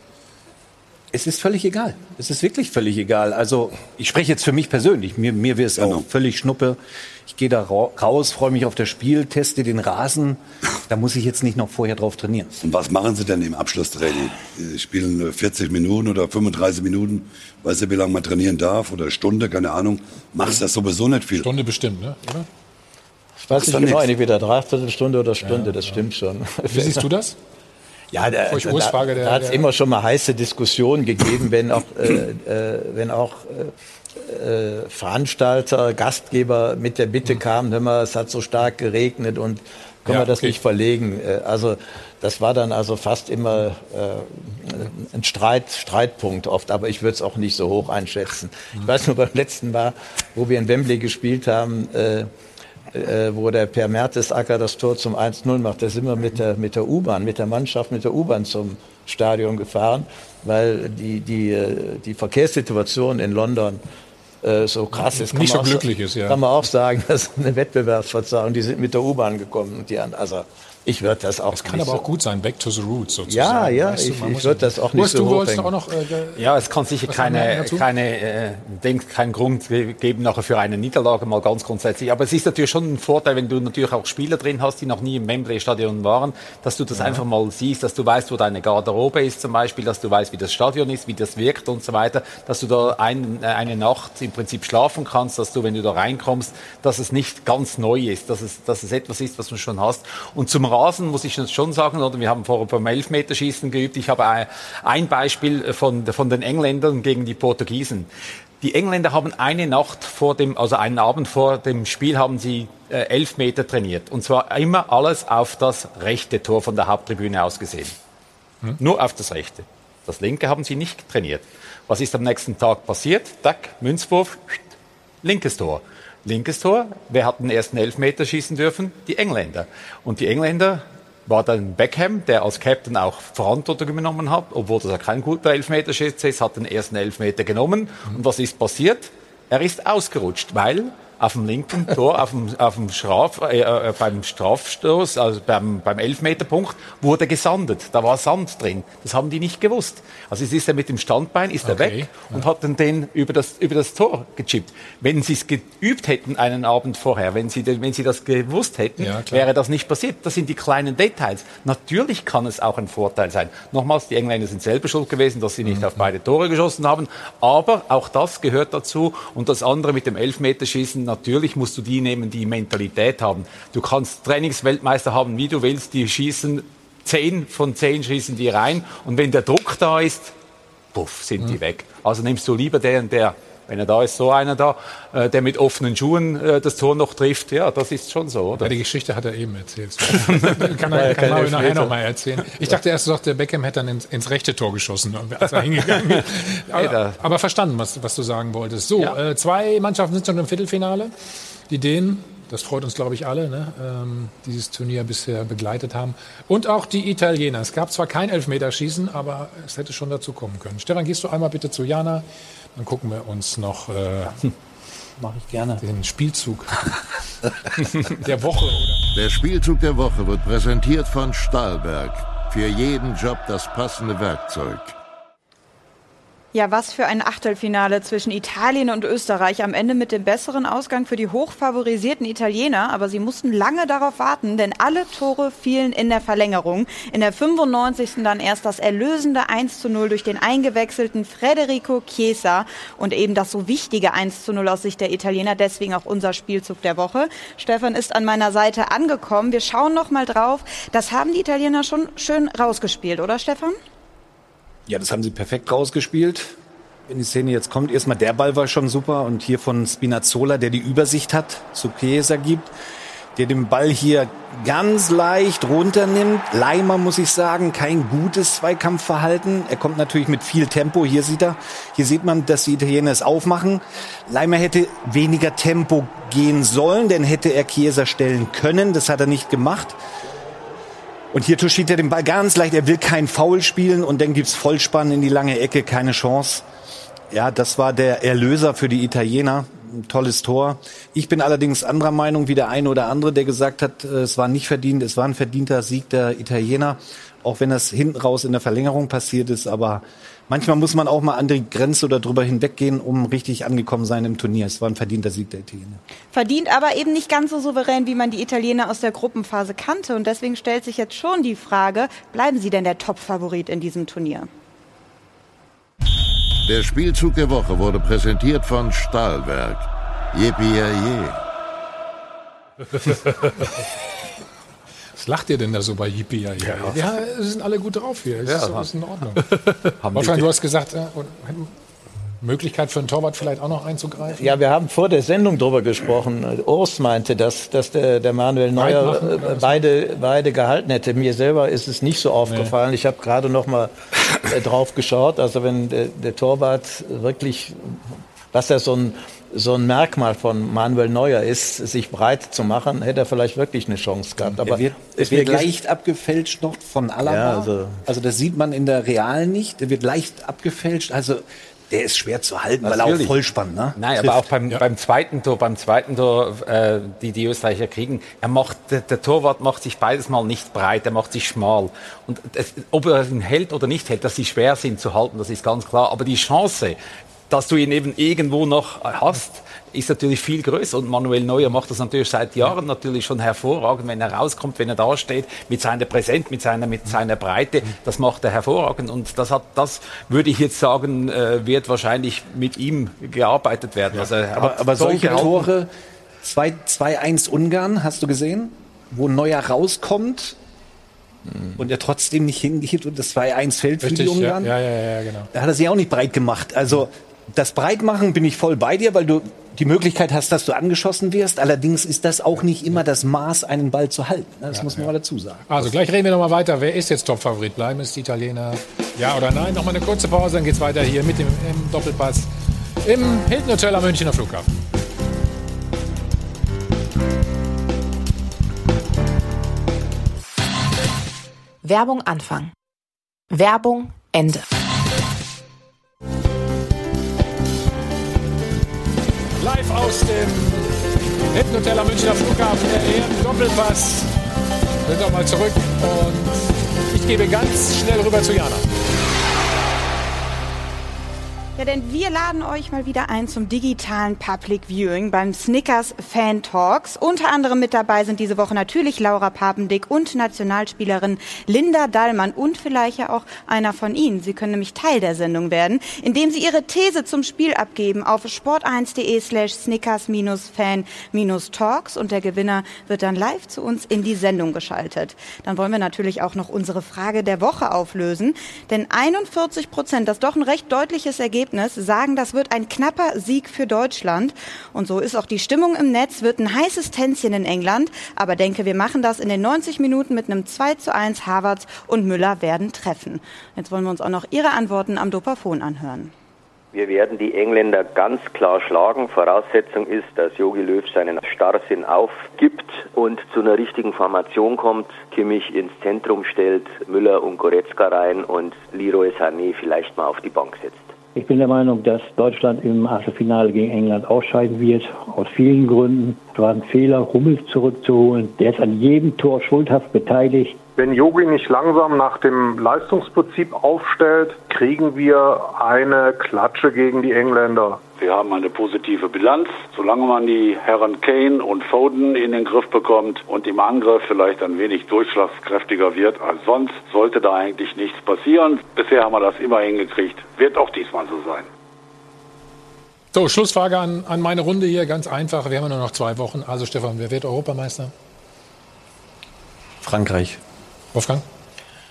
I: Es ist völlig egal. Es ist wirklich völlig egal. Also ich spreche jetzt für mich persönlich. Mir, mir wäre es
C: Genau.
I: auch völlig schnuppe. Ich gehe da ra- raus, freue mich auf das Spiel, teste den Rasen. Da muss ich jetzt nicht noch vorher drauf trainieren.
C: Und was machen Sie denn im Abschlusstraining? Sie spielen vierzig Minuten oder fünfunddreißig Minuten. Weißt du, wie lange man trainieren darf? Oder eine Stunde, keine Ahnung. Machst das sowieso nicht viel.
A: Stunde bestimmt, ne? Oder?
B: Ich weiß
C: Ist doch
B: nicht genau,
C: nichts.
B: entweder Dreiviertelstunde oder Stunde,
A: Ja,
B: das
A: ja.
B: stimmt schon.
A: Wie siehst du das?
B: Ja, da,
A: Bevor ich
B: da,
A: Urs frage,
B: da,
A: der-
B: hat es
A: der-
B: immer schon mal heiße Diskussionen gegeben, wenn auch, äh, äh, wenn auch äh, äh, Veranstalter, Gastgeber mit der Bitte kamen, hör mal, es hat so stark geregnet und können
A: Ja,
B: wir das
A: okay.
B: nicht verlegen. Äh, Also das war dann also fast immer äh, ein Streit, Streitpunkt oft, aber ich würde es auch nicht so hoch einschätzen. Ich weiß nur beim letzten Mal, wo wir in Wembley gespielt haben, äh, äh, wo der Per Mertesacker das Tor zum eins null macht, da sind wir mit der, mit der U-Bahn, mit der Mannschaft, mit der U-Bahn zum Stadion gefahren, weil die, die, äh, die Verkehrssituation in London äh, so krass ist. Kann
A: Nicht
B: man
A: so
B: auch
A: glücklich
B: sa-
A: ist, ja.
B: Kann man auch sagen, das ist eine Wettbewerbsverzerrung. Die sind mit der U-Bahn gekommen. Und die, an- also ich würde das auch
A: Kann
B: nicht
A: aber
B: so
A: auch gut sein, back to the roots sozusagen.
B: Ja, ja,
A: Weißt du,
B: ich,
A: man
B: ich
A: muss-
B: würde das auch nicht
A: Urs,
B: so
A: du wolltest
B: hochhängen.
A: auch noch... Äh,
L: Ja, es kann sicher
A: Was haben wir
L: keine,
A: dazu?
L: keine äh, denk, keinen Grund ge- geben nachher für eine Niederlage, mal ganz grundsätzlich. Aber es ist natürlich schon ein Vorteil, wenn du natürlich auch Spieler drin hast, die noch nie im Wembley-Stadion waren, dass du das einfach mal siehst, dass du weißt, wo deine Garderobe ist zum Beispiel, dass du weißt, wie das Stadion ist, wie das wirkt und so weiter, dass du da ein, äh, eine Nacht im Prinzip schlafen kannst, dass du, wenn du da reinkommst, dass es nicht ganz neu ist, dass es, dass es etwas ist, was du schon hast. Und zum Rasen muss ich schon sagen, oder wir haben vorher beim Elfmeterschießen geübt, ich habe ein, ein Beispiel von, von den Engländern gegen die Portugiesen. Die Engländer haben eine Nacht vor dem, also einen Abend vor dem Spiel haben sie äh, elf Meter trainiert. Und zwar immer alles auf das rechte Tor von der Haupttribüne aus gesehen.
A: Hm?
L: Nur auf das rechte. Das linke haben sie nicht trainiert. Was ist am nächsten Tag passiert? Tack, Münzwurf, linkes Tor. Linkes Tor. Wer hat den ersten Elfmeter schießen dürfen? Die Engländer. Und die Engländer war dann Beckham, der als Captain auch Verantwortung übernommen hat, obwohl das ja kein guter Elfmeterschütze ist, hat den ersten Elfmeter genommen. Und was ist passiert? Er ist ausgerutscht, weil auf dem linken Tor, auf dem, auf dem Straf, äh, äh, beim Strafstoß, also beim, beim Elfmeterpunkt, wurde gesandet. Da war Sand drin. Das haben die nicht gewusst. Also es ist er mit dem Standbein, ist er
A: Okay,
L: weg und hat dann den über das, über das Tor gechippt. Wenn sie es geübt hätten einen Abend vorher, wenn sie, wenn sie das gewusst hätten,
A: Ja, klar.
L: wäre das nicht passiert. Das sind die kleinen Details. Natürlich kann es auch ein Vorteil sein. Nochmals, die Engländer sind selber schuld gewesen, dass sie nicht auf beide Tore geschossen haben. Aber auch das gehört dazu. Und das andere mit dem Elfmeterschießen, natürlich musst du die nehmen, die Mentalität haben. Du kannst Trainingsweltmeister haben, wie du willst, die schießen, zehn von zehn schießen die rein. Und wenn der Druck da ist, puff, sind die weg. Also nimmst du lieber den, der, wenn er da ist, so einer da, äh, der mit offenen Schuhen äh, das Tor noch trifft. Ja, das ist schon so, oder?
A: Ja, die Geschichte hat er eben erzählt. kann er, kann Mario nachher noch mal erzählen. Ich dachte erst, sagt der Beckham hätte dann ins, ins rechte Tor geschossen, als er hingegangen ist. Aber, aber verstanden, was, was du sagen wolltest. So,
L: Ja.
A: äh, zwei Mannschaften sind schon im Viertelfinale. Die Dänen, das freut uns, glaube ich, alle, ne? ähm, dieses Turnier bisher begleitet haben. Und auch die Italiener. Es gab zwar kein Elfmeterschießen, aber es hätte schon dazu kommen können. Stefan, gehst du einmal bitte zu Jana? Dann gucken wir uns noch äh,
I: Mach ich gerne.
A: den Spielzug der Woche. Oder?
G: Der Spielzug der Woche wird präsentiert von Stahlberg. Für jeden Job das passende Werkzeug.
D: Ja, was für ein Achtelfinale zwischen Italien und Österreich. Am Ende mit dem besseren Ausgang für die hochfavorisierten Italiener. Aber sie mussten lange darauf warten, denn alle Tore fielen in der Verlängerung. In der fünfundneunzigsten dann erst das erlösende eins zu null durch den eingewechselten Federico Chiesa. Und eben das so wichtige eins zu null aus Sicht der Italiener. Deswegen auch unser Spielzug der Woche. Stefan ist an meiner Seite angekommen. Wir schauen noch mal drauf. Das haben die Italiener schon schön rausgespielt, oder Stefan?
I: Ja, das haben sie perfekt rausgespielt. Wenn die Szene jetzt kommt, erstmal der Ball war schon super und hier von Spinazzola, der die Übersicht hat, zu Chiesa gibt, der den Ball hier ganz leicht runternimmt. Leimer, muss ich sagen, kein gutes Zweikampfverhalten. Er kommt natürlich mit viel Tempo. Hier sieht er, hier sieht man, dass die Italiener es aufmachen. Leimer hätte weniger Tempo gehen sollen, denn hätte er Chiesa stellen können. Das hat er nicht gemacht. Und hier touchiert er den Ball ganz leicht. Er will kein Foul spielen und dann gibt's Vollspann in die lange Ecke, keine Chance. Ja, das war der Erlöser für die Italiener. Ein tolles Tor. Ich bin allerdings anderer Meinung wie der eine oder andere, der gesagt hat, es war nicht verdient, es war ein verdienter Sieg der Italiener, auch wenn das hinten raus in der Verlängerung passiert ist. Aber manchmal muss man auch mal an die Grenze oder drüber hinweggehen, um richtig angekommen sein im Turnier. Es war ein verdienter Sieg der Italiener.
D: Verdient, aber eben nicht ganz so souverän, wie man die Italiener aus der Gruppenphase kannte. Und deswegen stellt sich jetzt schon die Frage, bleiben sie denn der Top-Favorit in diesem Turnier?
G: Der Spielzug der Woche wurde präsentiert von Stahlwerk. Yippie-yay.
A: Was lacht ihr denn da so bei Yippie-yay? Ja, ja, sind alle gut drauf hier. Das
B: Ja,
A: ist, ist in Ordnung.
B: Haben
A: Wolfgang,
B: die-
A: du hast gesagt, äh, Möglichkeit für einen Torwart vielleicht auch noch einzugreifen?
B: Ja, wir haben vor der Sendung drüber gesprochen. Urs meinte, dass, dass der, der Manuel Neuer
A: machen,
B: äh,
A: oder?
B: beide, beide gehalten hätte. Mir selber ist es nicht so aufgefallen. Ich habe gerade noch mal äh, drauf geschaut. Also wenn der, der Torwart wirklich, was ja so ein, so ein Merkmal von Manuel Neuer ist, sich breit zu machen, hätte er vielleicht wirklich eine Chance gehabt. Aber
I: Er wird,
B: ist
I: er wird
B: mir ges-
I: leicht abgefälscht noch von Alaba.
B: Ja,
I: also,
B: also-
I: das sieht man in der Realen nicht. Der wird leicht abgefälscht. Also der ist schwer zu halten, weil er auch
L: Natürlich.
I: Vollspann, ne?
L: Nein,
I: trifft.
L: aber auch beim, beim zweiten Tor, beim zweiten Tor, äh, die die Österreicher kriegen, er macht, der, der Torwart macht sich beides mal nicht breit, er macht sich schmal. Und es, ob er ihn hält oder nicht hält, dass sie schwer sind zu halten, das ist ganz klar. Aber die Chance, dass du ihn eben irgendwo noch hast, ist natürlich viel größer. Und Manuel Neuer macht das natürlich seit Jahren natürlich schon hervorragend, wenn er rauskommt, wenn er da steht, mit seiner Präsenz, mit seiner, mit seiner Breite. Das macht er hervorragend. Und das hat, das würde ich jetzt sagen, äh, wird wahrscheinlich mit ihm gearbeitet werden. Also er
I: Aber,
L: hat
I: aber
L: so
I: solche
L: gehalten.
I: Tore, zwei eins Ungarn, hast du gesehen? Wo Neuer rauskommt und er trotzdem nicht hingeht und das zwei eins fällt für
A: Richtig,
I: die Ungarn.
A: ja, ja, ja, ja, genau.
I: Da hat er sich auch nicht breit gemacht. Also das Breitmachen bin ich voll bei dir, weil du die Möglichkeit hast, dass du angeschossen wirst. Allerdings ist das auch nicht immer das Maß, einen Ball zu halten. Das
A: Ja,
I: muss man mal dazu sagen.
A: Also gleich reden wir noch mal weiter. Wer ist jetzt Top-Favorit? Bleiben es die Italiener? Ja oder nein? Noch mal eine kurze Pause, dann geht's weiter hier mit dem im Doppelpass im Hilton Hotel am Münchner Flughafen.
O: Werbung Anfang. Werbung Ende.
A: Live aus dem Hilton Hotel am Münchner Flughafen, der E M-Doppelpass. Sind doch mal zurück und ich gebe ganz schnell rüber zu Jana.
D: Ja, denn wir laden euch mal wieder ein zum digitalen Public Viewing beim Snickers Fan Talks. Unter anderem mit dabei sind diese Woche natürlich Laura Papendick und Nationalspielerin Linda Dallmann und vielleicht ja auch einer von Ihnen. Sie können nämlich Teil der Sendung werden, indem Sie Ihre These zum Spiel abgeben auf sport eins punkt de slash Snickers Fan Talks und der Gewinner wird dann live zu uns in die Sendung geschaltet. Dann wollen wir natürlich auch noch unsere Frage der Woche auflösen, denn einundvierzig Prozent, das ist doch ein recht deutliches Ergebnis, sagen, das wird ein knapper Sieg für Deutschland. Und so ist auch die Stimmung im Netz, wird ein heißes Tänzchen in England. Aber denke, wir machen das in den neunzig Minuten mit einem zwei zu eins. Havertz und Müller werden treffen. Jetzt wollen wir uns auch noch Ihre Antworten am Dopafon anhören.
H: Wir werden die Engländer ganz klar schlagen. Voraussetzung ist, dass Jogi Löw seinen Starrsinn aufgibt und zu einer richtigen Formation kommt, Kimmich ins Zentrum stellt, Müller und Goretzka rein und Leroy Sané vielleicht mal auf die Bank setzt.
J: Ich bin der Meinung, dass Deutschland im Achtelfinale gegen England ausscheiden wird, aus vielen Gründen. Es war ein Fehler, Hummels zurückzuholen. Der ist an jedem Tor schuldhaft beteiligt.
F: Wenn Jogi nicht langsam nach dem Leistungsprinzip aufstellt, kriegen wir eine Klatsche gegen die Engländer.
M: Wir haben eine positive Bilanz. Solange man die Herren Kane und Foden in den Griff bekommt und im Angriff vielleicht ein wenig durchschlagskräftiger wird als sonst, sollte da eigentlich nichts passieren. Bisher haben wir das immer hingekriegt. Wird auch diesmal so sein.
A: So, Schlussfrage an, an meine Runde hier, ganz einfach. Wir haben ja nur noch zwei Wochen. Also Stefan, wer wird Europameister?
I: Frankreich.
A: Wolfgang?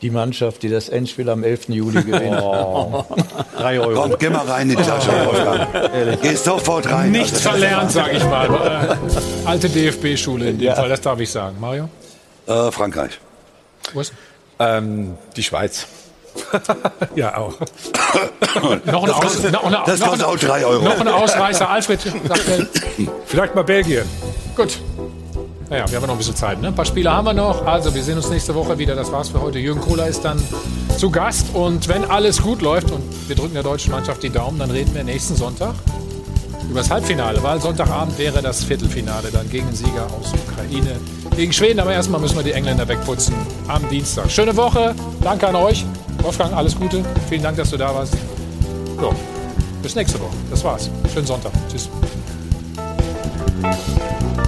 B: Die Mannschaft, die das Endspiel am elften Juli gewinnt.
C: Oh. Drei Euro. Komm, geh mal rein in die Tasche. Oh. Geh sofort rein.
A: Nichts also, verlernt, sage ich mal. Äh, alte D F B-Schule in dem ja. Fall, das darf ich sagen. Mario?
C: Äh, Frankreich.
A: Was?
L: Ähm, die Schweiz.
A: Ja, auch. noch ein
C: das kostet, noch, noch, das kostet noch auch drei Euro.
A: Noch ein Ausreißer. Alfred sagt, vielleicht mal Belgien. Gut. Naja, wir haben noch ein bisschen Zeit. Ne? Ein paar Spiele haben wir noch. Also, wir sehen uns nächste Woche wieder. Das war's für heute. Jürgen Kohler ist dann zu Gast. Und wenn alles gut läuft und wir drücken der deutschen Mannschaft die Daumen, dann reden wir nächsten Sonntag über das Halbfinale. Weil Sonntagabend wäre das Viertelfinale dann gegen den Sieger aus Ukraine gegen Schweden. Aber erstmal müssen wir die Engländer wegputzen am Dienstag. Schöne Woche. Danke an euch. Wolfgang, alles Gute. Vielen Dank, dass du da warst. So, bis nächste Woche. Das war's. Schönen Sonntag. Tschüss.